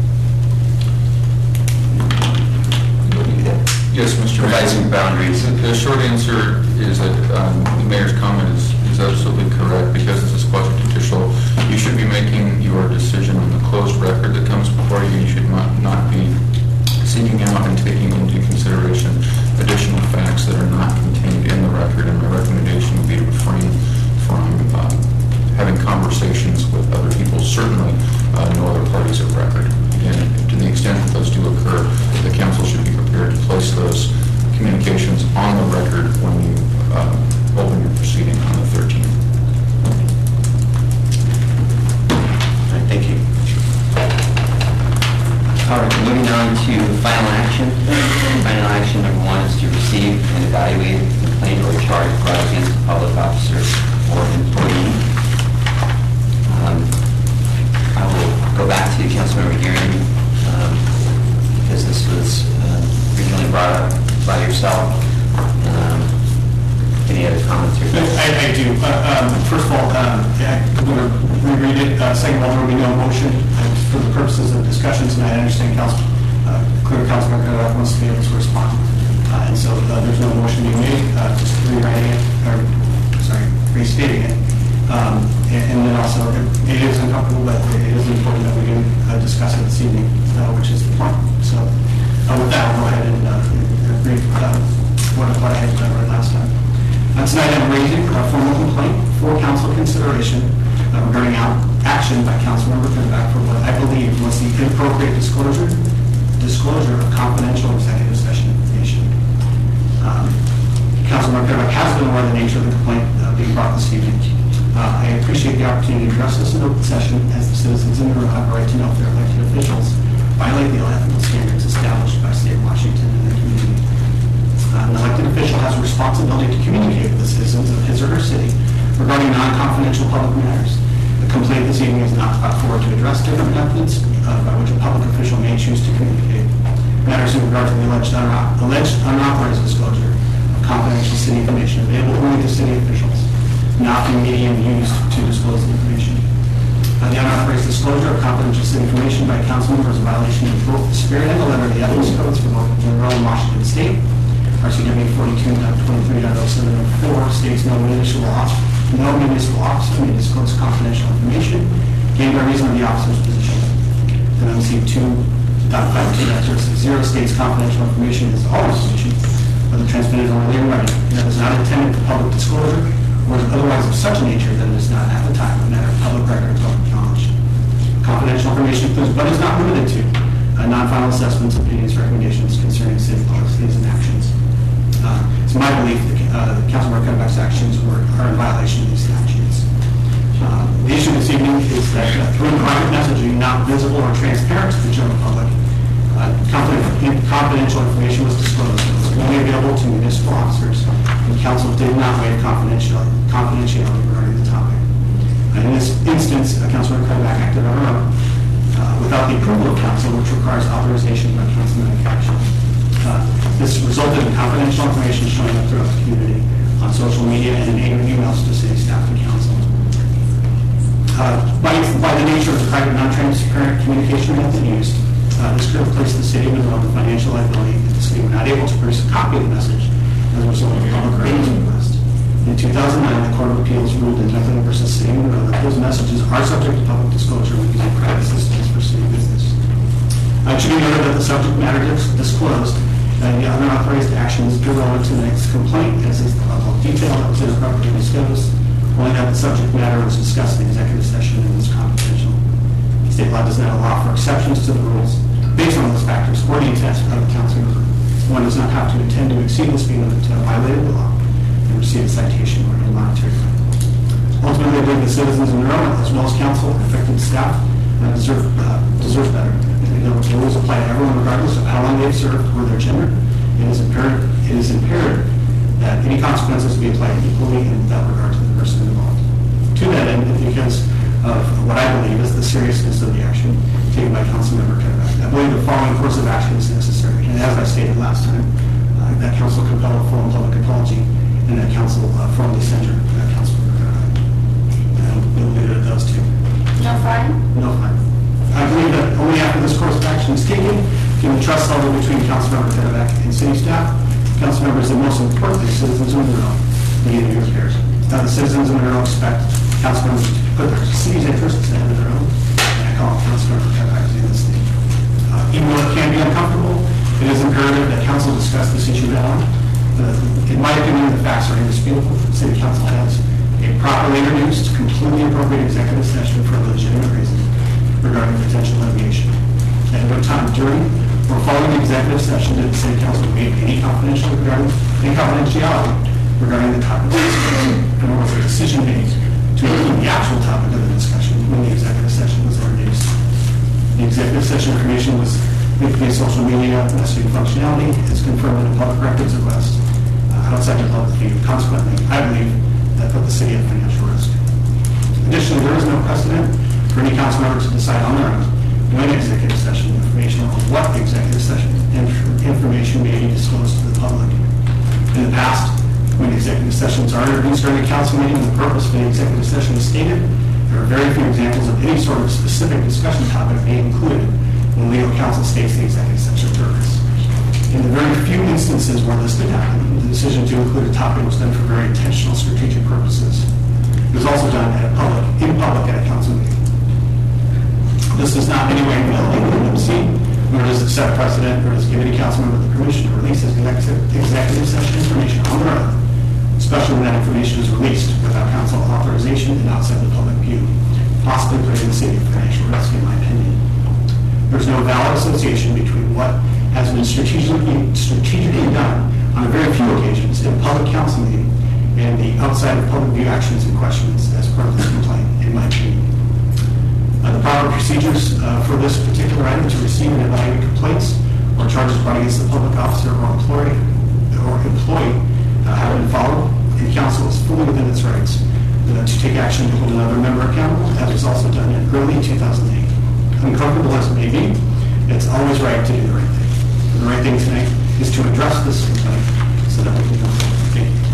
Yes, Mister Mayor. Provide some boundaries. The the short answer is that um, the mayor's comment is, is absolutely correct. Because this is quasi-judicial, you should be making your decision on the closed record that comes before you. You should not, not be seeking out and taking into consideration additional facts that are not contained in the record. And my recommendation would be to refrain from uh, having conversations with other people, certainly uh, no other parties of record. And to the extent that those do occur, the council should be prepared to place those communications on the record when you uh, open your proceeding on the thirteenth. All right, thank you. All right, moving on to final action. Final action number one is to receive and evaluate a complaint or a charge brought against a public officer or employee. Um, I will go back to Councilmember Gearing, um, because this was uh, originally brought up by yourself. Um, any other comments? Or I, I do. Uh, um, first of all, uh, yeah, I'm going to reread it. Uh, second of all, there will be no motion. And for the purposes of discussion tonight, I understand Council, uh, clear Councilman Carter wants to be able to respond. Uh, and so uh, there's no motion being made, uh, just rewriting it, or sorry, restating it. Um, and, and then also, it, it is uncomfortable, but it is important that we can uh, discuss it this evening, uh, which is the point. So uh, with that, I'll go ahead and uh, read uh, what, what I had uh, read last time. Uh, tonight I'm raising a formal complaint for council consideration uh, regarding out action by Councilmember Finback for what I believe was the inappropriate disclosure disclosure of confidential executive session information. Um, Councilmember Finback has been aware of the nature of the complaint uh, being brought this evening. Uh, I appreciate the opportunity to address this in open session, as the citizens in the room have a right to know if their elected officials violate the ethical standards established by state of Washington and their community. Uh, An elected official has a responsibility to communicate with the citizens of his or her city regarding non-confidential public matters. The complaint this evening is not brought forward to address different methods uh, by which a public official may choose to communicate. Matters in regard to the alleged, unau- alleged unauthorized disclosure of confidential city information available only to city officials, not the medium used to disclose the information. Uh, the unauthorized disclosure of confidential city information by a council member is a violation of both the spirit and the letter of the ethics codes for both Monroe and Washington State. R C W forty-two twenty-three oh seven oh four states no municipal officer, no municipal officer may disclose confidential information gained by reason of the officer's position. And M C two five two zero states confidential information is all information, whether transmitted orally or in writing, and that is not intended for public disclosure or is otherwise of such a nature that it is not at the time a matter of public record or public knowledge. Confidential information includes, but is not limited to, uh, non-final assessments, opinions, recommendations concerning city policies and actions. Uh, it's my belief that uh, Councilmember Cuddeback's actions were, are in violation of these statutes. Uh, the issue this evening is that uh, through private messaging not visible or transparent to the general public, uh, confidential information was disclosed and was only available to municipal officers, and council did not waive confidentiality, confidentiality regarding the topic. And in this instance, uh, Councilmember Cuddeback acted on her own uh, without the approval of council, which requires authorization by council action. Uh, this resulted in confidential information showing up throughout the community on social media and in angry emails to city staff and council. Uh, by, by the nature of the private, non-transparent communication method used, uh, this could have placed the city of Monroe in financial liability if the city were not able to produce a copy of the message as a result of a public records request. In two thousand nine, the Court of Appeals ruled in Bethlehem versus City of Monroe that those messages are subject to public disclosure when using private systems for city business. Uh, it should be noted that the subject matter disclosed and the unauthorized actions irrelevant to the next complaint, as is the level of detail that was inappropriately disclosed, only that the subject matter was discussed in executive session and was confidential. State law does not allow for exceptions to the rules based on those factors or the intent of the council member. One does not have to intend to exceed the speed limit to have violated the law and receive a citation or a monetary fine. Ultimately, I believe the citizens of Monroe, as well as council and affected staff, uh, deserve, uh, deserve better. The rules apply to everyone regardless of how long they've served or their gender. It is imperative, it is imperative that any consequences be applied equally and without regard to the person involved. To that end, because of what I believe is the seriousness of the action taken by Councilmember Cuddeback, I believe the following course of action is necessary. And as I stated last time, uh, that council compel a full and public apology, and that council uh, formally censure that Councilmember Cuddeback. And we'll leave it at those two. No fine? No fine. I believe that only after this course of action is taken can the trust settle between Councilmember Cuddeback and city staff, council members, and most importantly, citizens of Monroe, meeting your affairs. Now, the citizens of Monroe expect council members to put their city's interests ahead of their own, and I call Councilmember Cuddeback to do this thing. Uh, even though it can be uncomfortable, it is imperative that council discuss this issue head on. Uh, in my opinion, the facts are indisputable. The city council has a properly introduced, completely appropriate executive session for a legitimate reason regarding potential litigation. At no time during or following the executive session did the city council waive any confidential regarding any confidentiality regarding the topic of the discussion, nor was a decision made to include the actual topic of the discussion when the executive session was introduced. The executive session information was linked via social media messaging functionality is confirmed in a public records request uh, outside the public view. Consequently, I believe that put the city at financial risk. Additionally, there is no precedent for any council member to decide on their own when executive session information or what executive session information may be disclosed to the public. In the past, when executive sessions are introduced during a council meeting and the purpose of the executive session is stated, there are very few examples of any sort of specific discussion topic being included when legal counsel states the executive session purpose. In the very few instances where this did happen, the decision to include a topic was done for very intentional strategic purposes. It was also done at a public, in public at a council meeting. This does not in any way violate the M C, nor does it set a precedent, nor does it give any council member the permission to release executive, executive session information on their own, especially when that information is released without council authorization and outside the public view, possibly putting the city at financial risk, in my opinion. There's no valid association between what has been strategically, strategically done on a very few occasions in a public council meeting and the outside of public view actions and questions as part of procedures uh, for this particular item to receive and evaluate complaints or charges brought against the public officer or employee or employee uh, have been followed, and council is fully within its rights uh, to take action to hold another member accountable, as was also done in early two thousand eight. Uncomfortable as it may be, it's always right to do the right thing. And the right thing tonight is to address this complaint so that we can go forward. Thank you.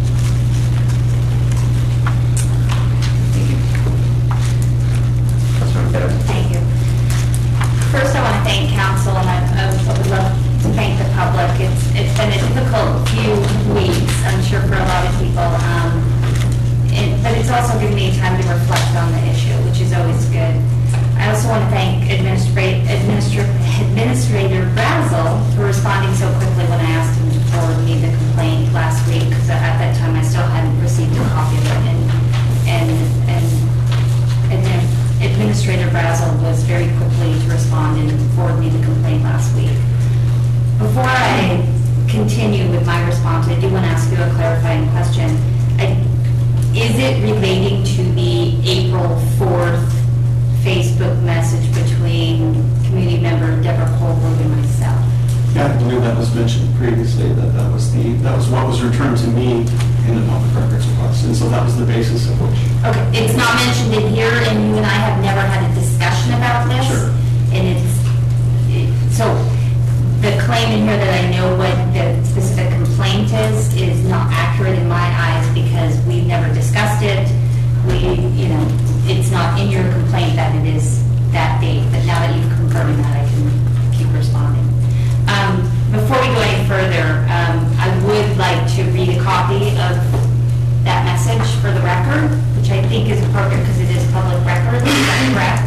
Thank you. First, I want to thank council, and I, I would love to thank the public. It's it's been a difficult few weeks, I'm sure, for a lot of people, um, it, but it's also given me time to reflect on the issue, which is always good. I also want to thank Administra- Administra- Administrator Brazel for responding so quickly when I asked him to forward me the complaint last week, because at that time I still hadn't received a copy of it, and and and. and then Administrator Brazel was very quickly to respond and forward me the complaint last week. Before I continue with my response, I do want to ask you a clarifying question. I, is it relating to the April fourth Facebook message between community member Deborah Colbert and myself? Yeah, I believe that was mentioned previously, that that was the, that was what was returned to me in the public records request, and so that was the basis of which. Okay, it's not mentioned in here, and you and I have never had a discussion about this. Sure. And it's, it, so the claim in here that I know what the specific complaint is, is not accurate in my eyes because we've never discussed it. We, you know, it's not in your complaint that it is that date, but now that you've confirmed that, I can keep responding. Um, before we go any further, um, I would like to read a copy of that message for the record, which I think is appropriate because it is public record. Is that correct?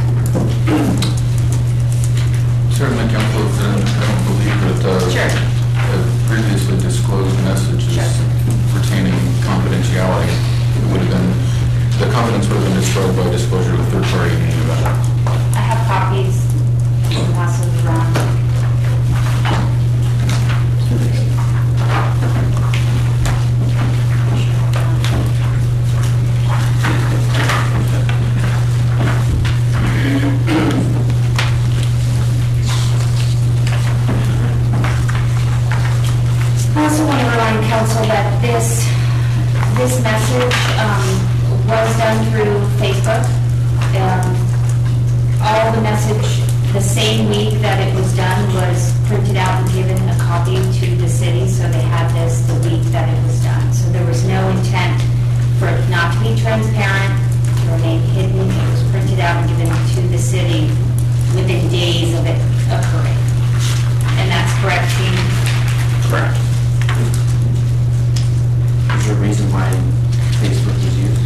Certainly, Council, I don't believe that uh, Sure. a previously disclosed message is Sure. pertaining confidentiality. It would have been, the confidence would have been destroyed by disclosure to a third party in any event. I have copies. I'll pass those around. I also want to remind council that this this message um, was done through Facebook. Um, all the message the same week that it was done was printed out and given a copy to the city, so they had this the week that it was done. So there was no intent for it not to be transparent, to remain hidden. It was printed out and given to the city within days of it occurring. And that's correct, Gene? Correct. Is there a reason why Facebook was used?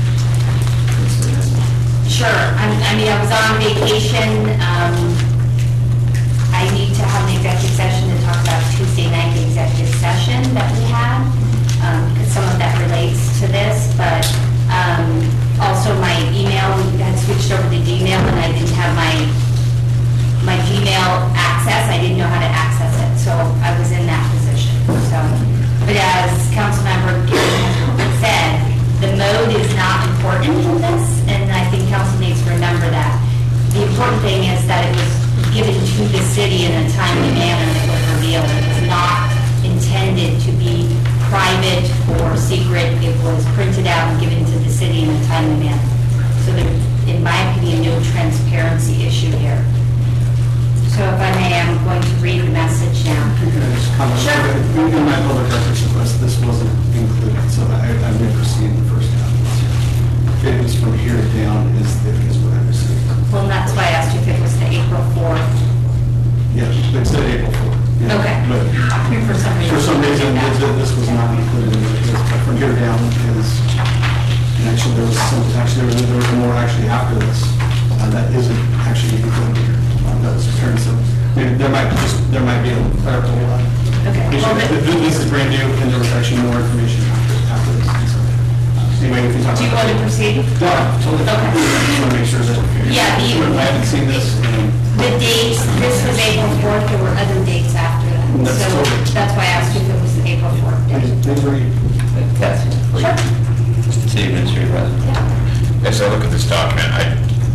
Sure. I, I mean, I was on vacation. Um, I need to have an executive session to talk about Tuesday night executive session that we had, um, because some of that relates to this. But um, also my email, we had switched over to Gmail, and I didn't have my my Gmail access. I didn't know how to access it, so I was in that position. So, but as Councilmember Gary said, the mode is not important in this, and I think council needs to remember that. The important thing is that it was given to the city in a timely manner that was revealed. It was not intended to be private or secret. It was printed out and given to the city in a timely manner. So there, in my opinion, no transparency issue here. So if I may, I'm going to read the message now. Sure. In my public records request, this wasn't included, so I, I've never seen the first half of this. If it was from here down, is, the, is what I received. Well, that's why I asked you if it was the April fourth. Yeah, it said April fourth. Yeah. Okay. But For some reason. for some reason, this this was not included in it. But from here down is, and actually, there was some, actually, there was, there was more actually after this uh, that isn't actually included here. Um, that was returned, so maybe there might just, there might be a clerical uh, Okay. issue. Well, Th- th- This is brand new, and there was actually more information after, after this. And so, uh, Anyway, if you talk Do you about. want to proceed? No, totally. Okay. I just want to make sure that. Yeah, the- I haven't seen this. and- The dates, this was April fourth, there were other dates after that. That's So totally- that's why I asked you if it was the April fourth date. These were, That's Sure. City Administrator, rather. Yeah. As I look at this document, I,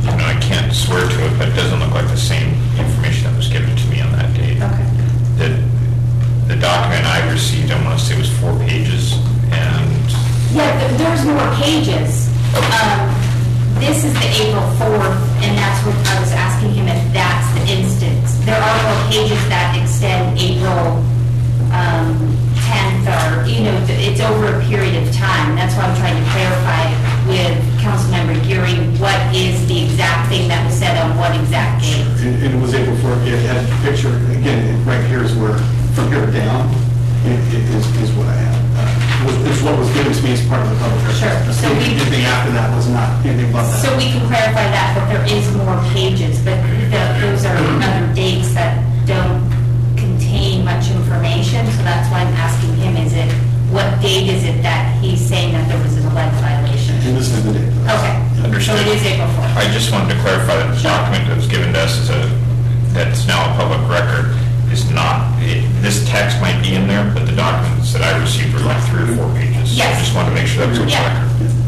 you know, I can't swear to it, but it doesn't look like the same information that was given to me on that date. Okay. The, the document I received, I want to say, was four pages, and... Yeah, th- there's more pages. Um, This is the April fourth, and that's what I was asking him if that's the instance. There are more pages that extend April um, tenth, or, you know, th- it's over a period of time. That's why I'm trying to clarify with Councilmember Geary, what is the exact thing that was said on what exact date? It it was April fourth, it had a picture, again, it- right here is where, from here down, it it is is what I have. Uh, was- Is what was given to me as part of the public record. Sure. So we- Anything after that was not, anything above that. So we can clarify that, that there is more pages, but the- those are other dates that don't contain much information, so that's why I'm asking him, is it, what date is it that he's saying that there was a lead violation? And this is the date. Okay, so Understood. it is April fourth. I just wanted to clarify that the document that was given to us is a, that's now a public record, is not, it, this text might be in there, but the documents that I received were like three or four pages. So I Yes. just wanted to make sure that was on Yeah. record.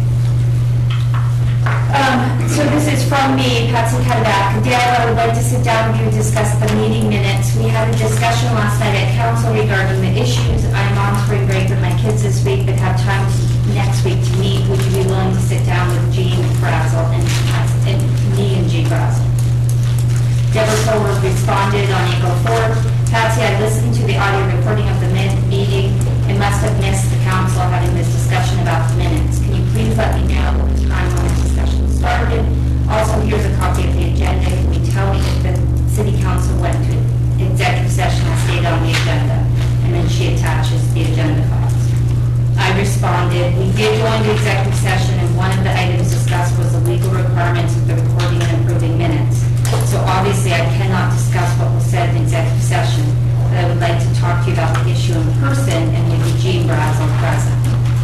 Um, so this is from me, Patsy Cuddeback. Dale, I would like to sit down with you and discuss the meeting minutes. We had a discussion last night at council regarding the issues. I'm on spring break with my kids this week, but have time to- next week to meet. Would you be willing to sit down with Jean Brazel and, and me and Jean Brazel? Deborah Silver responded on April fourth. Patsy, I listened to the audio recording of the min- meeting and must have missed the council having this discussion about the minutes. Can you please let me know what time when this discussion started? Also, here's a copy of the agenda. Can you tell me if the city council went to executive session as stated on the agenda? And then she attaches the agenda files. I responded, we did go into executive session, and one of the items discussed was the legal requirements of the recording and approving minutes. So obviously, I cannot discuss what was said in executive session, but I would like to talk to you about the issue in person and with Eugene Brazel present.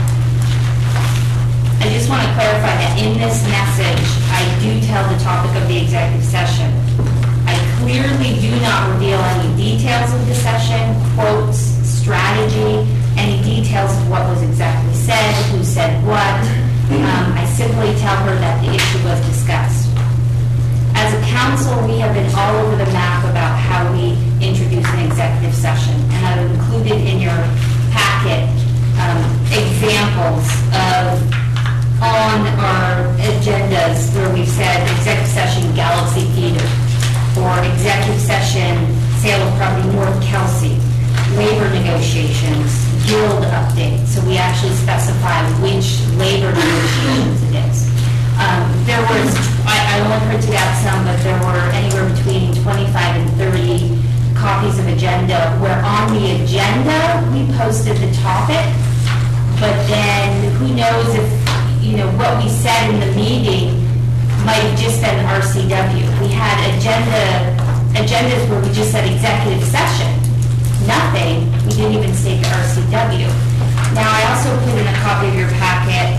I just want to clarify that in this message, I do tell the topic of the executive session. I clearly do not reveal any details of the session, quotes, strategy, any details of what was exactly said, who said what. Um, I simply tell her that the issue was discussed. As a council, we have been all over the map about how we introduce an executive session, and I've included in your packet um, examples of on our agendas where we've said executive session Galaxy Theater, or executive session sale of property North Kelsey, labor negotiations, guild update. So we actually specify which labor negotiations it is. Um, there was, I, I only printed out some, but there were anywhere between twenty-five and thirty copies of agenda, where on the agenda, we posted the topic, but then who knows if, you know, what we said in the meeting might have just been R C W. We had agenda, agendas where we just said executive session, nothing, we didn't even state the R C W. Now, I also put in a copy of your packet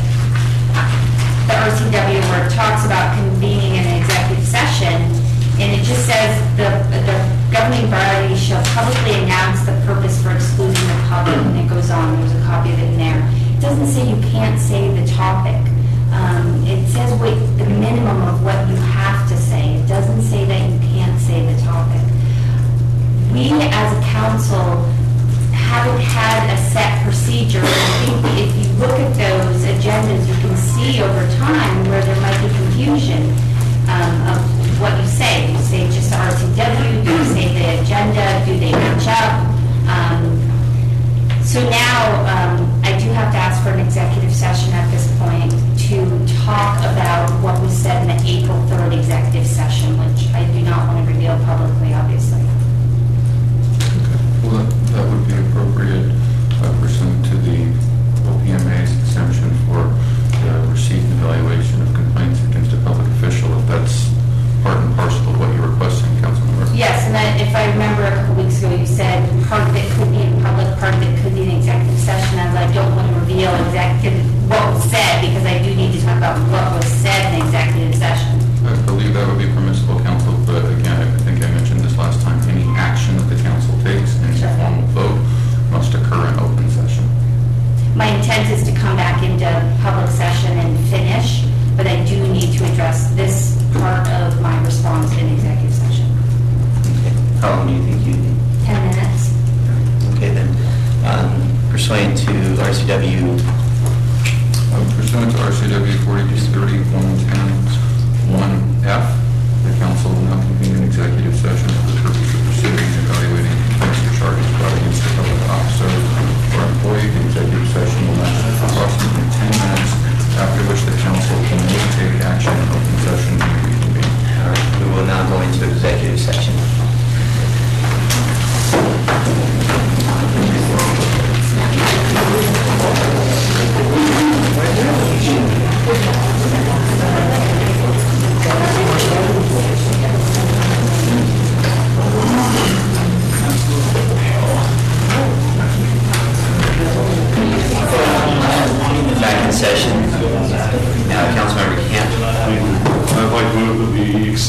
the R C W where it talks about convening an executive session, and it just says the, the governing body shall publicly announce the purpose for excluding the public, and it goes on, there's a copy of it in there. It doesn't say you can't say the topic. Um, it says what, the minimum of what you have to say. It doesn't say that you can't say the topic. We as a council haven't had a set procedure. I think if you look at those agendas, you can see over time where there might be confusion um, of what you say. Do you say just the R C W? Do you say the agenda? Do they match up? Um, so now um, I do have to ask for an executive session at this point.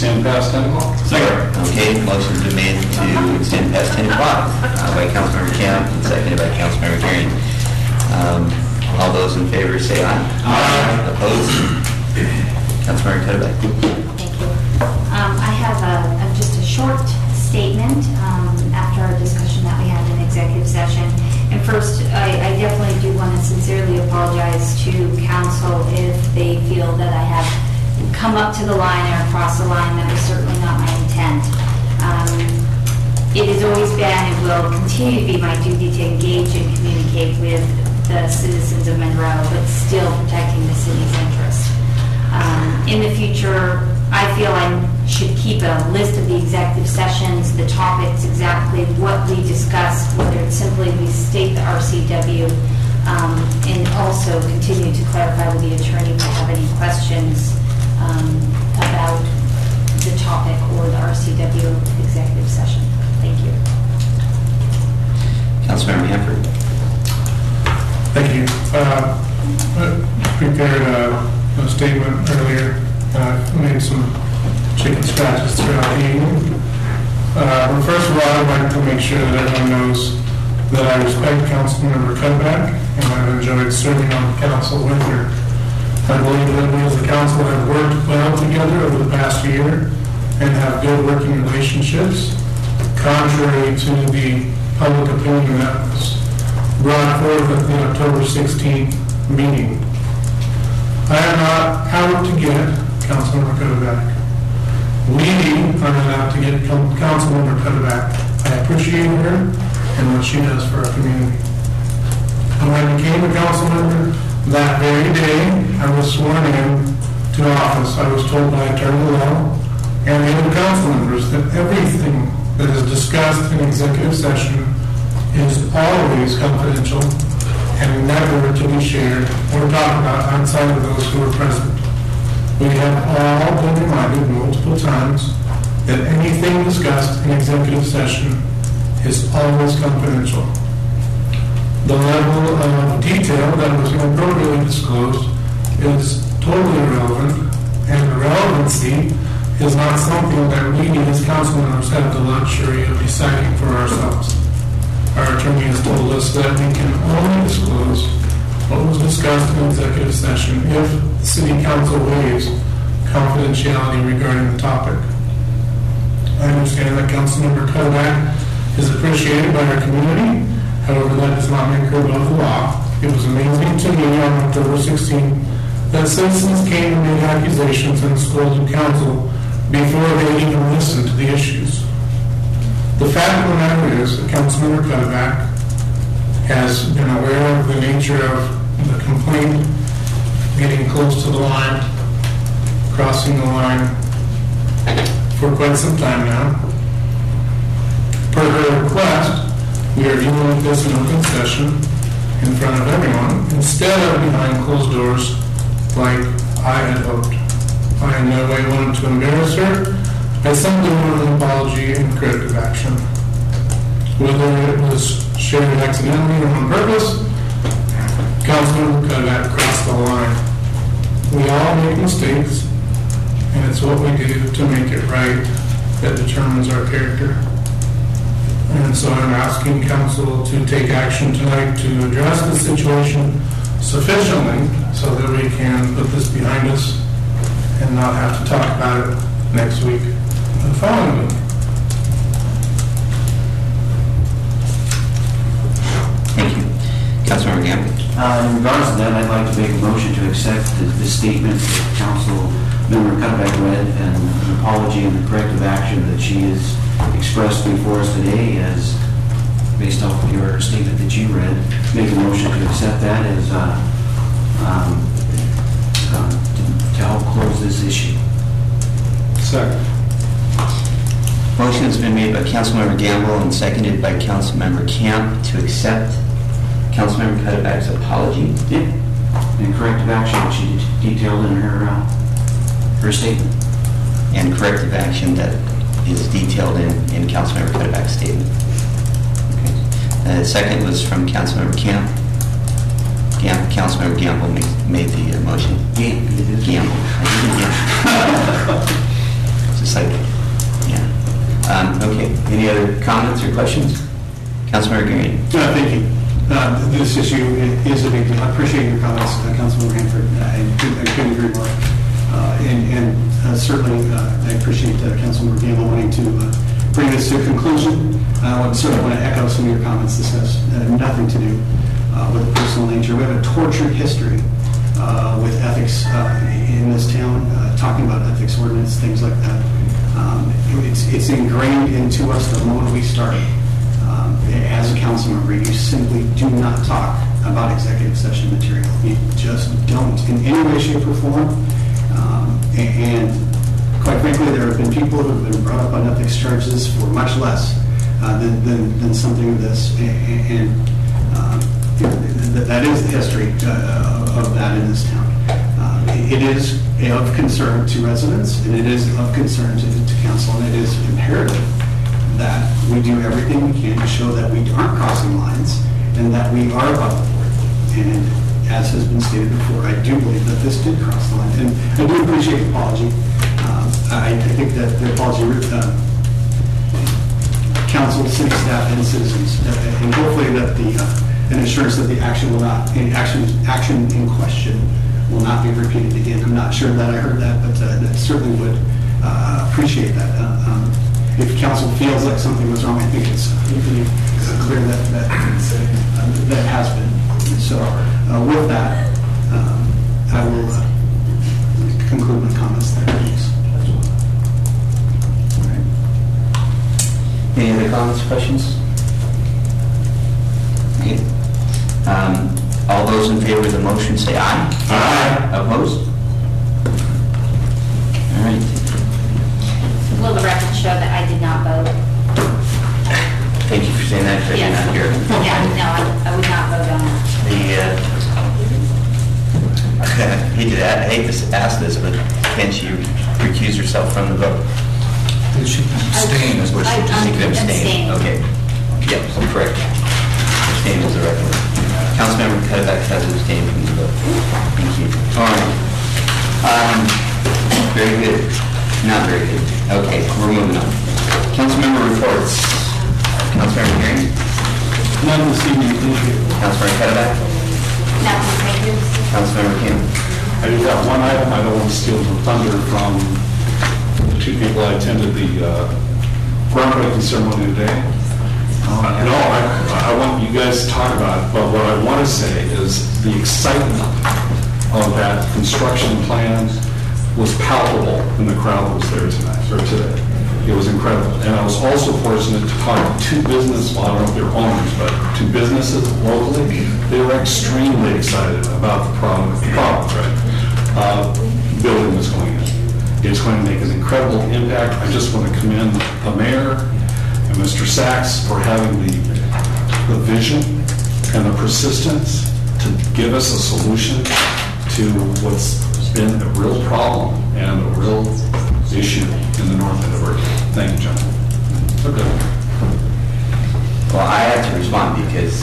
extend past ten o'clock. Second. Okay, motion's been made to extend past ten o'clock uh, by Councilmember Camp and seconded by Councilmember Karen. Um, all those in favor say aye. Aye. Opposed? Councilmember Cuddeback. Thank you. Um, I have a, a, just a short statement um, after our discussion that we had in executive session. And first, I, I definitely do want to sincerely apologize to council if they feel that I have come up to the line or across the line. That was certainly not my intent. Um, it has always been and will continue to be my duty to engage and communicate with the citizens of Monroe, but still protecting the city's interests. Um, in the future, I feel I should keep a list of the executive sessions, the topics, exactly what we discussed, whether it's simply we state the R C W, um, and also continue to clarify with the attorney if I have any questions um, about the topic or the R C W executive session. Thank you. Councilmember Hanford. Thank you. Uh, I prepared a, a statement earlier. I've made some chicken scratches throughout the evening. Uh, but first of all, I'd like to make sure that everyone knows that I respect Councilmember Cuddeback, and I've enjoyed serving on council with her. I believe that we as a council have worked well together over the past year and have good working relationships, contrary to the public opinion that was brought forth at the October sixteenth meeting. I am not out to get Councilmember Cuddeback. We are not out to get Councilmember Cuddeback. I appreciate her and what she does for our community. When I became a council member, that very day I was sworn in to office, I was told by Attorney Law and the other council members that everything that is discussed in executive session is always confidential and never to be shared or talked about outside of those who are present. We have all been reminded multiple times that anything discussed in executive session is always confidential. The level of detail that was inappropriately disclosed is totally irrelevant, and the relevancy is not something that we as council members have the luxury of deciding for ourselves. Our attorney has told us that we can only disclose what was discussed in executive session if the city council waives confidentiality regarding the topic. I understand that Councilmember Cuddeback is appreciated by our community. However, that does not make her above the law. It was amazing to me on October sixteenth that citizens came and made accusations and scolded council before they even listened to the issues. The fact of the matter is that Councilmember Cuddeback has been aware of the nature of the complaint getting close to the line, crossing the line for quite some time now. Per her request, we are dealing with this in open session in front of everyone instead of behind closed doors like I had hoped. I in no way wanted to embarrass her. I simply wanted an apology and corrective action. Whether it was shared accidentally or on purpose, Councilmember Cuddeback crossed the line. We all make mistakes, and it's what we do to make it right that determines our character. And so I'm asking council to take action tonight to address the situation sufficiently so that we can put this behind us and not have to talk about it next week or the following week. Thank you. Councilmember Gamble. Uh, in regards to that, I'd like to make a motion to accept the, the statement that Councilmember Cuddeback read and an apology and the corrective action that she has expressed before us today as based off of your statement that you read. Make a motion to accept that as uh, um, uh, to, to help close this issue. Second. Motion has been made by Councilmember Gamble and seconded by Councilmember Camp to accept Councilmember Cuddeback's apology. Yeah. And corrective action that she detailed in her uh, her statement. And corrective action that is detailed in, in Councilmember Cuddeback's statement. Okay. The second was from Councilmember Camp. Camp Councilmember Gamble made, made the uh, motion. Yeah, Gamble. I didn't Gamble. Just like comments or questions? Councilmember Green. Uh, Thank you. Uh, This issue is a big deal. I appreciate your comments, uh, Councilmember Hanford. I couldn't I couldn't agree more. Uh, And and, uh, certainly, uh, I appreciate uh, Councilmember Gamble wanting to uh, bring this to a conclusion. I would certainly want to echo some of your comments. This has uh, nothing to do uh, with a personal nature. We have a tortured history uh, with ethics uh, in this town, uh, talking about ethics ordinance, things like that. Um, It's it's ingrained into us the moment we start. Um, As a council member, you simply do not talk about executive session material. You just don't in any way, shape, or form. Um, And quite frankly, there have been people who have been brought up on ethics charges for much less uh, than, than, than something of this. And, and um, you know, th- that is the history uh, of that in this town. Uh, it is of concern to residents, and it is of concern to, to council, and it is imperative that we do everything we can to show that we aren't crossing lines and that we are above the board. And as has been stated before, I do believe that this did cross the line. And I do appreciate the apology. Um, I, I think that the apology uh, council, city staff, and citizens, uh, and hopefully that the uh, an assurance that the action will not, action action in question will not be repeated again. I'm not sure that I heard that, but uh, that certainly would uh, appreciate that. Uh, um, If council feels like something was wrong, I think it's really clear that that, uh, that has been. So uh, with that, um, I will uh, conclude my comments there. Please. All right. Any other comments, questions? Okay. Um, all those in favor of the motion say aye. Aye. Opposed? All right. Will the record show that I did not vote? Thank you for saying that, because you're Yes. not here. Yeah, no, I I would not vote on that. The, uh, I hate to I hate to ask this, but can she recuse herself from the vote? She can abstain is what she I- She can abstain. abstain. Okay. Yep, correct. Abstain is the record. Councilmember Cuddeback has abstained from the vote. Thank you. All right. Um, very good. Not very good. Okay, we're moving on. Councilmember reports. Councilmember Herring? None this evening, thank you. Councilmember Cuddeback? Nothing, thank you. Councilmember Kim? I just got one item. I don't want to steal the thunder from the two people I attended the uh, groundbreaking ceremony today. Uh, no, I, I want you guys to talk about it, but what I want to say is the excitement of that construction plan was palpable in the crowd that was there tonight, or today. It was incredible. And I was also fortunate to talk to two business, well, I don't know if they're owners, but two businesses locally. They were extremely excited about the problem, the problem, right? Uh, building that's going in. It's going to make an incredible impact. I just want to commend the mayor and Mister Sachs for having the, the vision and the persistence to give us a solution to what's been a real problem and a real issue in the north end of Berkeley. Thank you, gentlemen. Okay. Well, I have to respond because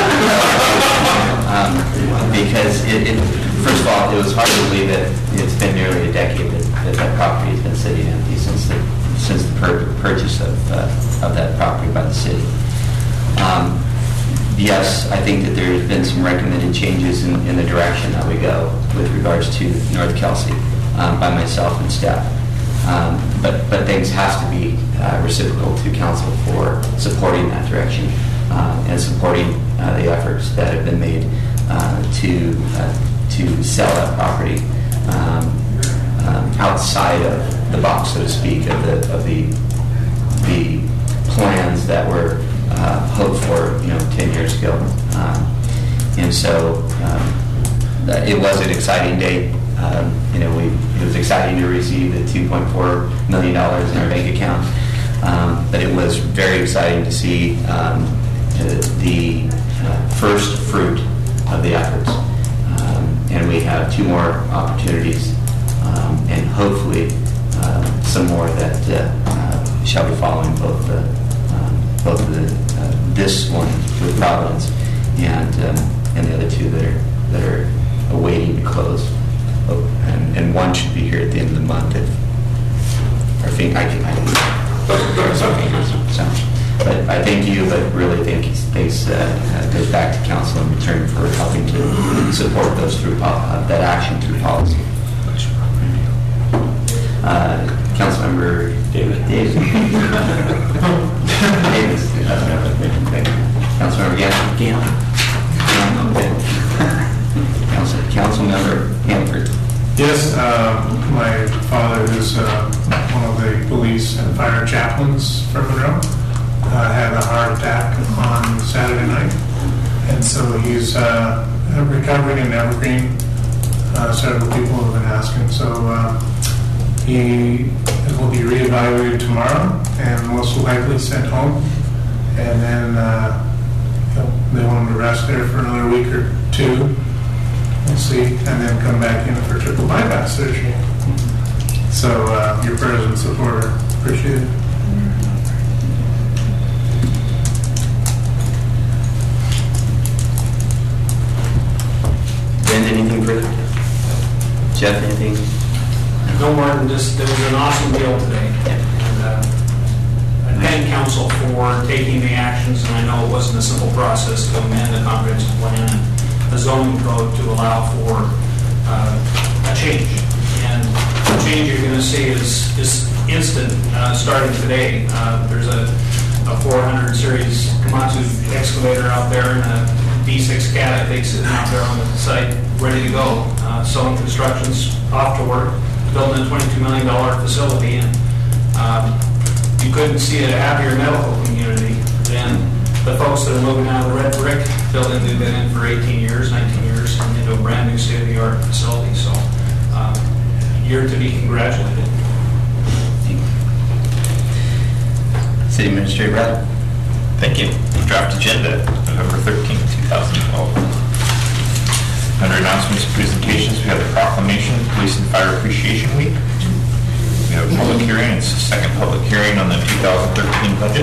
um, because it, it, first of all, it was hard to believe that it's been nearly a decade that that, that property has been sitting empty since the since the pur- purchase of uh, of that property by the city. Um, yes, I think that there has been some recommended changes in, in the direction that we go with regards to North Kelsey um, by myself and staff. Um, but, but things have to be uh, reciprocal to council for supporting that direction uh, and supporting uh, the efforts that have been made uh, to uh, to sell that property um, um, outside of the box, so to speak, of the of the the plans that were uh, hoped for, you know, ten years ago. Um, and so um, that it was an exciting day. Um, you know, we, it was exciting to receive the two point four million dollars in our bank account, um, but it was very exciting to see um, the uh, first fruit of the efforts. Um, and we have two more opportunities, um, and hopefully uh, some more that uh, uh, shall be following both the um, both the uh, this one with Providence and um, and the other two that are that are awaiting to close. Oh, and, and one should be here at the end of the month if I think I can I can so, but thank you, but really thanks, thanks uh, uh, goes back to council in return for helping to support those through, pol- uh, that action through policy. Uh, Councilmember David. David. Davis. Councilmember Gann. Gann. Council, Councilmember Hanford. Yes, uh, my father is uh, one of the police and fire chaplains for Monroe. Uh, had a heart attack on Saturday night, and so he's uh, recovering in Evergreen. Uh, several people have been asking, so uh, he will be reevaluated tomorrow and most likely sent home. And then uh, they want him to rest there for another week or two. We'll see, and then come back in for triple bypass surgery. So uh, your prayers and support are appreciated. Ben, anything further? Jeff, anything? No more than just, it was an awesome deal today. And uh, I thank council for taking the actions, and I know it wasn't a simple process to amend the comprehensive plan and the zoning code to allow for uh, a change. And the change you're going to see is, is instant, uh, starting today. Uh, there's a, a four hundred series Komatsu excavator out there and a D six cat, I think, sitting out there on the site, ready to go. Uh, Selling Construction's off to work, building a twenty-two million dollars facility, and um, you couldn't see a happier medical community than the folks that are moving out of the red brick building they've been in for eighteen years, nineteen years, and into a brand new state-of-the-art facility. So um, you're to be congratulated. City Administrator Brad. Thank you. Draft agenda, November thirteenth, twenty twelve. Under announcements and presentations, we have the proclamation, Police and Fire Appreciation Week. We have a public hearing. It's the second public hearing on the two thousand thirteen budget.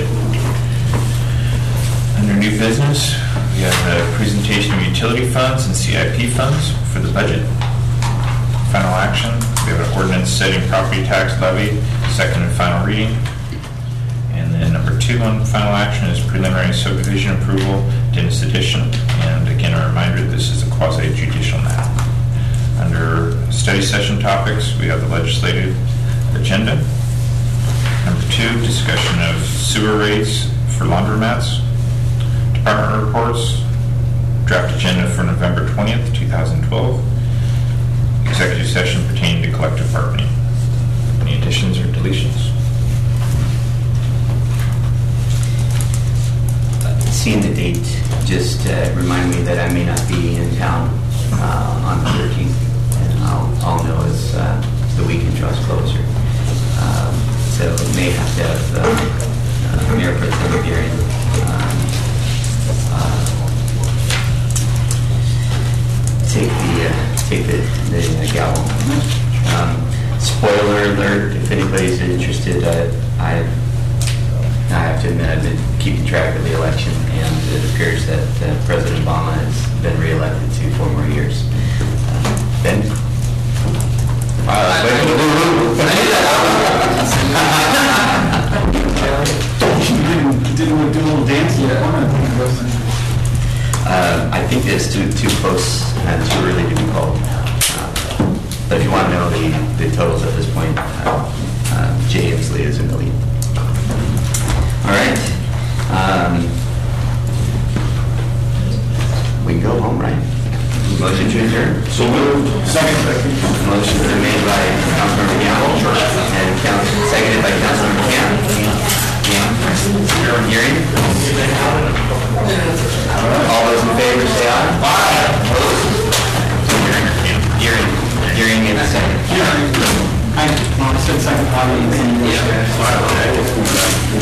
Under new business, we have the presentation of utility funds and C I P funds for the budget. Final action, we have an ordinance setting property tax levy, second and final reading. And then number two on final action is preliminary subdivision approval, Dennis Addition. And again, a reminder, this is a quasi-judicial map. Under study session topics, we have the legislative agenda. Number two, discussion of sewer rates for laundromats. Department reports, draft agenda for November twentieth, twenty twelve. Executive session pertaining to collective bargaining. Any additions or deletions? Seeing the date, just uh, remind me that I may not be in town uh, on the thirteenth, and I'll, I'll know as uh, the weekend draws closer. Um, so may have to have uh, uh, Mayor Pro Tem Gearing um, uh, take the uh, take the, the uh, gavel. Um, spoiler alert: if anybody's interested, uh, I. I have to admit, I've been keeping track of the election, and it appears that uh, President Obama has been reelected to four more years. Uh, Ben? Wow, that's way to You didn't do a little dance yet? uh, I think it's too too close and too early to be called. Uh, but if you want to know the, the totals at this point, uh, uh, Jay Inslee is in the lead. All right. Um, we can go home, right? Motion to adjourn. So moved. Second. Motion is made by Councilmember Gamble and council, seconded by Councilmember Gamble. Hearing? All those in favor say aye. Aye. Opposed? Hearing. Hearing in a second. I said second.